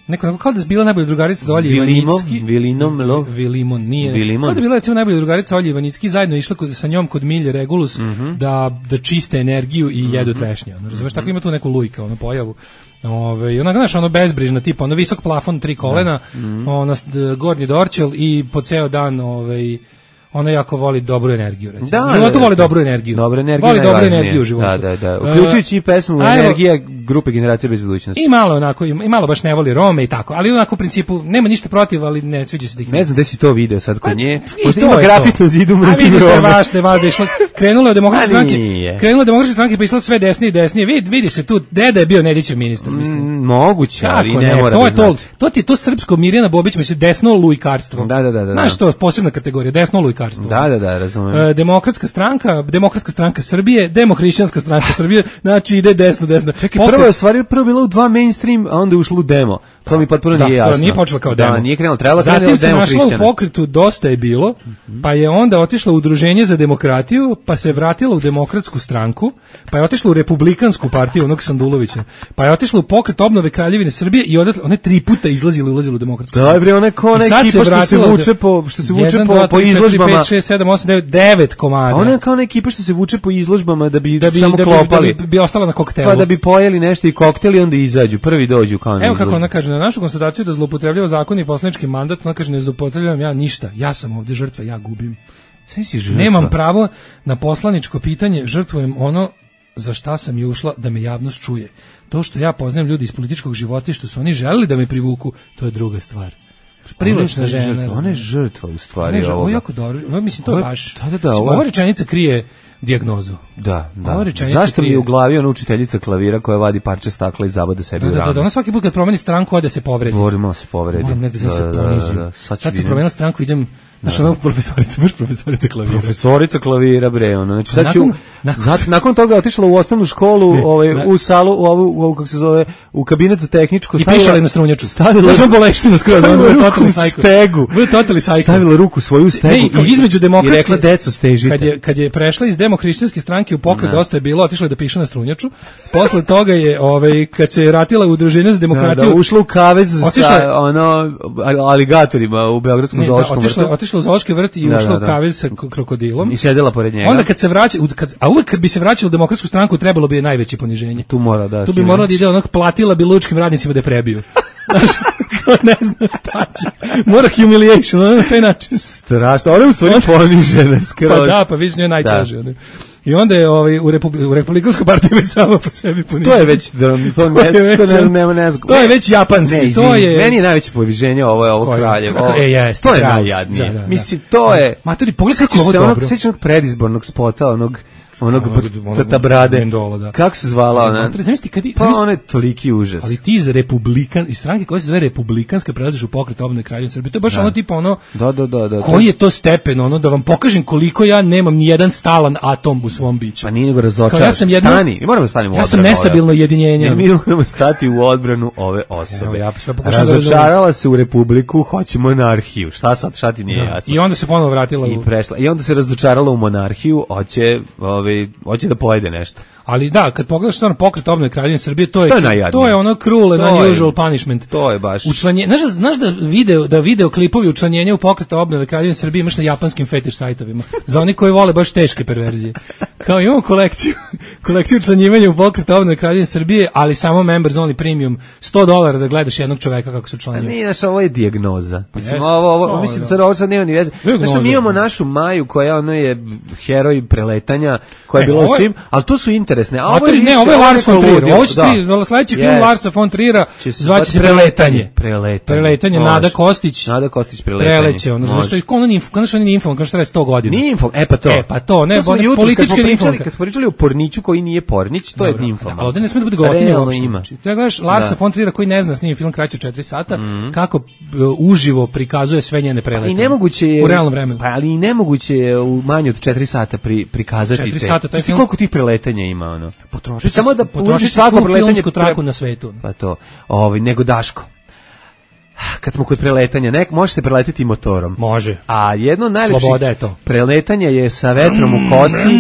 neko kao da je bila najbolja drugarica do Olje Ivanicki. Vilinom, lo. Vilimon, nije. Vilimon. Kao da je bila recimo najbolja drugarica Olje Ivanicki, zajedno išla kod, sa njom kod Milje Regulus mm-hmm. da, da čiste energiju i jedu mm-hmm. trešnje. Ono, razumeš, tako ima tu neku lujka, ono, pojavu. Ove, i ona, znaš, ono bezbrižna tipa, ono visok plafon, tri kolena, mm-hmm. ono, gornji dorčel i po ceo dan, ovaj, ona jako voli dobru energiju, recimo. Da, u životu da, da, voli dobru energiju. Dobra energija voli dobru energiju u životu. Da, da, da. Uključujući i pesmu uh, Energija grupe Generacije bez budućnosti. I malo onako, i malo baš ne voli Rome i tako, ali onako u principu nema ništa protiv, ali ne sviđa se da ih. Ne znam da si to video sad kod nje. Možda ima grafit na zidu mrzim Rome. A vidiš da vaš, da vaš, da išla, krenula je demokratske stranke, krenula je demokratske stranke, pa išla sve desnije i desnije. Vidi, vidi se tu, deda je bio Nedićev ministar, mislim. Mm, moguće, ali ne, ne mora to da je to, to ti je to srpsko Mirjana Bobić, mislim, desno lujkarstvo. Da, da, da, da. Znaš to, posebna kategorija, desno lujkarstvo. Da, da, da. Uh, demokratska stranka, demokratska stranka Srbije, demohrišćanska stranka Srbije, znači ide desno, desno. Čekaj, prvo je stvari prvo bilo u dva mainstream, a onda je ušlo u demo. To mi potpuno da, nije jasno. Da, nije počelo kao demo. Da, nije krenulo, trebalo krenulo demo Zatim se našla u pokretu Dosta je bilo, pa je onda otišla u Udruženje za demokratiju, pa se vratila u Demokratsku stranku, pa je otišla u Republikansku partiju onog Sandulovića, pa je otišla u pokret obnove Kraljevine Srbije i odatle one tri puta izlazila i ulazila u Demokratsku. Da, bre, ona kao neka ekipa što se vuče po što se vuče po po izložbama. pet, šest, sedam, osam, devet, devet komada. Ona je kao neka ekipa što se vuče po izložbama da bi, da bi samo da bi, klopali. Da bi, bi ostala na koktelu. Pa da bi pojeli nešto i koktel i onda izađu. Prvi dođu kao na. Evo kako ona kaže, na našu konstataciju da zloupotrebljava zakon i poslanički mandat, ona kaže ne zloupotrebljavam ja ništa. Ja sam ovdje žrtva, ja gubim. Nemam pravo na poslaničko pitanje, žrtvujem ono za šta sam i ušla da me javnost čuje. To što ja poznajem ljudi iz političkog života i što su oni želeli da me privuku, to je druga stvar. Privlačna žena. Ona je žrtva u stvari ovoga. Ovo je jako dobro. Ovo, mislim, to je baš. Da, da, da, ova... ova rečenica krije dijagnozu. Da, da. Zašto krije... mi je u glavi ona učiteljica klavira koja vadi parče stakla i zabode sebi da, u rame? Da, da, da, ona svaki put kad promeni stranku ode se povredi. Moramo se povredi. Moram negdje da, da se ponizim. Da, da, da. Sad, sad se promenila stranku, idem. Znaš, ono profesorica, baš profesorica klavira. Profesorica klavira, bre, ono. Znači, sad ću, nakon, nakon, zat, nakon toga je otišla u osnovnu školu, ne, ovaj, ne. u salu, u ovu, u ovu, kako se zove, u kabinet za tehničko. I stavila, pišala je na strunjaču. Stavila je boleštinu skroz, stavila ruku u stegu. Bio totally psycho. Stavila ruku svoju u stegu ne, i, između demokratske, i rekla, deco, stežite. Kad je, kad je prešla iz demohrišćanske stranke u pokret, dosta je bilo, otišla je da piše na strunjaču. Posle toga je, ovaj, kad se je vratila u Udruženje za demokratiju, da, da, ušla u kavez sa, ono, aligatorima u Beogradskom zoološkom vrtu. Otišla u zoološki vrt i ušla u kavez sa krokodilom. I sedela pored njega. Onda kad se vraća, kad, a uvek kad bi se vraćalo u Demokratsku stranku, trebalo bi je najveće poniženje. Tu mora da. Tu bi moralo da ide onog, platila bi lučkim radnicima da je prebiju. Znaš, ne znam šta će. Mora humiliation, ono, na taj način. Strašno, ona je u stvari ponižena skroz. Pa da, pa vidiš, nije najteže. Da. I onda je ovaj u Republi, u Republikanskoj partiji već samo po sebi ponižen. To je već to ne to ne to ne ne To je već japanski. Ne, to je meni je najveće poniženje ovo je ovo Kraljevo. E, jest, to je najjadnije. Da, da, Mislim to je. Matori, pogledaj kako ovo dobro. Sećaš onog predizbornog spota, onog onog tata brade. Da. Kako se zvala ona? Zamisli kad pa on je toliki užas. Ali ti iz Republikan iz stranke koja se zove Republikanska prelaziš u pokret obnove Kraljevine Srbije. To je baš da. ono tipa ono. Da, da, da, da. Koji je to stepen ono da vam pokažem koliko ja nemam ni jedan stalan atom u svom biću. Pa nije nego razočaran. Ja sam jedno, stani, mi moramo da stanemo u odbranu. Ja sam nestabilno jedinjenje. Ne, mi moramo stati u odbranu ove osobe. Evo, ja razočarala se u Republiku, hoće monarhiju. Šta sad, šta ti nije da. jasno? I onda se ponovo vratila i prešla. I onda se razočarala u monarhiju, hoće, ovaj, hoće da pojede nešto. Ali da, kad pogledaš stvarno pokret obnove Kraljevine Srbije, to je to je, to je ono cruel and unusual punishment. To je baš. Učlanjenje, znaš, znaš da video da video klipovi učlanjenja u pokret obnove Kraljevine Srbije imaš na japanskim fetiš sajtovima. Za oni koji vole baš teške perverzije. Kao imamo kolekciju, kolekciju učlanjivanja u pokret obnove Kraljevine Srbije, ali samo members only premium sto dolara da gledaš jednog čoveka kako se učlanjuje. Nije, znaš, ovo je dijagnoza. Mislim, ovo, ovo, ovo mislim da sad ovo sad nema ni veze. Znaš, mi imamo našu Maju koja ono je heroj preletanja, koja je bila svim, ali to su interesne. A ovo je ne, ovo je Lars von Trier. Ovo će sledeći film Larsa von Triera zvaće se Preletanje. Preletanje. Preletanje Nada Kostić. Nada Kostić Preletanje. Preleće, ono znači što je ono info, konačno nije info, kao što je sto godina. Nije info, e pa to. E pa to, ne, politički info. Kad smo pričali o Porniću koji nije Pornić, to je info. Ali ovde ne sme da bude govotinja uopšte. Treba gledaš Larsa von Triera koji ne zna snimi film kraći od četiri sata, kako uživo prikazuje sve njene preletanje. I nemoguće je u realnom vremenu. Pa ali i nemoguće je u manje od četiri sata prikazati te. četiri sata taj film. Koliko tih preletanja ima ono? Potroši samo da potroši svako preletanje traku na svetu. Pa to, ovaj nego Daško. Kad smo kod preletanja, nek može se preleteti motorom. Može. A jedno najlepše sloboda je to. Preletanje je sa vetrom u kosi. Mm,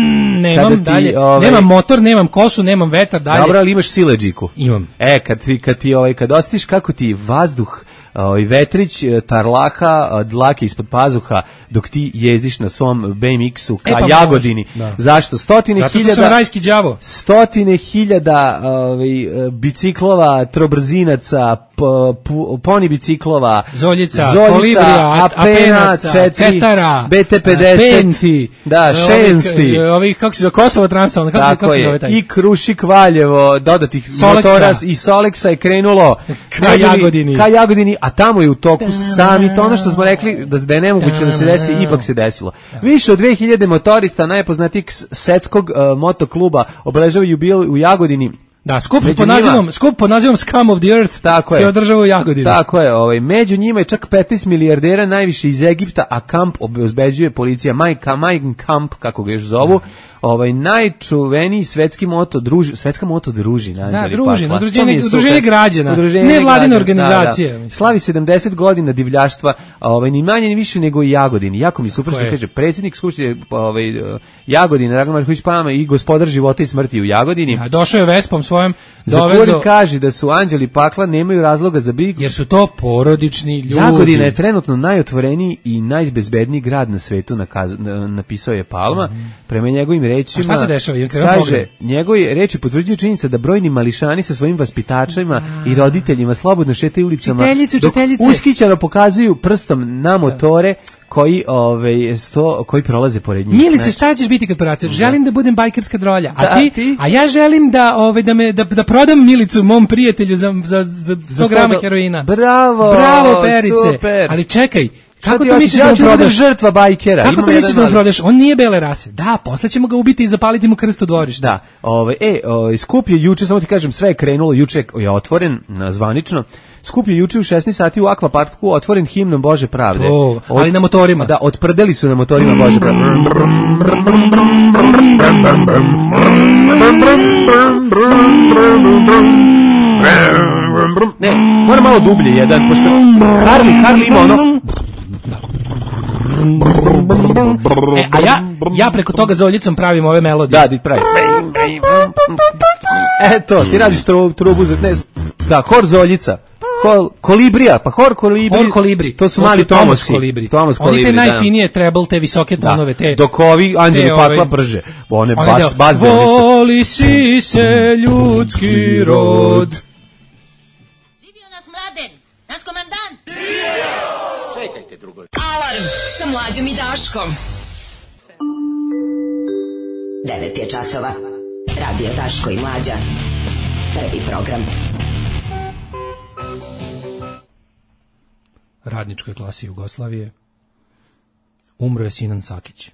nemam ti, dalje, ovaj, nemam motor, nemam kosu, nemam vetar, dalje. Dobro, ali imaš siledžiku. Imam. E, kad ti, kad ti, ovaj, kad osjetiš kako ti vazduh, ovaj, vetrić, tarlaha, dlake ispod pazuha, dok ti jezdiš na svom B M X-u ka e, pa Jagodini. Da. Zašto? Stotine Zato hiljada... što sam rajski đavo. Stotine hiljada ovaj, biciklova, trobrzinaca, p, p, poni biciklova, Zoljica, Zoljica Kolibrija, Apenaca, Cetara, B T pedeset, Penti, da, Šensti, ovih, ovih kako se zove, Kosovo Transalno, kako, tako kako se je, zove taj? i Krušik Valjevo, dodatih Soleksa. motora i Soleksa je krenulo ka Jagodini. Ka Jagodini, a tamo je u toku sami to ono što smo rekli da, da je nemoguće da se desi, ipak se desilo. Više od dve hiljade motorista najpoznatijeg svetskog uh, motokluba obeležava jubilej u Jagodini. Da, skup Među pod nazivom, skup pod nazivom Scum of the Earth tako se je. održava u Jagodini. Tako je, ovaj, među njima je čak petnaest milijardera, najviše iz Egipta, a kamp obezbeđuje policija, Majka, Majn Kamp, kako ga još zovu, ovaj, najčuveniji svetski moto, druži, svetska moto družina. Da, Anđeli družina, Pakla. udruženje, To udruženje građana, Udruženje nevladine građana, organizacije. Da, da. Slavi sedamdeset godina divljaštva, ovaj, ni manje ni više nego i Jagodini. Jako mi super što kaže, predsjednik Skupštine ovaj, Jagodine, Dragan Marković Palma i gospodar života i smrti u Jagodini. Da, došao je Vespom svojom, dovezo... Za kaže da su Anđeli Pakla nemaju razloga za brigu. Jer su to porodični ljudi. Jagodina je trenutno najotvoreniji i najbezbedniji grad na svetu, nakaz, napisao je Palma. Mm. Prema njegovim rečima... A šta se dešava? Kaže, njegove reči potvrđuju činjenica da brojni mališani sa svojim vaspitačima i roditeljima slobodno šetaju ulicama, čiteljice, dok čiteljice. ushićeno pokazuju prstom na motore koji ovaj sto koji prolaze pored njih. Milice, šta ćeš biti kad poracer? Želim da budem bajkerska drolja. A da, ti, ti? A ja želim da ovaj da me da, da prodam Milicu mom prijatelju za za za sto grama heroina. Bravo. Bravo, Perice. Super. Ali čekaj, kako ti to misliš da mu prodaš? Žrtva bajkera. Kako to misliš da mu prodaš? On nije bele rase. Da, posle ćemo ga ubiti i zapaliti mu krst u dvorište. Da. Ovaj e, ovaj skup je juče, samo ti kažem, sve je krenulo juče, je otvoren zvanično. Skup je juče u šesnaest sati u Aquaparku, otvoren himnom Bože pravde. Oh, ali na motorima. Da, otprdeli su na motorima Bože pravde. Ne, mora malo dublje jedan, pošto Harley, Harley ima ono... E, a ja, ja preko toga za oljicom pravim ove melodije. Da, ti pravi. Eto, ti radiš trubu za... Ne, da, hor za oljica. Hor, kolibrija, pa hor kolibri. Hor kolibri. To su mali Tomosi. Kolibri. Thomas Oni te kolibri, najfinije treble, te visoke tonove, te... Dok ovi Anđeli Pakla ove, prže. One, one bas, bas delnice. Voli si se ljudski rod. Živio nas Mladen, naš komandant. Čekajte drugo. Alarm sa Mlađom i Daškom. devet je časova. Radio Daško i Mlađa. Prvi program. Radničkoj klasi Jugoslavije umro je Sinan Sakić.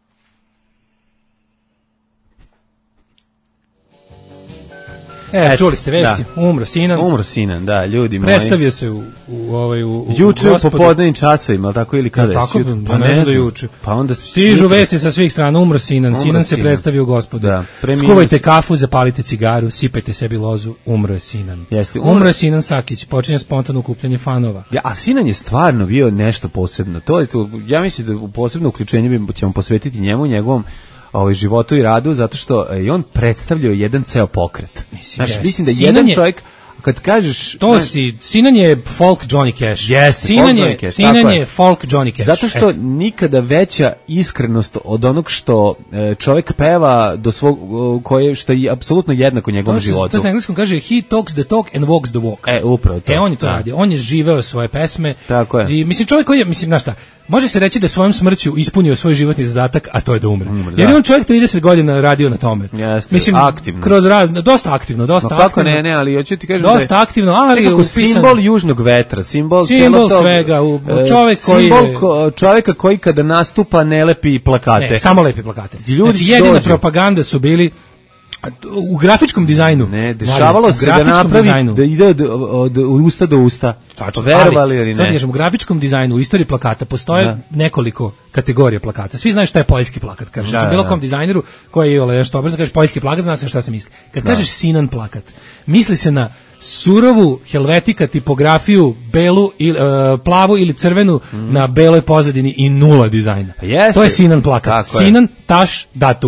E, čuli ste vesti, da. umro Sinan. Umro Sinan, da, ljudi moji. Predstavio se u, u, ovaj, u, juče u popodnevnim časovima, ali tako ili kada je? Tako, je? Pa ne znam da juče. Pa onda stižu vesti sa svih strana, umro Sinan. Umro Sinan se Sinan. predstavio Gospodu. Da, skuvajte kafu, zapalite cigaru, sipajte sebi lozu, umro je Sinan. Jeste, umro. umro je Sinan Sakić, počinje spontano okupljanje fanova. Ja, a Sinan je stvarno bio nešto posebno. To je to, ja mislim da u posebno uključenje ćemo posvetiti njemu, njegovom ovaj životu i radu, zato što je on predstavljao jedan ceo pokret. Mislim, znači, yes. mislim da Sinan jedan je, čovjek, kad kažeš... To si, Sinan je folk Johnny Cash. Yes, Sinan je, Cash, Sinan je folk Johnny Cash. Zato što e. nikada veća iskrenost od onog što čovjek peva do svog, koje, što je apsolutno jednako njegovom to životu. To se na engleskom kaže he talks the talk and walks the walk. E, upravo to. E, on je to da. radio. On je živeo svoje pesme. Tako je. I, mislim, čovjek koji je, mislim, znaš šta, može se reći da je svojom smrću ispunio svoj životni zadatak, a to je da umre. umre Jer je on čovjek trideset godina radio na tome. Jeste, mislim, aktivno. Kroz razne, dosta aktivno, dosta no, kako aktivno. ne, ne, ali hoću ti kažem dosta da je aktivno, ali je upisan simbol južnog vetra, simbol, simbol tog, svega, u, čovjek koji simbol je, ko, čovjeka koji kada nastupa ne lepi plakate. Ne, samo lepi plakate. Ljudi znači, jedina dođu. propaganda su bili u grafičkom dizajnu. Ne, dešavalo se da napravi dizajnu. Da ide od, od, od usta do usta. Tačno, verovali ili ne. Sad kažem, u grafičkom dizajnu, u istoriji plakata postoje da. nekoliko kategorija plakata. Svi znaju šta je poljski plakat. Kažem, da, bilo da. kom dizajneru koji je nešto obrzo kažeš poljski plakat, zna se šta se misli. Kad da. kažeš Sinan plakat, misli se na surovu helvetika tipografiju, belu ili uh, plavu ili crvenu mm. na beloj pozadini i nula dizajna. Jeste. To je Sinan plakat. Tako Sinan, je. taš, datum.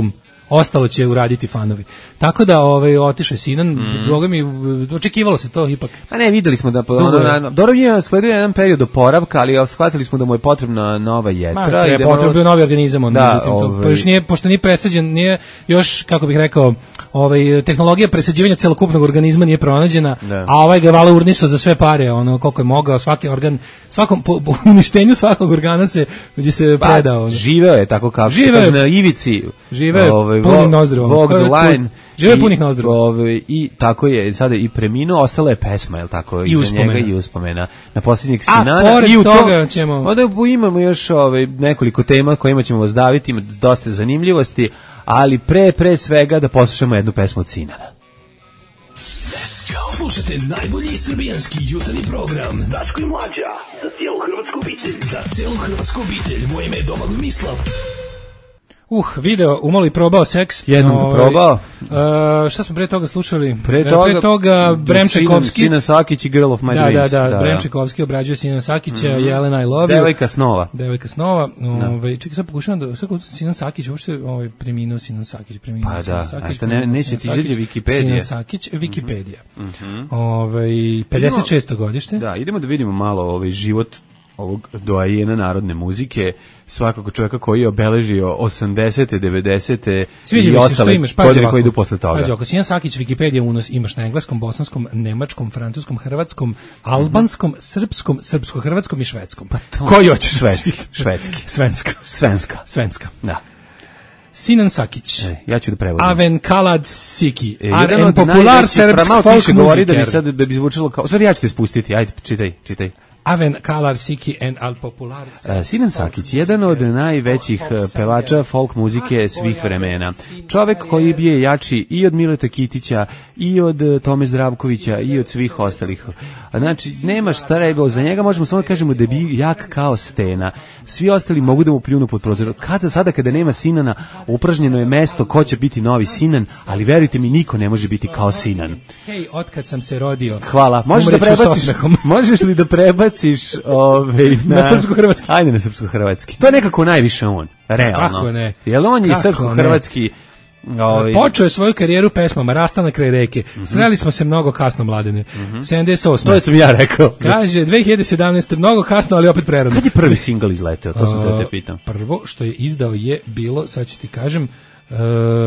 ostalo će uraditi fanovi. Tako da ovaj otiše Sinan, mm. Boga mi očekivalo se to ipak. A ne, videli smo da ono, dobro je sledio jedan period oporavka, ali shvatili smo da mu je potrebna nova jetra. Ma, je potrebno novi organizam, on, da, međutim, to, ovaj... još nije, pošto nije presađen, nije još, kako bih rekao, ovaj, tehnologija presađivanja celokupnog organizma nije pronađena, da. A ovaj ga vala urniso za sve pare, ono, koliko je mogao, svaki organ, svakom, po, po uništenju svakog organa se, gdje se pa, predao. Živeo je tako kao, živeo je na ivici, živeo je ovaj, punim nozdrovom. Walk the line. Žive punih nozdrova. Ovaj, I tako je, sada i preminuo, ostala je pesma, je li tako? I uspomena. Njega, i uspomena. Na posljednjeg Sinana. A pored i u toga to, ćemo... Onda imamo još ovaj, nekoliko tema kojima ćemo vas daviti, ima dosta zanimljivosti, ali pre, pre svega da poslušamo jednu pesmu od Sinana. Slušajte najbolji srbijanski jutarnji program Daško i Mlađa, za cijelu hrvatsku obitelj. Za cijelu hrvatsku obitelj, moje ime je Domagoj Mislav. Uh, video, umalo i probao seks. Jednom ga probao. Uh, šta smo pre toga slušali? Pre toga, pre toga Bremčekovski. Sinan Sakić i Girl of My da, Dreams. Da, da, da, Bremčekovski obrađuje Sinan Sakića, mm-hmm. Jelena I Love You. Devojka snova. Devojka snova. Ovaj, čekaj, sad pokušavam da, sad Sinan Sakić, uopšte ovaj, preminuo Sinan Sakić, preminuo pa Sinan da, Sakić. A šta ne, neće ti izađe Wikipedija. Sinan Sakić, Wikipedija. Mm-hmm. Ovaj, pedeset šesto godište. Da, idemo da vidimo malo ovaj život ovog doajena narodne muzike, svakako čovjeka koji je obeležio osamdesete, devedesete i ostale godine koji idu posle toga. Pazi, ako Sinan Sakić Wikipedia unos imaš na engleskom, bosanskom, nemačkom, francuskom, hrvatskom, albanskom, mm-hmm. srpskom, srpsko-hrvatskom i švedskom. Pa to... Koji hoćeš? Švedski. Švedski. Svenska. Svenska. Svenska. Da. Sinan Sakić. E, ja ću da prevodim. Aven Kalad Siki. E, Aren popular srpsk folk govori da bi sad da bi zvučalo kao... Sorry, ja ću te spustiti. Ajde, čitaj, čitaj. Aven Kalar Siki and Al Popular. Uh, Sinan Sakić, jedan od najvećih uh, pevača folk muzike svih vremena. Čovek koji je bio jači i od Mileta Kitića, i od uh, Tome Zdravkovića, i od svih ostalih. Znači, nema šta rebao, za njega možemo samo da kažemo da je bio jak kao stena. Svi ostali mogu da mu pljunu pod prozor. Kada, sada kada nema Sinana, upražnjeno je mesto ko će biti novi Sinan, ali verujte mi, niko ne može biti kao Sinan. Hej, otkad sam se rodio. Hvala. Možeš da prebaciš, možeš li da prebaciš Ove, na, na srpsko-hrvatski. Ajde na srpsko-hrvatski. To je nekako najviše on, realno. Kako ne? Jel on je srpsko-hrvatski... Ovaj... Počeo je svoju karijeru pesmama Rastana kraj reke. Mm-hmm. Sreli smo se mnogo kasno, Mladene. Mm-hmm. sedamdeset osme. To sam ja rekao. Kaže, dve hiljade sedamnaeste. mnogo kasno, ali opet prerano. Kad je prvi singl izleteo? To sam da te pitam. Prvo što je izdao je bilo, sad ću ti kažem... Uh,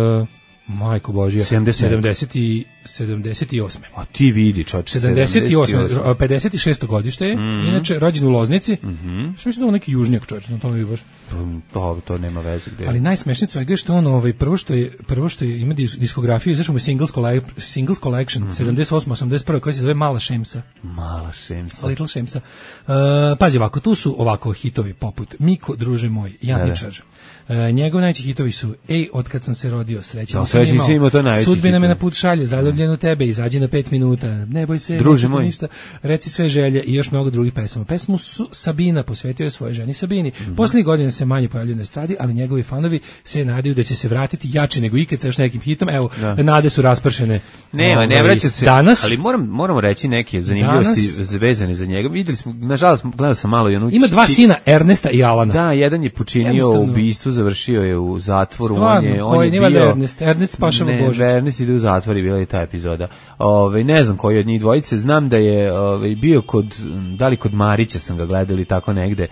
Majko Božija, sedamdeset i sedamdeset osme. A ti vidi, čoč, sedamdeset osme. pedeset šesto godište je, mm-hmm. inače rođen u Loznici. Mm-hmm. Što mislim da je neki južnjak, čoč, na tome bi baš. To, to nema veze. Gde. Ali najsmešnije svega je što on, ovaj, prvo što je, prvo što je, ima diskografiju, izašao mu Singles, colle- Singles Collection, mm-hmm. sedamdeset osme osamdeset prve koja se zove Mala Šemsa. Mala Šemsa. Little Šemsa. Uh, pazi ovako, tu su ovako hitovi poput Miko, druže moj, Janničar. Uh, njegov najveći hitovi su Ej, otkad sam se rodio, srećan sam imao, imao to Sudbina me na put šalje, Zaljubljen u tebe, Izađi na pet minuta, Ne boj se, druže moj, ništa, Reci sve želje i još mnogo drugih pesama. Pesmu su Sabina posvetio je svojoj ženi Sabini. Mm-hmm. Poslednjih godina se manje pojavljuje na estradi, ali njegovi fanovi se nadaju da će se vratiti jači nego ikad sa još nekim hitom. Evo, da. Nade su raspršene. Nema, ne vraća se. Danas, ali moram, moramo reći neke zanimljivosti danas, vezane za njega. Videli smo, nažalost, gledao sam malo i onu. Ima dva sina, Ernesta i Alana. Da, jedan je počinio ubistvo, završio je u zatvoru. Stvarno, on je, on je bio bio, Ernest, Ernest spašava Božić. Ne, Ernest ide u zatvor i bila je ta epizoda. Ove, ne znam koji od njih dvojice, znam da je ove, bio kod, da li kod Marića sam ga gledao ili tako negde.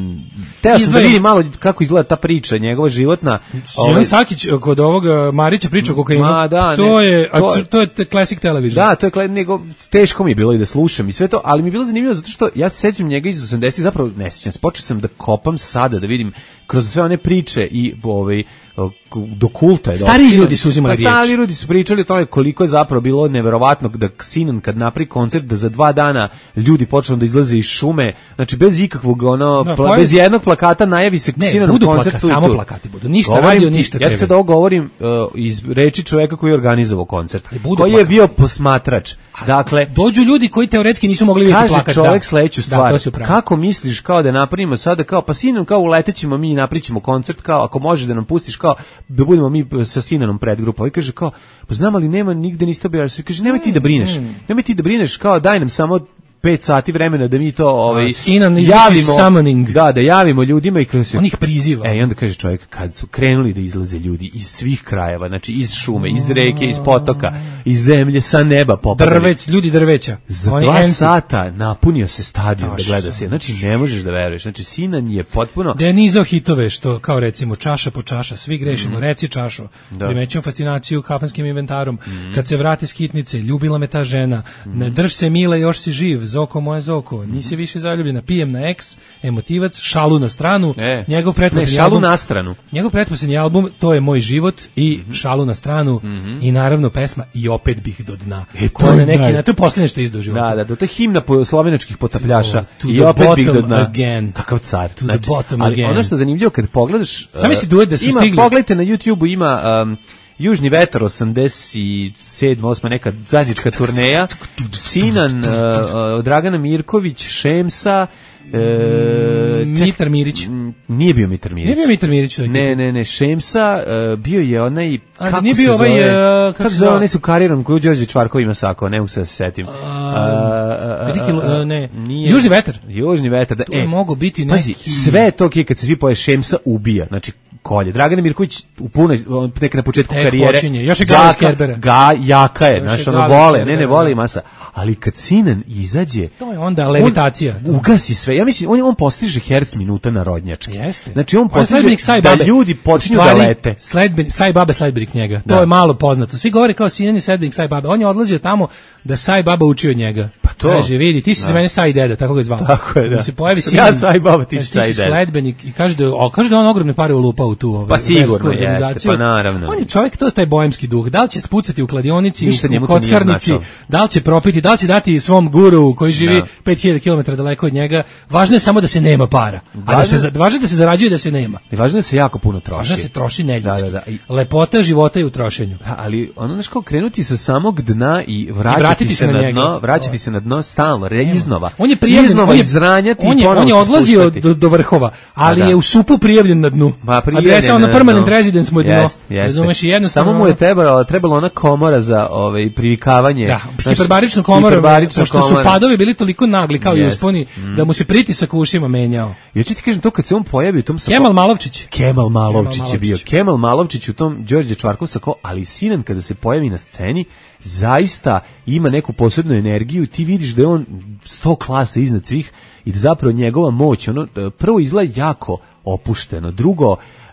Teo sam da vidim malo kako izgleda ta priča, njegova životna. Sinan ovaj... Sakić kod ovog Marića priča o kokainu. Ma, da, to, ne, je, to, to je classic television. Da, to je nego, teško mi je bilo i da slušam i sve to, ali mi je bilo zanimljivo zato što ja se sećam njega iz osamdesetih, zapravo ne sećam, počeo sam da kopam sada, da vidim kroz sve one priče i ovaj do kulta je. Stari ljudi su uzimali riječ. Stari ljudi su pričali o tome koliko je zapravo bilo neverovatno da Sinan kad napravi koncert da za dva dana ljudi počnu da izlaze iz šume, znači bez ikakvog ono da, pla, bez jednog plakata najavi se Sinan koncert. Ne, samo plakati budu. Ništa govorim radio, ništa ja sad ovo govorim uh, iz reči čoveka koji je organizovao koncert, koji je bio posmatrač. Dakle, dođu ljudi koji teoretski nisu mogli vidjeti plakat. Kaže čovjek sledeću stvar. Da, kako misliš kao da napravimo sada kao pa Sinan kao uletećemo mi i napričimo koncert kao ako možeš da nam pustiš kao da budemo mi sa Sinanom predgrupa. I kaže kao, pa znam ali nema nigde niste objavili. Kaže nemoj ti da brineš. Nemoj ti da brineš kao daj nam samo pet sati vremena da mi to ovaj Sinan izvrši summoning. Da, da javimo ljudima i kaže on ih priziva. E, i onda kaže čovjek, kad su krenuli da izlaze ljudi iz svih krajeva, znači iz šume, iz reke, iz potoka, iz zemlje, sa neba popadali. Drveć, ljudi drveća. Za Oni dva enti. sata napunio se stadion da gleda se. Znači, ne možeš da veruješ. Znači, Sinan je potpuno... Da je nizao hitove, što kao recimo čaša po čaša, svi grešimo, mm. reci čašo. Da. Primećujem fascinaciju kafanskim inventarom. Mm. Kad se vrate s hitnice, ljubila me ta žena. Mm. Ne drž se mile, još si živ. Zoko moje zoko. Nisi više zaljubljena. Pijem na eks, emotivac, šalu na stranu. E. Njegov pretposljednji šalu album, na stranu. Njegov pretposljednji album, to je moj život i mm. šalu na stranu mm-hmm. i naravno pesma I opet bih do dna. E, to je neki, na to je posljednje što je izdao života. Da, da, to je himna po slovenačkih potapljaša. To, to I opet bih do dna. Again. Kakav car. To znači, the bottom ali again. ono što je zanimljivo kad pogledaš... Sam misli duet da su ima, stigli. Pogledajte na YouTubeu ima... Um, Južni vetar osamdeset sedam osam neka zajednička turneja. Sinan, uh, uh, Dragana Mirković, Šemsa, E, Mitar Mirić. Nije bio Mitar Mirić. Nije bio Mitar Mirić. Ne, ne, ne, Šemsa, uh, bio je onaj... A, kako nije se bio zove? ovaj... Uh, kako se zove, onaj su karijerom koju Đorđe Čvarkov ima sako, ne mogu se da se setim. Uh, uh, uh, uh, ne. Nije, Južni vetar. Južni vetar, da. To je e, mogo biti neki... Pazi, sve to je kad se svi poje Šemsa ubija, znači kolje. Dragana Mirković u punoj, nek na početku Tek karijere. Počinje. Još je Gala iz Kerbera. Ga, jaka je, znaš, ono vole, ne, ne vole masa. Ali kad Sinan izađe... To je onda levitacija. On ugasi sve. Ja mislim, on, on postiže herc minuta narodnjački. Jeste. Znači, on postiže on da ljudi počinju da lete. Sledbenik, Saj Baba sledbenik njega. To da. je malo poznato. Svi govore kao Sinan je sledbenik Saj Baba. On je odlazio tamo da Saj Baba uči od njega. Pa to. Kaže, vidi, ti si za mene Saj deda, tako ga zvao. Tako je, da. Se pojavi Sinan. Ja Saj Baba, ti si Saj deda. Sledbenik i kaže da, o, kaže da on ogromne pare ulupao u tu ovaj, pa sigurno jeste, pa naravno. On je čovjek, to je taj bojemski duh. Da li će spucati u kladionici, u, u kockarnici, da li će propiti, da li će dati svom guru koji živi pet hiljada kilometara daleko od njega. Važno je samo da se nema para. A da se važno da se zarađuje, da se nema. I važno je da se jako puno troši. Važno da se troši neljudski. Da, da, da. I... Lepota života je u trošenju. Da, ali ono znaš kao krenuti sa samog dna i vraćati, I vratiti se, se na, na dno, vraćati se na dno stalno, re, iznova. On je prijavljen, iznova on je, izranjati on je, i ponovo on je odlazio do, do vrhova, ali da. je u supu prijavljen na dnu. Adresa ono permanent residence mu je dno. Razumeš, jednostavno. Samo mu je trebalo, trebalo ona komora za ovaj privikavanje. Da, hiperbaričnu komoru, pošto su padovi bili toliko nagli kao i usponi, mm. da mu se pritisak u ušima menjao. Ja ću ti kažem to kad se on pojavi u tom sa Kemal Malovčić. Kemal Malovčić, Kemal Malovčić je bio. Kemal Malovčić u tom Đorđe Čvarkov sako, ali Sinan kada se pojavi na sceni zaista ima neku posebnu energiju, ti vidiš da je on sto klasa iznad svih i da zapravo njegova moć, ono prvo izgleda jako opušteno, drugo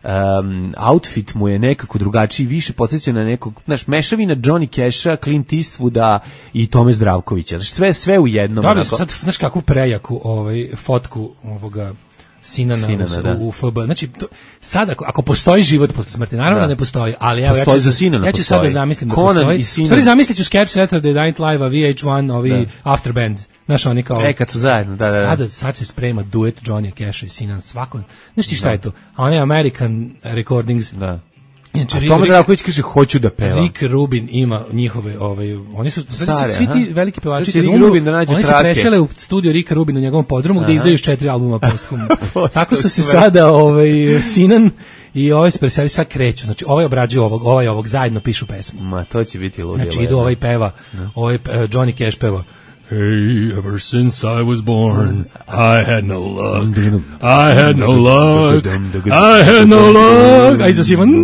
Um, outfit mu je nekako drugačiji, više podsjeća na nekog, znaš, mešavina Johnny Casha, Clint Eastwooda i Tome Zdravkovića. Znaš, sve sve u jednom. Dobio sam sad, znaš kakvu prejaku ovaj, fotku ovoga Sinana, Sinana u, u F B. Znači, to, sad ako, ako postoji život posle smrti, naravno da ne postoji, ali evo, ja ću, za Sinana ja ću sad da zamislim da Conan postoji. I Stvari zamislit ću sketch Saturday Night Live-a, V H one, ovi da. Afterbands. Znaš, oni kao... E, kad su zajedno, da, da. Sad, sad se sprema duet Johnny Cash i Sinan, svako... Znaš ti šta da. je to? A on je American Recordings. Da. Inače, a Toma Zdravković kaže, hoću da peva. Rick Rubin ima njihove... Ovaj, oni su, Stare, svi ti veliki pevači... Rick Rubin da nađe oni trake. se presele u studio Ricka Rubina u njegovom podrumu gde izdaju četiri albuma posthumno. Tako su se sada ovaj, Sinan i ovaj se preseli, sad kreću. Znači, ovaj obrađuju ovog, ovaj ovog, zajedno pišu pesmu. Ma, to će biti ludilo. Znači, idu ovaj peva, no. ovaj uh, Johnny Cash peva. Hey, ever since I was born, I had no luck. I had no luck. I had no luck. A iza svima,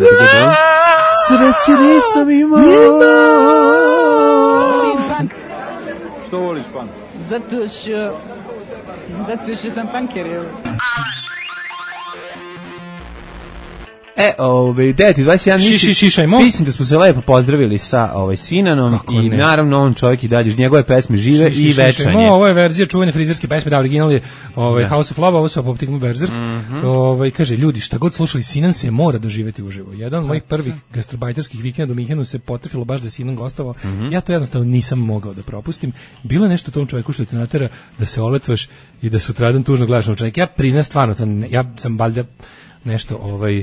sreće nisam imao. Što voliš pan? Zato što, zato što sam panker, evo. E, ovaj deveti dvadeset jedan Šiši šišajmo. Mislim da smo se lepo pozdravili sa ovaj Sinanom. Kako i ne? Naravno on čovjek i dalje njegove pesme žive šiši, i večanje. No, ovo je verzija čuvene frizerske pesme, da original je ovaj House of Love, ovo su Optical Berserk. Mm -hmm. Ovaj kaže ljudi, šta god slušali Sinan se mora doživeti uživo. Jedan od mojih prvih gastrobajterskih vikenda u Minhenu se potrefilo baš da Sinan gostovao. Mm -hmm. Ja to jednostavno nisam mogao da propustim. Bilo je nešto tom čovjeku što te natera da se oletvaš i da sutradan tužno gledaš na novčanik. Ja priznam stvarno to, ja sam valjda nešto ovaj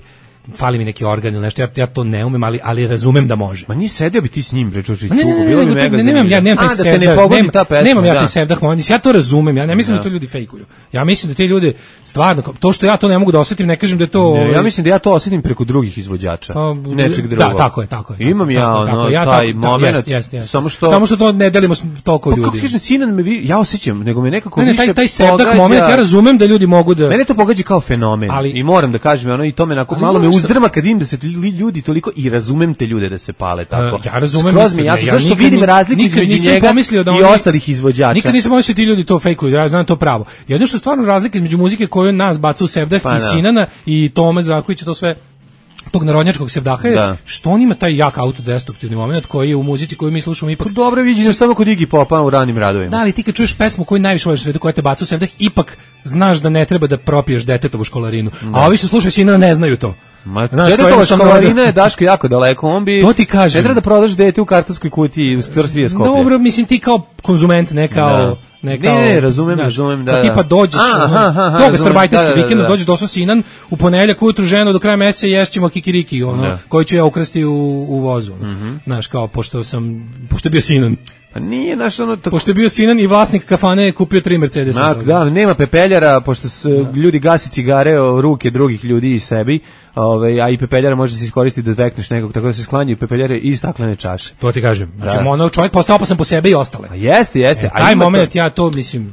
fali mi neki organ ili nešto, ja, ja to ne umem, ali, ali razumem da može. Ma nije sedeo bi ti s njim, bre, čočić, ne, ne, ne, bilo ne, mi ne, mega ne, nemam, ja nemam taj A, da te ne sevdah, pogodi nemam, ta pesma, nemam ja da. taj sevdah, ja to razumem, ja ne mislim da, da to ljudi fejkuju. Ja mislim da te ljudi stvarno, to što ja to ne mogu da osetim, ne kažem da je to... Ne, ja mislim da ja to osetim preko drugih izvođača, pa, nečeg drugog. Da, tako je, tako je. Imam ja, tako, ono, tako, ja, taj tako, moment, jest, jest, jest. samo što... Samo što to ne delimo toliko pa, ljudi. Pa kako kažem, Sinan me vi, ja osjećam, nego me nekako ne, ne, više taj, taj sevdah pogađa... moment, ja razumem da ljudi mogu da... Mene to pogađa kao fenomen, ali, i moram da kažem, ono, i to me onako, malo me uzdrma kad vidim da se ljudi toliko, i razumem te ljude da se pale tako. Uh, ja razumem. Skroz mi, ja zašto vidim razliku između njega da i ostalih izvođača. Nikad nisam pomislio ti ljudi to fejkuju, ja znam to pravo. Jedno što je stvarno razlika između muzike koju nas baca u sevdah pa, i Sinana i Tome Zdravkovića, to sve tog narodnjačkog sevdaha je da. Što on ima taj jak autodestruktivni moment koji je u muzici koju mi slušamo ipak... Dobro viđeno samo kod Iggy Popa u ranim radovima. Da, ali ti kad čuješ pesmu koju najviše voliš u svetu koja te baca u sevdah, ipak znaš da ne treba da propiješ detetovu školarinu. Da. A ovi što slušaju Sinana ne znaju to. Ma, detetova školarina je, Daško, jako daleko. On bi... To ti kažem. Ne treba da prodaš dete u kartonskoj kutiji u Srbije Skoplje. Dobro, mislim ti kao konzument, ne kao... Da. Ne, kao, ne, ne, razumem, razumem, da, da. Tipa dođeš, tog gastarbajterski vikend, dođeš došao Sinan, u ponedeljak ujutru ženo do kraja meseca ješćemo kikiriki, ono, da. Koji ću ja ukrasti u, u vozu. Mm -hmm. Znaš, kao, pošto sam, pošto je bio Sinan. Pa nije, znaš, ono... Tako... Pošto je bio Sinan i vlasnik kafane je kupio tri Mercedesa. Na, da, nema pepeljara, pošto su da. Ljudi gasi cigare o ruke drugih ljudi i sebi, ove, a i pepeljara može se iskoristiti da vekneš nekog, tako da se sklanjaju pepeljare i staklene čaše. To ti kažem. Znači, da. Ono, čovjek postao opasan po sebe i ostale. A jeste, jeste. E, taj moment to... ja to, mislim...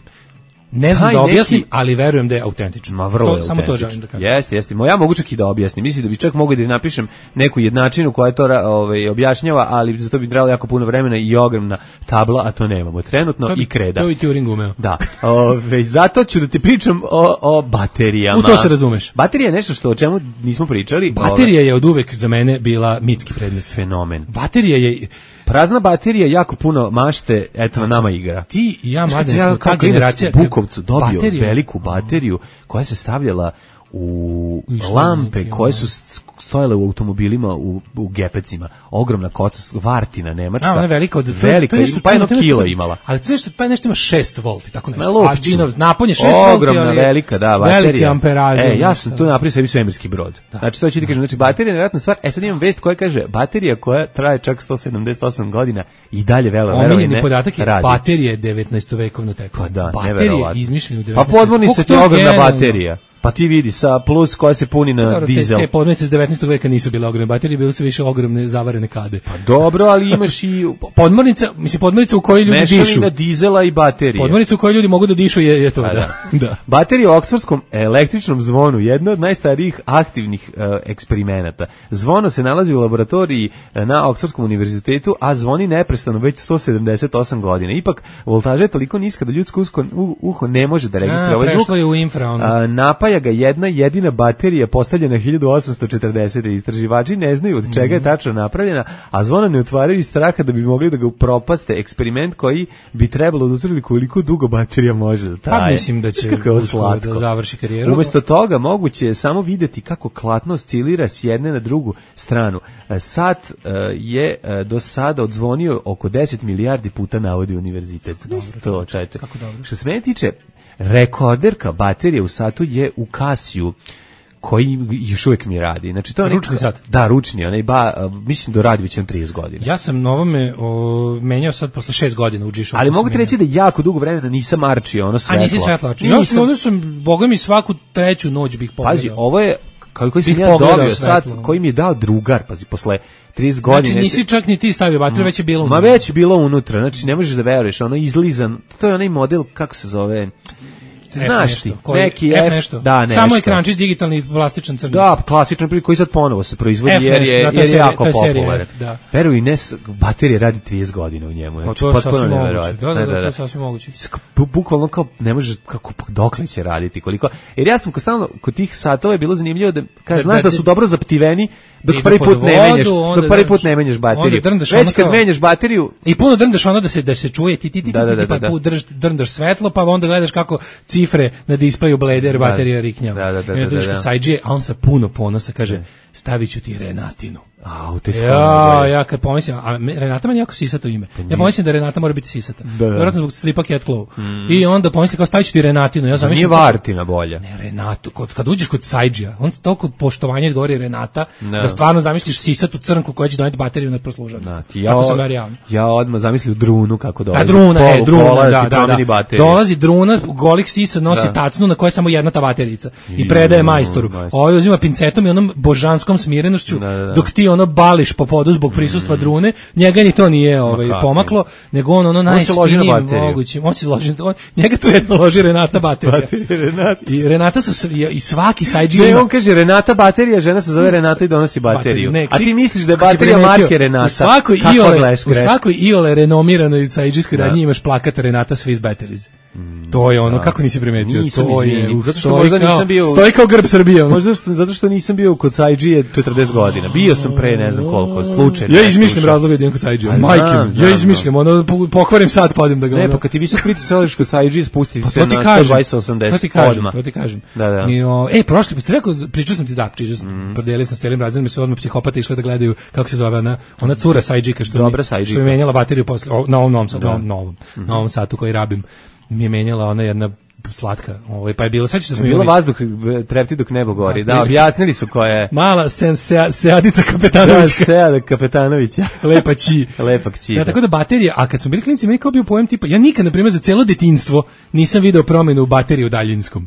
Ne znam taj da objasnim, neki... ali verujem da je autentično. Ma vrlo to, je samo to želim da kažem. Jeste, jeste. Ja mogu čak i da objasnim. Mislim da bi čak mogao da napišem neku jednačinu koja to ovaj, objašnjava, ali za to bi trebalo jako puno vremena i ogromna tabla, a to nemamo trenutno to, i kreda. To i Turing umeo. Da. Ove, zato ću da ti pričam o, o baterijama. U to se razumeš. Baterija je nešto što o čemu nismo pričali. Baterija je od uvek za mene bila mitski predmet. Fenomen. Baterija je... Prazna baterija, jako puno mašte, eto nama igra. Ti i ja, mladen, smo ta generacija... U Bukovcu dobio baterija. Veliku bateriju koja se stavljala u lampe neki, koje su stojale u automobilima u, u gepecima. Ogromna koca, Vartina, nemačka. A, ona je velika od... Velika, to, to nešto, pa jedno kilo imala. Ali to nešto, taj nešto ima šest volti, tako nešto. Lupću. Napon je šest volti, ogromna, velika, da, baterija. Velike amperaže. E, ja sam tu napravio sebi svemirski brod. Da. Znači, to ću ti kažem, znači, baterija je nevjerojatna stvar. E, sad imam vest koja kaže, baterija koja traje čak sto sedamdeset osam godina i dalje velo, omiljeni podatak je, baterija je devetnaestovekovno teklo. Pa da, baterija je izmišljena u devetnaestom. Pa podmornica ti je ogromna baterija. Pa ti vidi, sa plus koja se puni na dobro, dizel. Te, te podmornice iz devetnaestog veka nisu bile ogromne baterije, bile su više ogromne zavarene kade. Pa dobro, ali imaš i... podmornica, mislim, podmornica u kojoj ljudi mešavina dišu. Mešavina dizela i baterije. Podmornica u kojoj ljudi mogu da dišu je, je to, da. da. da. Baterija u oksfordskom električnom zvonu, jedna od najstarijih aktivnih uh, eksperimenata. Zvono se nalazi u laboratoriji uh, na Oksfordskom univerzitetu, a zvoni neprestano već sto sedamdeset osam godina. Ipak, voltaža je toliko niska da ljudsko usko, uh, uho ne može da registruje ovaj zvuk. Prešlo je u infra, ono. Uh, napaja ga jedna jedina baterija postavljena hiljadu osamsto četrdesete. Istraživači ne znaju od čega je tačno napravljena, a zvona ne otvaraju iz straha da bi mogli da ga upropaste. Eksperiment koji bi trebalo da utvrdi koliko dugo baterija može da traje. Pa mislim da će da završi karijeru. Umesto toga moguće je samo videti kako klatno oscilira s jedne na drugu stranu. Sat je do sada odzvonio oko deset milijardi puta, navodi univerzitet. Dobro, kako dobro. Što se mene tiče, rekorderka baterije u satu je u Casiju, koji još uvijek mi radi. Znači, to je ručni sat. Da, ručni, onaj ba, mislim da radi već na trideset godina. Ja sam na ovome o, menjao sad posle šest godina u G-Shocku. Ali mogu ti reći da jako dugo vremena nisam arčio ono svetlo. A nisi svetlo arčio. Ja sam, ono sam, boga mi, svaku treću noć bih pogledao. Pazi, ovo je, kao koji sam ja dobio sad, koji mi je dao drugar, pazi, posle trideset godina. Znači nisi čak ni ti stavio bateriju, već je bilo unutra. Ma već je bilo unutra, znači ne možeš da veruješ, ono izlizan, to je onaj model, kako se zove... Znaš ti, neki F, F nešto. Da, nešto. Samo ekrančić digitalni plastičan crni. Da, klasičan koji sad ponovo se proizvodi F jer je, nešto, da, jer je serija, jako popularan. Da. Veruj, ne, baterija radi trideset godina u njemu. Znači, to je sasvim moguće. Da, da, da, to je sasvim moguće. Bukvalno kao ne možeš, kako, dokle će raditi, koliko. Jer ja sam stalno, kod tih satova je bilo zanimljivo da, kaže, znaš da su dobro zaptiveni, dok prvi put ne menjaš, dok prvi put ne menjaš bateriju. Već kad menjaš bateriju... I puno drndaš ono da se, da se čuje, ti, ti, ti, pa drndaš svetlo, pa onda gledaš kako cifre na displeju blede, jer baterija riknjava. Da, da, da. I onda dođeš kod sajđije, a on sa puno ponosa kaže, stavit ću ti Renatinu. A, te ja, ja kad pomislim, a Renata meni jako sisato ime. Ja pomislim da Renata mora biti sisata. Da, da. Vjerojatno zbog stripa Cat Claw. Mm. I onda pomislim kao stavit ću ti Renatinu. Ja zamislim, nije Vartina bolja. Ne, Renatu. Kod, kad uđeš kod Sajđija, on toliko poštovanja izgovori Renata, da, da stvarno zamisliš sisatu crnku koja će doneti bateriju na proslužavanje. Da, ti ja, ja, ja odmah zamislio Drunu kako dolazi. A Druna, polu, e, Druna, pola, da, da, da. da. Dolazi Druna, golih sisa, nosi da. tacnu na kojoj je samo jedna ta baterica i predaje majstoru. Ovaj uzima pincetom i onom božanskom smirenošću, da, da, da. dok ti ono bališ po podu zbog prisustva Drune, njega ni to nije ovaj pomaklo, nego on ono najsfinijim mogućim, on se loži, on, njega tu jedno loži Renata baterija. Baterija Renata. I Renata su i svaki sajđi ima. Ne, on kaže Renata baterija, žena se zove Renata i donosi bateriju. Ne, a ti misliš da je baterija marke Renata? U svakoj iole, u svakoj iole renomiranoj sajđiskoj radnji imaš plakat Renata Swiss Batteries. Mm, to je ono, da. Kako nisi primetio? Nisam to je, je, zato što možda kao, nisam bio... Stoji kao grb Srbije. Ono. Možda što, zato što nisam bio kod Sajđije četrdeset godina. Bio sam pre ne znam koliko, slučajno. Ja izmišljam razloga da idem kod Sajđije. Majke, ja izmišljam, ono, pokvarim sad pa odem da ga... Ne, pa kad ti visok pritisališ kod Sajđije, spustiti pa, se na sto dvadeset osamdeset. To ti kažem, to ti kažem. Da, da. I, o, ej, prošli, pa ste rekao, pričao sam ti da, pričao sam, mm. prodelio sam s celim razredom, mi su odmah psihopati išli da gledaju, kako se zove, ona, ona cura Sajđika, što, što je menjala bateriju posle, na ovom novom, novom, na ovom satu koji rabim. Mi je menjala ona jedna slatka, ovaj pa je bilo sećate da smo bilo imali... vazduh trepti dok nebo gori. Da, objasnili su koja je mala sen se, Seadica Kapetanović. Da, Seada Kapetanovića. Lepa ći. Lepa kći. Ja, tako da baterija, a kad smo bili klinci, meni kao bio pojem tipa, ja nikad na primjer za celo detinjstvo nisam video promenu u bateriji u daljinskom.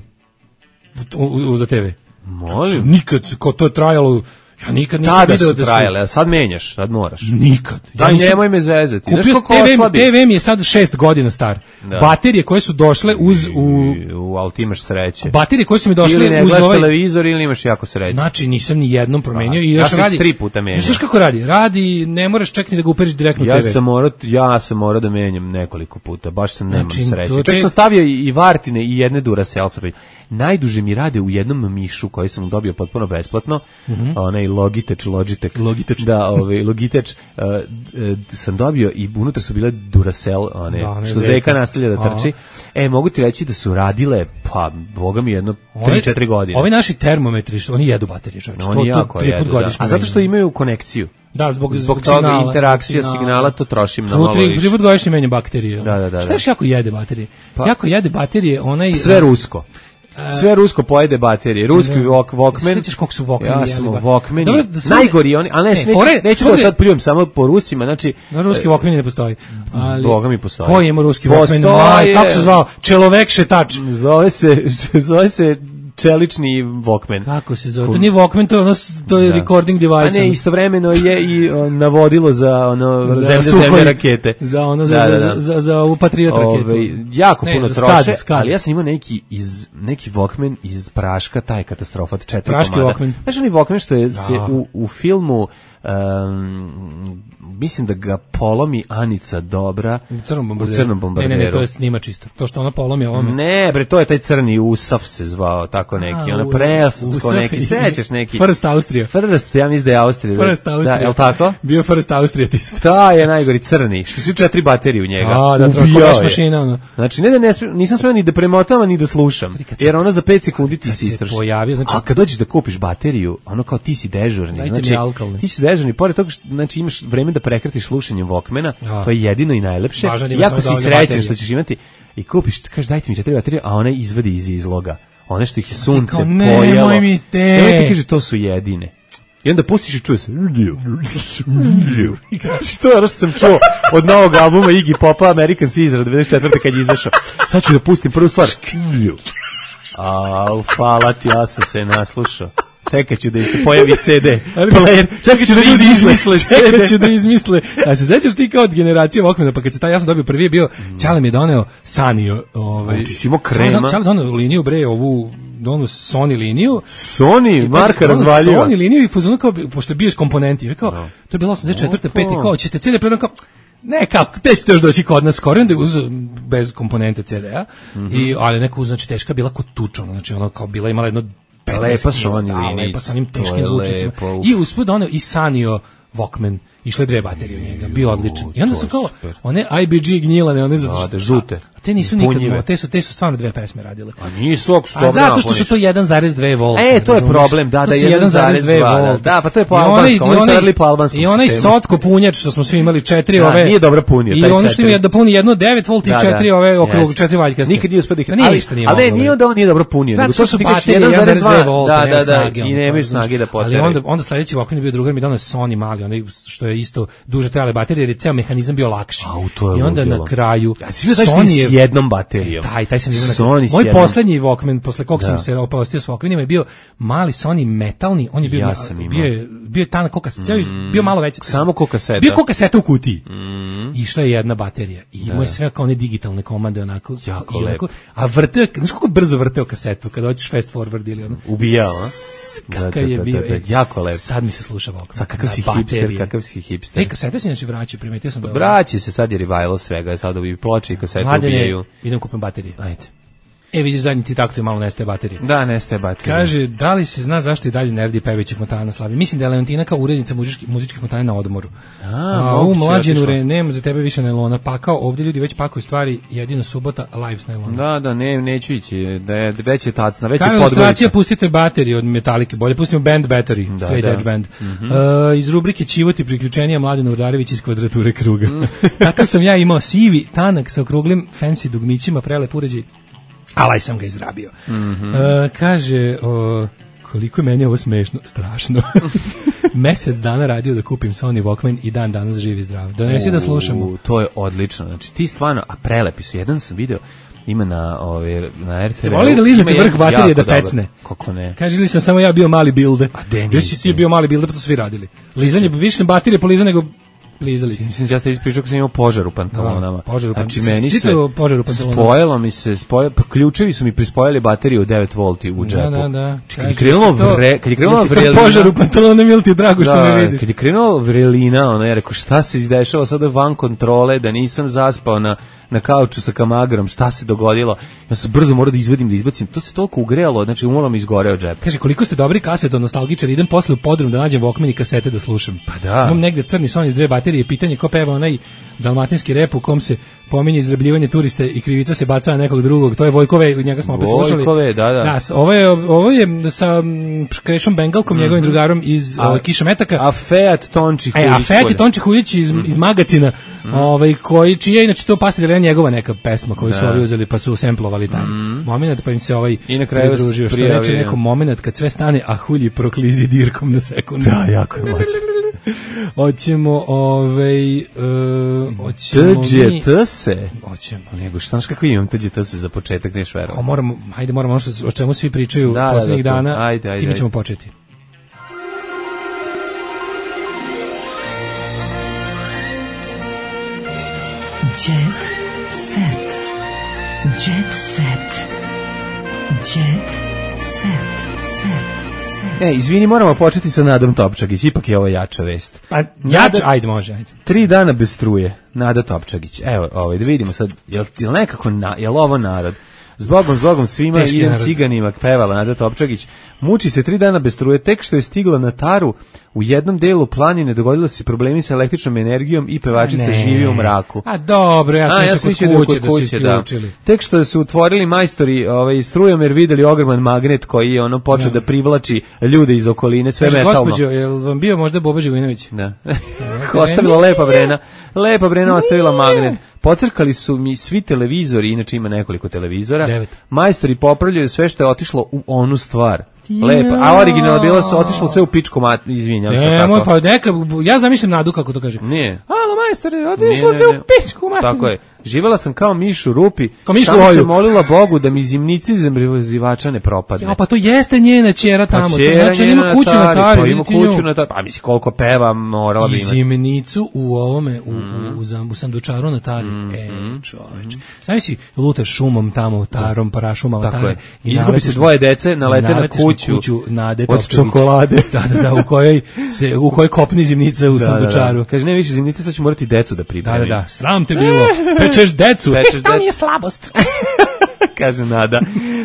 U, u, u za te ve. Može. Nikad, kao to je trajalo. Ja nikad nisam Tada video su da su trajale, a sad menjaš, sad moraš. Nikad. Ja nisam... nemoj me zezati. Kupio te ve je sad šest godina star. Da. Baterije koje su došle uz... U, u, ali ti imaš sreće. Baterije koje su mi došle ili ne uz ovaj... televizor ili imaš jako sreće. Znači nisam ni jednom promenio. A, i još ja radi, tri puta menjam. Znaš kako radi? Radi, ne moraš čak ni da ga uperiš direktno u ja te ve. Sam morao, ja sam morao da menjam nekoliko puta. Baš sam nemam znači, sreće. Čak te... sam stavio i Vartine i jedne Duracell. Najduže mi rade u jednom mišu koji sam dobio potpuno besplatno. Mm -hmm. Onaj Logitech, Logitech. Logitech. Da, ovaj Logitech uh, uh, sam dobio i unutra su bile Duracell, one da, što Zeka nastavlja da trči. Aha. E, mogu ti reći da su radile, pa, boga mi jedno, tri četiri godine. Ovi naši termometri, oni jedu baterije, čovječ. No, oni jako jedu, da. A zato što imaju konekciju. Da, zbog, zbog, zbog toga signala, interakcija signala. signala, to trošim na malo više. Tri put godišnje menjam baterije. Da, da, da. Šta još jako jede baterije? Pa, jako jede baterije, onaj... Sve rusko. Sve rusko pojede baterije. Ruski Walk, Walkman. Sećaš koliko su Walkmani? Ja sam Walkmani. Dobro, da su najgori oni, ali ne, ne neću, neću da sad pljujem samo po Rusima, znači no, ruski Walkman ne postoji. Ali Boga mi postoji. Ko ima ruski Walkman? Kako se zvao? Čelovek šetač. Zove se zove se čelični Walkman. Kako se zove? To nije Walkman, to je ono, to je da. recording device. A ne, istovremeno je i on, navodilo za ono zemlje, zemlje rakete. Za ono, za, da, da, da. za, za, za ovu Patriot raketu. Ove, jako ne, puno troše, skad, skad. Ali ja sam imao neki, iz, neki Walkman iz praška, taj katastrofa od četiri Praški komada. Walkman. Znaš onaj Walkman što je se u, u filmu Um, mislim da ga polomi Anica Dobra u crnom bombarderu. U crnom bombarderu. Ne, ne, ne, to je snimač isto. To što ona polomi ovome. Ne, bre, to je taj crni Usaf se zvao, tako neki. A, ona presudsko neki, sećaš neki. First Austrija. First, ja mislim da je Austrija. First Austrija. Da, je li tako? Bio First Austrija ti isto. Ta je najgori crni. Što su četiri baterije u njega. A, da, trokovaš mašina, ono. Znači, ne da ne smem, nisam smeo ni da premotavam, ni da slušam. Jer ono za pet sekundi ti se istroši. Znači, a kad dođeš da kupiš bateriju, ono kao ti si dežurni. Znači, ti si dežurni, pored toga što znači imaš vreme da prekratiš slušanjem Walkmana, a. to je jedino i najlepše. Jako si srećan što ćeš imati i kupiš, kažeš dajte mi četiri baterije, a ona izvadi iz izloga. One što ih je sunce ne, pojelo. Nemoj mi te. Nemoj ti kaže to su jedine. I onda pustiš i čuje se. I kaže to je ono što sam čuo od novog albuma Iggy Popa American Caesar devedeset četvrte kad je izašao. Sad ću da pustim prvu stvar. A, hvala ti, ja sam se naslušao. Čekat ću da se pojavi ce de player. Čekat ću da izmisle ce de. Čekat ću da izmisle. A se sećaš ti kao od generacije Walkmana, pa kad se taj ja sam dobio prvi je bio, Ćale mi je doneo Sanio. Ovaj, ti si imao krema. Ćale doneo liniju, bre, ovu doneo Sony liniju. Sony, marka razvaljiva. Sony liniju i fuzonu kao, pošto je bio iz komponenti. Kao, to je bilo osamdeset četvrte pete kao, ćete ce de player, kao, ne, kako, te ćete još doći kod nas skoro, onda je uz, bez komponente ce de a, mm-hmm. i, ali neko uz, znači, teška bila kod tučona, znači, ono, kao bila imala jedno lepa Sony linija. Lepa sa onim teškim zvučnicima. I uspud doneo i Sanio Walkman. išle dve baterije u njega, bio odličan. I onda to su je kao, super. one I B G gnjilane, one zato Da, što... da, žute. A te nisu nikad, Punjive. mo- te su, te su stvarno dve pesme radile. A nisu, ako su A dobro zato što su napuniš. to jedan zarez dve volta. E, to je razumeš? problem, da, To da, su jedan jedan zarez zarez dve dva, da. volta. Da, pa to je po I onaj- albanskom, i oni su onaj- radili po albanskom I onaj sistemu. socko punjač što smo svi imali četiri Da, ove... nije dobro punio, I taj ono što četiri. ima da puni jedno devet volti i Da, četiri da. ove okrug, Jeste. četiri valjkaste. Nikad nije uspio da ih... Pa ali- ništa nije ali ne, moglo, nije bre. onda on nije dobro punio. Zato nego što to su ti kažeš baterije jedan jedan zarez zarez dve dva. volta, Da, nema da, da, snage, i ono, nemaju znaš. snage da Ali poteraju. onda, onda sledeći Walkman je bio drugar mi donao Sony mali, onaj što je isto duže trajale baterije, jer je ceo mehanizam bio lakši. Au, to je I onda ludilo. na kraju Ja si vidio taj što je s jednom baterijom. Taj, taj sam vidio na Sony kraju. s Moj jednom. poslednji Walkman, posle kog Da. sam se opostio s Walkmanima, je bio mali Sony metalni, on je bio, Ja sam imao. bio, je, bio je tanak ko kaseta, bio malo veći. Samo ko kaseta. Bio ko kaseta u kutiji. Mm. Išla je jedna baterija i imao je sve kao one digitalne komande onako. Jako i onako, lepo. a vrteo, znaš kako brzo vrteo kasetu kada hoćeš fast forward ili ono. Ubijao, a? Kakav je bio, e, jako lepo. Sad mi se sluša Walkman. Sad kakav si Na hipster, baterije. kakav si hipster. E, kasete se inače vraćaju, primetio sam da... Vraća se sad je revival svega, sad ovi ploče i kasete Mladene, ubijaju. idem kupim baterije. Ajde. E, vidiš, zadnji ti takto malo nestaje baterije. Da, nestaje baterija. Kaže, da li se zna zašto i dalje Nerdi Pević Fontana slavi? Mislim da je Leontina kao urednica muzički, muzičke fontane na odmoru. A, A u moguće, mlađinu otišla. re, nema za tebe više nailona. Pa kao ovdje ljudi već pakuju stvari, jedino subota live s nailonom. Da, da, ne, neću ići, da je već je tacna, već je Kao podgorica. ilustracija, pustite baterije od Metalike, bolje pustimo Band Battery, Da, Straight da. Edge Band. Mhm. E, iz rubrike Čivoti priključenja Mladen Urdarević iz Kvadrature kruga. Takav sam ja imao sivi, tanak sa okruglim fancy dugmićima, prelep uređaj. Alaj sam ga izrabio. Mhm. E, kaže, o, koliko je meni ovo smešno, strašno. Mesec dana radio da kupim Sony Walkman i dan danas živi zdrav. Donesi da slušamo. U, to je odlično. Znači ti stvarno, a prelepi su. Jedan sam video ima na ove na R T V. Voli da liznete Ima vrh jedan baterije jako da dobar. pecne. Kako ne? Kaže, ili sam samo ja bio mali bilde. A de Gdje si nisi? ti bio mali bilde, pa to svi radili. Lizanje, više sam baterije polizao nego lizalice. Mislim, ja ste ispričao kako sam imao požar u pantalonama. Da, požar u Znači, pantalonama. meni se Čitao požar u pantalonama. spojilo mi se, spojilo, pa ključevi su mi prispojili bateriju od devet volti u džepu. Da, da, da. Kad je krenulo vre, kad je krenulo Jel ti vrelina. to požar u pantalonama, ili ti je drago što me vidiš? Kad je krenulo vrelina, ona je rekao, šta se izdešava sada van kontrole, da nisam zaspao na na kauču sa kamagrom, šta se dogodilo? Ja sam brzo morao da izvedim, da izbacim. To se toliko ugrelo, znači umalo mi izgoreo džep. Kaže, koliko ste dobri kaseto nostalgičar, idem posle u podrum da nađem Walkman i kasete da slušam. Pa da. Imam negde crni Sony s dve baterije, pitanje ko peva onaj dalmatinski rep u kom se pominje izrabljivanje turiste i krivica se baca na nekog drugog. To je Vojkove, njega smo opet slušali. Vojkove, da, da. Da, ovo je, ovo je sa mm, Krešom Bengalkom, mm. njegovim drugarom iz A- uh, Kiša Metaka. A Fejat Tonči E, Huljić. a Fejat je Tonči Huljić iz, Mm. iz Magacina, ovaj, koji, čija je inače to Pastir njegova neka pesma koju su Da. ovi uzeli pa su semplovali taj moment, pa im se ovaj I na kraju pridružio, što prijavio. reče neko moment kad sve stane, a Hulji proklizi dirkom na sekundu. Da, jako je moćno. Hoćemo, ovaj, uh, hoćemo mi... T G T se. Hoćemo. Nego, šta znaš kako imam T G T se za početak, neš A verovati. moramo, hajde, moramo ono što, o čemu svi pričaju Da, da, poslednjih da, to. dana, Ajde, ajde, time ajde. ćemo početi. Jet set. Jet set. Jet set. Set. Set. E, izvini, moramo početi sa Nadom Topčagić, ipak je ovo jača vest. Pa, jač, Nada- ajde, može, ajde. Tri dana bez struje, Nada Topčagić. Evo, ovaj, da vidimo sad, jel, jel nekako, na, jel ovo narod? Zbogom, zbogom svima Teški idem narod. ciganima, pevala Nada Topčagić. Muči se tri dana bez struje, tek što je stigla na Taru, u jednom delu planine dogodilo se problemi sa električnom energijom i pevačica Ne. živi u mraku. A dobro, ja sam A, mislio kod mislio da je kuće da su kuće, da. isključili. Tek što su otvorili majstori ovaj, strujomer, videli ogroman magnet koji je ono počeo da, privlači ljude iz okoline, sve Kaže, metalno. gospođo, je li vam bio možda Boba Živojinović? Da. Ostavila lepa vrena. Lepa vrena ostavila magnet. Pocrkali su mi svi televizori, inače ima nekoliko televizora. Devet. Majstori popravljaju sve što je otišlo u onu stvar. Lepo. A originalno bilo se otišlo sve u pičku mat, izvinjam se Ne, tako. moj, pa neka, ja zamišljam Nadu kako to kaže. Nije. Alo, majstore, Nije, otišlo ne, se ne. u pičku, mater. Tako je. Živela sam kao miš u rupi. Kao miš u samo oju. se molila Bogu da mi zimnici zemljivača ne propadne. Ja, pa to jeste njena ćera tamo. Pa ćera Znači, njena ima kuću na Tari. pa ima vidite nju. kuću na Tari. Pa misli koliko peva, morala bi I imati. zimnicu u ovome, u, u, u, zam- u sandučaru na Tari. Mm, E, čoveče. Znaš si, lutaš šumom tamo, tarom, parašumama Tako Tare. je. i Izgubi se naletiš dvoje dece, i nalete na naletiš kuću kuću Nade od Topčagić. čokolade. Da, da, da, u kojoj, se, u kojoj kopni zimnica u Da, sandučaru. da, da. Kaže, ne više zimnice, sad ću morati decu da Da, pripremim. da, da, sram te bilo. Pečeš decu. Pečeš E, to decu. mi je slabost. Kaže Nada.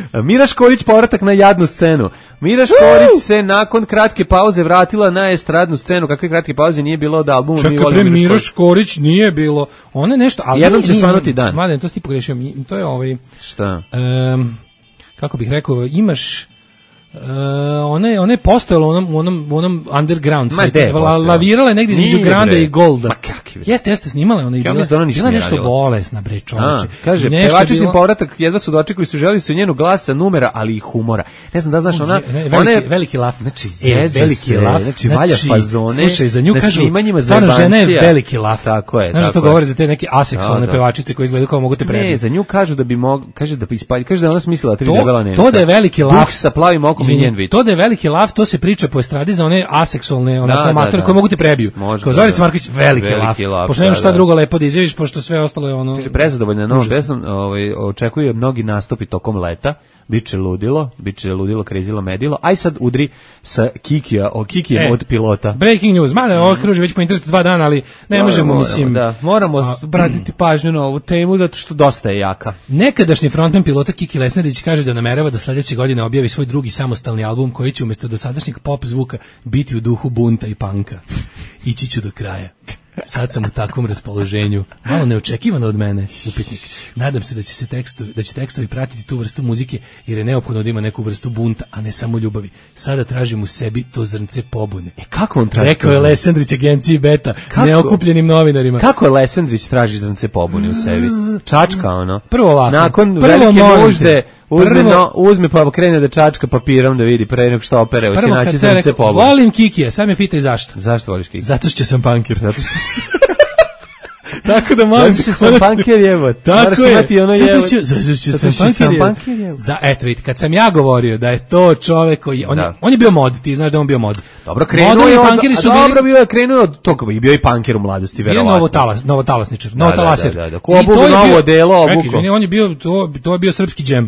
Mira Škorić povratak na jadnu scenu. Mira Škorić se nakon kratke pauze vratila na estradnu scenu. Kakve kratke pauze nije bilo od albuma. Čekaj, Mira Škorić nije bilo. Ona je nešto, ali jednom će svanuti dan. Mladen, to si ti pogrešio. To je ovaj šta? Um, kako bih rekao, imaš Uh, ona je, ona je postojala u onom, onom, onom underground svetu, La, lavirala je negdje između Granda i Golda. Jeste, jeste, snimala ona i bila, bila, bila nešto bolesna, bre, čoveče. Kaže, pevači bilo... povratak jedva su dočekali, su želeli su njenu glasa, numera, ali i humora. Ne znam da znaš, ona... Ne, veliki, ona je, veliki laf. Znači, zeza e, veliki se, laf. Znači, valja fazone. Slušaj, za nju na kažu, stvarno žena je veliki laf. Tako je, znaš, tako to govori za te neke aseksualne pevačice koje izgledaju kao mogu te prebiti. Ne, za nju kažu da bi mogla, kaže da bi ispalji, kaže da ona smislila tri debela Nemca. To da je veliki laf. Duh sa plavim okom i njen vic. To da je veliki lav, to se priča po estradi za one aseksualne, onako amatore koje mogu te prebiju. Kao Zorica Marković, veliki, veliki lav. Pošto nema šta drugo lepo da izjaviš, pošto sve ostalo je ono... Kaže, prezadovoljna novom pesmom, ovaj, očekuje mnogi nastupi tokom leta, biće ludilo, biće ludilo, krezilo, medilo, aj sad udri sa Kikija, o Kikijem e, od pilota. Breaking news, mada ovo kruži već po internetu dva dana, ali ne moramo, možemo, mislim... Da, moramo a, obratiti pažnju na ovu temu, zato što dosta je jaka. Nekadašnji frontman pilota Kiki Lesnerić kaže da namerava da sledeće godine objavi svoj drugi samostalni album koji će umjesto dosadašnjeg pop zvuka biti u duhu bunta i panka. Ići ću do kraja. Sad sam u takvom raspoloženju. Malo neočekivano od mene, upitnik. Nadam se da će se tekstovi, da će tekstovi pratiti tu vrstu muzike, jer je neophodno da ima neku vrstu bunta, a ne samo ljubavi. Sada tražim u sebi to zrnce pobune. E kako on traži? Rekao je Lesandrić agenciji Beta, kako? Neokupljenim novinarima. Kako je Lesandrić traži zrnce pobune u sebi? Čačka ono. Prvo ovako. Nakon prvo velike nužde uzme, no, uzme pa krene da čačka papirom da vidi pre nego što opere, hoće naći zrnce pobune. Volim Kikija, sad me pitaj zašto. Zašto voliš Kikija? Zato što sam punkir. Zato što tako da molim se sam panker jevo. Tako je. Imati ono jevo. Zato što sam panker jevo. Za eto vidite, kad sam ja govorio da je to čovjek koji on, je, on je bio mod, ti znaš da on bio mod. Dobro, krenuo je pankeri su bili. Dobro bio je krenuo od toga, bio i panker u mladosti verovatno. Bio novotalas, novotalasničar, novotalaser. Da, da, da. Ko obuku novo delo, obuku. On je bio to, to je bio srpski džem.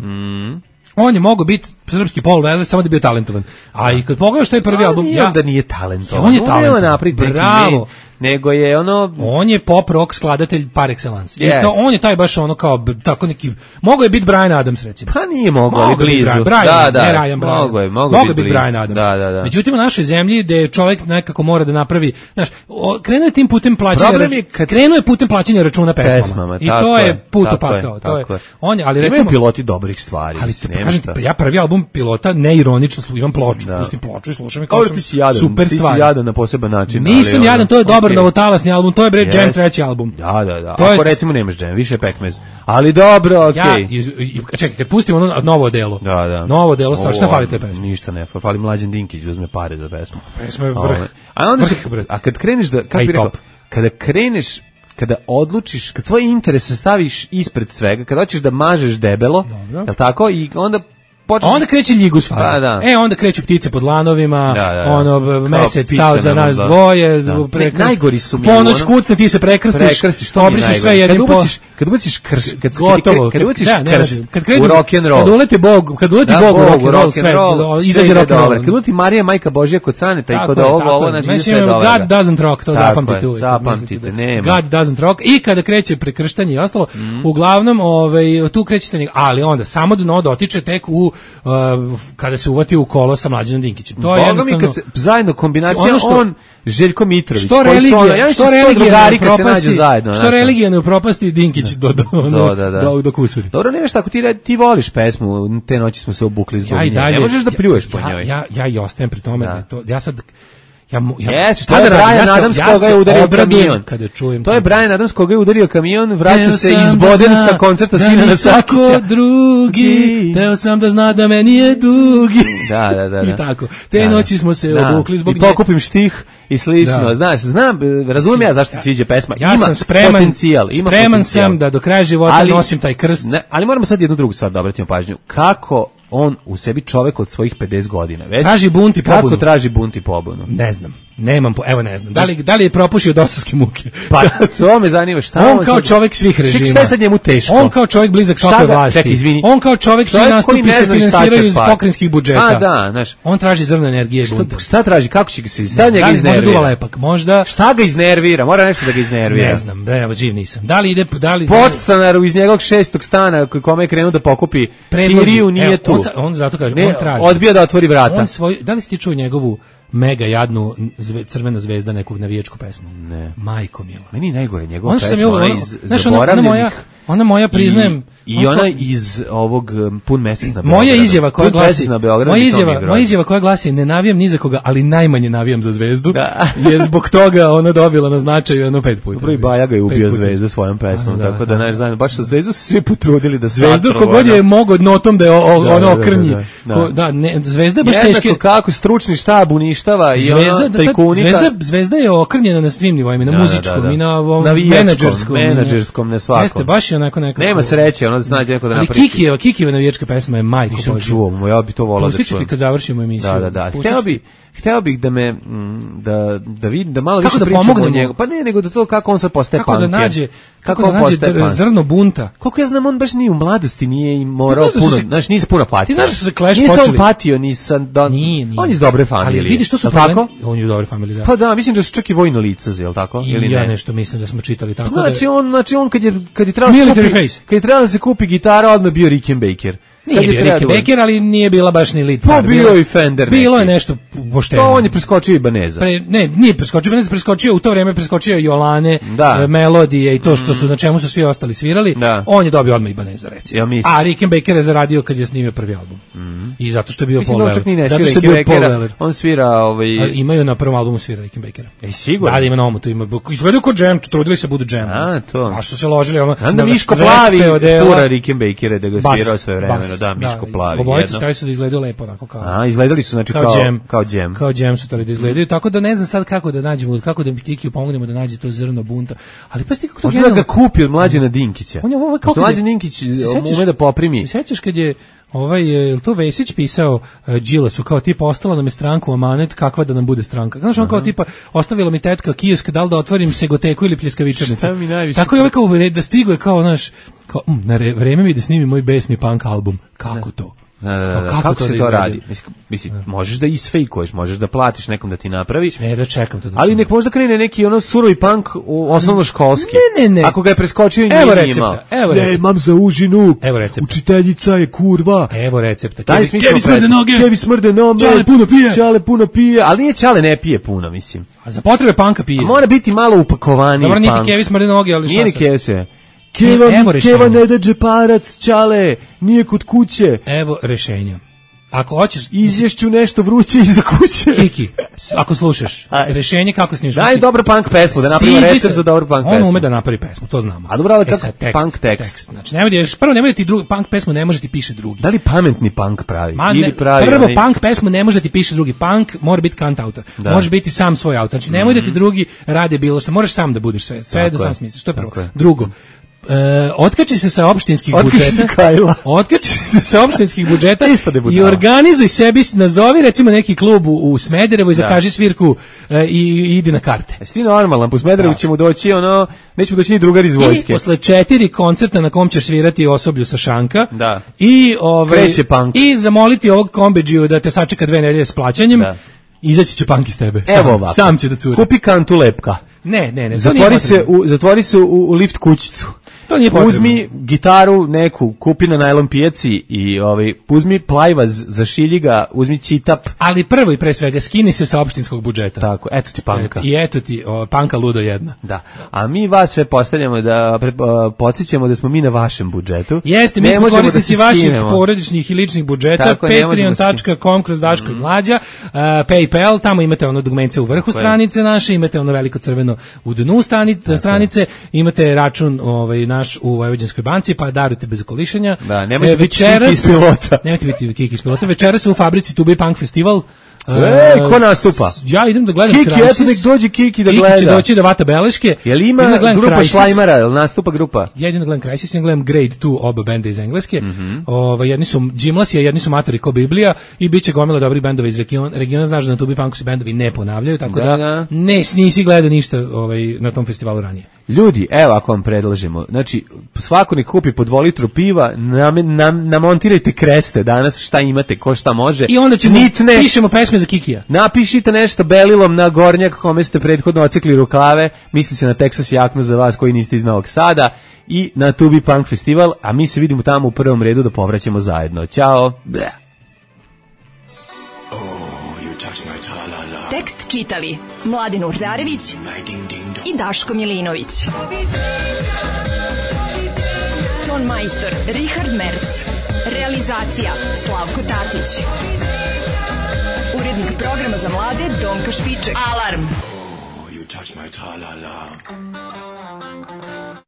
On je mogao biti srpski Paul Weller, samo da je bio talentovan. A i kad pogledaš taj prvi album, ja da nije talentovan. On je talentovan. Bravo. Nego je ono... On je pop rock skladatelj par excellence. Yes. I to, on je taj baš ono kao, tako neki... Mogao je biti Bryan Adams, recimo. Pa nije mogao, ali blizu. Brian, Brian, da, da, ne Ryan Brian. Mogo je, mogo mogao biti biti Bryan Adams. Da, da, da. Međutim, u našoj zemlji, gde čovjek nekako mora da napravi... Znaš, krenuo je tim putem plaćanja... Problem je kad... Krenuo je putem plaćanja računa pesmama. pesmama I to je put opakao. To je. On je, ali recimo... Imaju piloti dobrih stvari. Ali te kažem ti, ja prvi album pilota, neironično, imam ploču. Pustim ploču i slušam i kao super stvar. Ti si jadan na poseban način. Nisam jadan, to je dobar novotalasni album. To je bre yes. Jam treći album. Da, da, da. To Ako je... recimo nemaš Jam, više pekmez. Ali dobro, okej. Okay. Ja, čekaj, kad pustimo ono novo delo. Da, da. Novo delo, šta, šta fali te pesme? Ništa ne, fali Mlađan Dinkić da uzme pare za pesmu. Pesma je vrh. A onda se, a kad kreneš da, kako bi rekao, kada kreneš kada odlučiš, kad svoje interese staviš ispred svega, kada hoćeš da mažeš debelo, je l' tako? I onda počeš... Onda kreće ljigus faza. Da, da. E, onda kreću ptice pod lanovima, da, da, da. ono, mesec stao za nas da. dvoje, da. prekrst, ne, najgori su mi ponoć ono, kucne, ti se prekrstiš, prekrstiš obrišiš sve jednim kad ubaciš, kad ubaciš krš, kad, gotovo, kad ubaciš da, krš kad kreću, u rock and roll, kad uleti Bog, kad uleti da, Bog u rock and roll, rock sve, roll, izađe rock and roll. Kad uleti Marija, majka Božja kod Caneta i kod ovog, ovo, znači sve dobro. God doesn't rock, to zapamtite uvijek. Zapamtite, nema. God doesn't rock. I kada kreće prekrštanje i ostalo, uglavnom, tu krećete, ali onda samo dno dotiče tek u kada se uvati u kolo sa Mlađanom Dinkićem. To je jednostavno... Kad se zajedno kombinacija, ono što, on, Željko Mitrović. Što religija, ono, ja što religija ne propasti, zajedno, što religija ne propasti Dinkić do, do, do, da, da. do, do kusuri. Dobro, nemaš tako, ti, ti voliš pesmu, te noći smo se obukli zbog nje. Ne možeš da pljuješ po ja, njoj. Ja, ja i ostajem pri tome. Da. To, ja sad... Ja, ja, yes, šta da radim? Ja, Adams ja koga je udario kamion. Kada čujem to je Bryan Adams koga je udario kamion, vraća se izboden sa koncerta Sinana Sakića. drugi, teo sam da zna da meni je dugi. Da, da, da. I tako. Te da, noći smo se da. obukli zbog nje. I pokupim štih i slično. Da. Znaš, znam, razumijem ja zašto se sviđa pesma. Ja ima sam spreman, potencijal. Ima spreman potencijal. sam da do kraja života ali, nosim taj krst. Ne, ali moramo sad jednu drugu stvar da obratimo pažnju. Kako on u sebi čovek od svojih pedeset godina već traži bunt i pobunu. Kako traži bunt i pobunu? Ne znam. Nemam, po, evo ne znam. Da li, da li je propušio dosovske muke? Pa to me zanima, šta on kao čovjek svih režima. Šta je sad njemu teško? On kao čovjek blizak svakoj vlasti. Ček, izvini. On kao čovjek čiji nastupi se finansiraju iz pokrajinskih budžeta. A da, znaš. On traži zrno energije. Šta, šta traži? Kako će ga se šta njega iznervira? Možda duva lepak, možda. Šta ga iznervira? Mora nešto da ga iznervira. Ne znam, da ja živ nisam. Da li ide da li podstanaru iz njegovog šestog stana kome je krenuo da pokupi Kiriju nije tu. On, on zato kaže, ne, on traži. Odbija da otvori vrata. On svoj, da li ste čuo njegovu mega jadnu zve, crvena zvezda nekog navijačku pesmu? Ne. Majko mila. Meni najgore njegova on pesma, ona iz zaboravljenih. Ona, ona moja, priznajem... I, i ona iz ovog um, pun mesec na Beogradu. Moja izjava koja pun glasi... Beogradu, moja, izjava, moja izjava koja glasi ne navijam ni za koga, ali najmanje navijam za zvezdu. Da. Je zbog toga ona dobila na značaju jedno pet puta. Dobro i Baja ga je ubio zvezdu svojom pesmom, da, tako da, da, da baš sa zvezdu su svi potrudili da zvezdu kogod je mogao notom da je ono okrnji. Da, da, da. da ne, zvezda baš jednako teške... kako stručni štab uništava i ona tajkunika. Zvezda, zvezda je okrnjena na svim nivoima, na da, muzičkom da, da. i na ovom menadžerskom, menadžerskom, ne svakom. Jeste, baš je onako neko... Nema sreće, ono da snađe neko da napravi. Ali Kikijeva, Kikijeva navijačka pesma je majko Božja. Nisam čuo, ja bi to volao da čujem. Ti kad završimo emisiju. Da, da, da. Hteo bih, hteo bih da me da da vidim da malo kako više da pričamo o njemu. Pa ne, nego da to kako on sad postaje kako punker. Da nađe, kako, kako da nađe d- zrno bunta. Koliko ja znam, on baš nije u mladosti, nije im morao puno, se, znaš, nije puno patio. Ti znaš da su se Clash nije počeli. Nije sam patio, nisam, da, nije, nije. On je iz dobre familije. Ali vidiš, to su tako? On je iz dobre familije, da. Pa da, mislim da su čak i vojno lice, je l' tako? I ili ja ne? nešto mislim da smo čitali tako. Znači da on, znači on kad je, kad je trebalo se kupi, kad je trebalo da se kupi gitara, odmah bio Rickenbacker. Nije bio Rickenbacker, ali nije bila baš ni lead star. Pa bio i Fender. Bilo je nešto pošteno. To on je preskočio Ibaneza. Pre, ne, nije preskočio Ibaneza, preskočio u to vrijeme preskočio Jolane, da. melodije i to što su, na čemu su svi ostali svirali. Da. On je dobio odmah Ibaneza, recimo. Ja a Rickenbacker je zaradio kad je snimio prvi album. Mm. I zato što je bio mislim, Paul Weller. Zato što je bio Paul Weller. On svira ovaj... A, imaju na prvom albumu svira Rickenbackera. E, sigurno. Da, da ima na omotu, ima. Izgledaju kod Jam, trudili se budu Jam. A, to. A što se ložili, ono... Onda Miško Plavi fura Rickenbackera da ga svirao sve vremeno. Da, Miško Plavi. Obojice stari su da izgledaju lepo, onako kao... A, izgledali su, znači, kao, kao džem. Kao džem. Kao džem su tali da izgledaju, tako da ne znam sad kako da nađemo, kako da Kikiju pomognemo da nađe to zrno bunta. Ali pa sti kako to... Možda da ga kupi od Mlađana Dinkića. On je ovo kao... Mlađan Dinkić ume da poprimi. Se sećaš kad je... Ovaj, je to Vesić pisao uh, Đilasu, kao tipa ostala nam je stranka u amanet, kakva da nam bude stranka. Znaš, on kao tipa, ostavila mi tetka kiosk, da li da otvorim segoteku ili pljeskavičarnicu. Tako je ovaj kao da stigo je kao, naš, kao, um, na re, vreme mi da snimim moj besni punk album. Kako to? Da, da, da, kako, kako to se to radi? Mislim, da. Možeš da isfejkuješ, možeš da platiš nekom da ti napravi. Sve da čekam to da. Ali nek možda krene neki ono surovi punk u osnovnoškolski. Ne, ne, ne. Ako ga je preskočio i nije imao. Evo recepta. Ne, mam za užinu. Evo recepta. Učiteljica je kurva. Evo recepta. Daj smisao. Kevi smrde noge. Kevi smrde noge. Čale puno pije. Čale puno pije, ali nije Čale ne pije puno, mislim. A za potrebe panka pije. A mora biti malo upakovaniji punk. Dobro, niti Kevi smrde noge, ali šta nije sad? Nije ni Kevi Keva, Evo Keva ne da džeparac, Čale, nije kod kuće. Evo rešenja. Ako hoćeš izješću nešto vruće iza kuće. Kiki, ako slušaš, rešenje kako snimiš. Daj dobro punk pesmu, da napravi recept za dobro punk pesmu. On ume da napravi pesmu, to znamo. A dobro, ali kako e tekst, punk tekst. tekst. Znači, nemoj da prvo nemoj da ti drugi punk pesmu ne može ti piše drugi. Da li pametni punk pravi? Ma, ne, ili pravi? Prvo onaj... punk pesmu ne može da ti piše drugi. Punk mora biti kant autor. Da. Može biti sam svoj autor. Znači, nemoj mm-hmm. da ti drugi rade bilo što. Moraš sam da budeš sve, sve tako da sam smisliš. To je prvo. Je. Drugo. E, otkači se sa opštinskih otkači budžeta. Otkači se sa opštinskih budžeta i organizuj sebi, nazovi recimo neki klub u, u Smederevu i zakaži svirku e, i idi na karte. Jesi ti normalan, po Smederevu da. ćemo doći, ono, nećemo doći ni drugari iz vojske. I posle četiri koncerta na kom ćeš svirati osoblju sa šanka da. i, ovaj, i zamoliti ovog kombeđiju da te sačeka dve nedelje s plaćanjem, da. izaći će punk iz tebe. Evo sam, ovako. Sam će da curi. Kupi kantu lepka. Ne, ne, ne. Zatvori se u, zatvori se u, u lift kućicu. To nije potrebno. Uzmi gitaru neku, kupi na najlon pijaci i ovaj, uzmi plajvaz za šiljiga, uzmi čitap. Ali prvo i pre svega skini se sa opštinskog budžeta. Tako, eto ti panka. I eto ti, o, panka ludo jedna. Da, a mi vas sve postavljamo da podsjećamo da smo mi na vašem budžetu. Jeste, mi ne smo korisnici da vaših porodičnih i ličnih budžeta, patreon dot com kroz Daško i Mlađa, uh, PayPal, tamo imate ono dugmence u vrhu stranice naše, imate ono veliko crveno u dnu stranice, imate račun ovaj, naš u Vojvođanskoj banci, pa darujte bez okolišanja. Da, nemojte e, biti večeras, kiki iz pilota. Nemojte biti kiki iz pilota. Večeras u fabrici Tubi Punk Festival. E, ko nastupa? Ja idem da gledam Kiki, Crisis. eto nek dođe Kiki da gleda. Kiki će doći da vata beleške. Jel ima da grupa Crisis. Šlajmara, jel nastupa grupa? Ja idem da gledam Crisis, ja gledam Grade dva, oba benda iz Engleske. Mm -hmm. Ove, jedni su Jimlasi, a jedni su Matori ko Biblija i bit će gomila dobrih bendova iz regiona. Regiona znaš da na Tubi Punku se bendovi ne ponavljaju, tako da, da, da. ne, nisi gledao ništa ovaj, na tom festivalu ranije. Ljudi, evo ako vam predlažemo, znači svako nek kupi po dva litru piva, nam, nam, namontirajte kreste danas šta imate, ko šta može. I onda ćemo, Nitne, pišemo pesme za Kikija. Napišite nešto belilom na gornjak kome ste prethodno ocekli rukave, misli se na Texas jaknu za vas koji niste iz Novog Sada i na Tubi Punk Festival, a mi se vidimo tamo u prvom redu da povraćamo zajedno. Ćao! Bleh. Tekst čitali Mladin Urdarević i Daško Milinović. Ton majstor Richard Merc. Realizacija Slavko Tatić. Urednik programa za mlade Donka Špiček. Alarm! Oh, you touch my tra-la-la.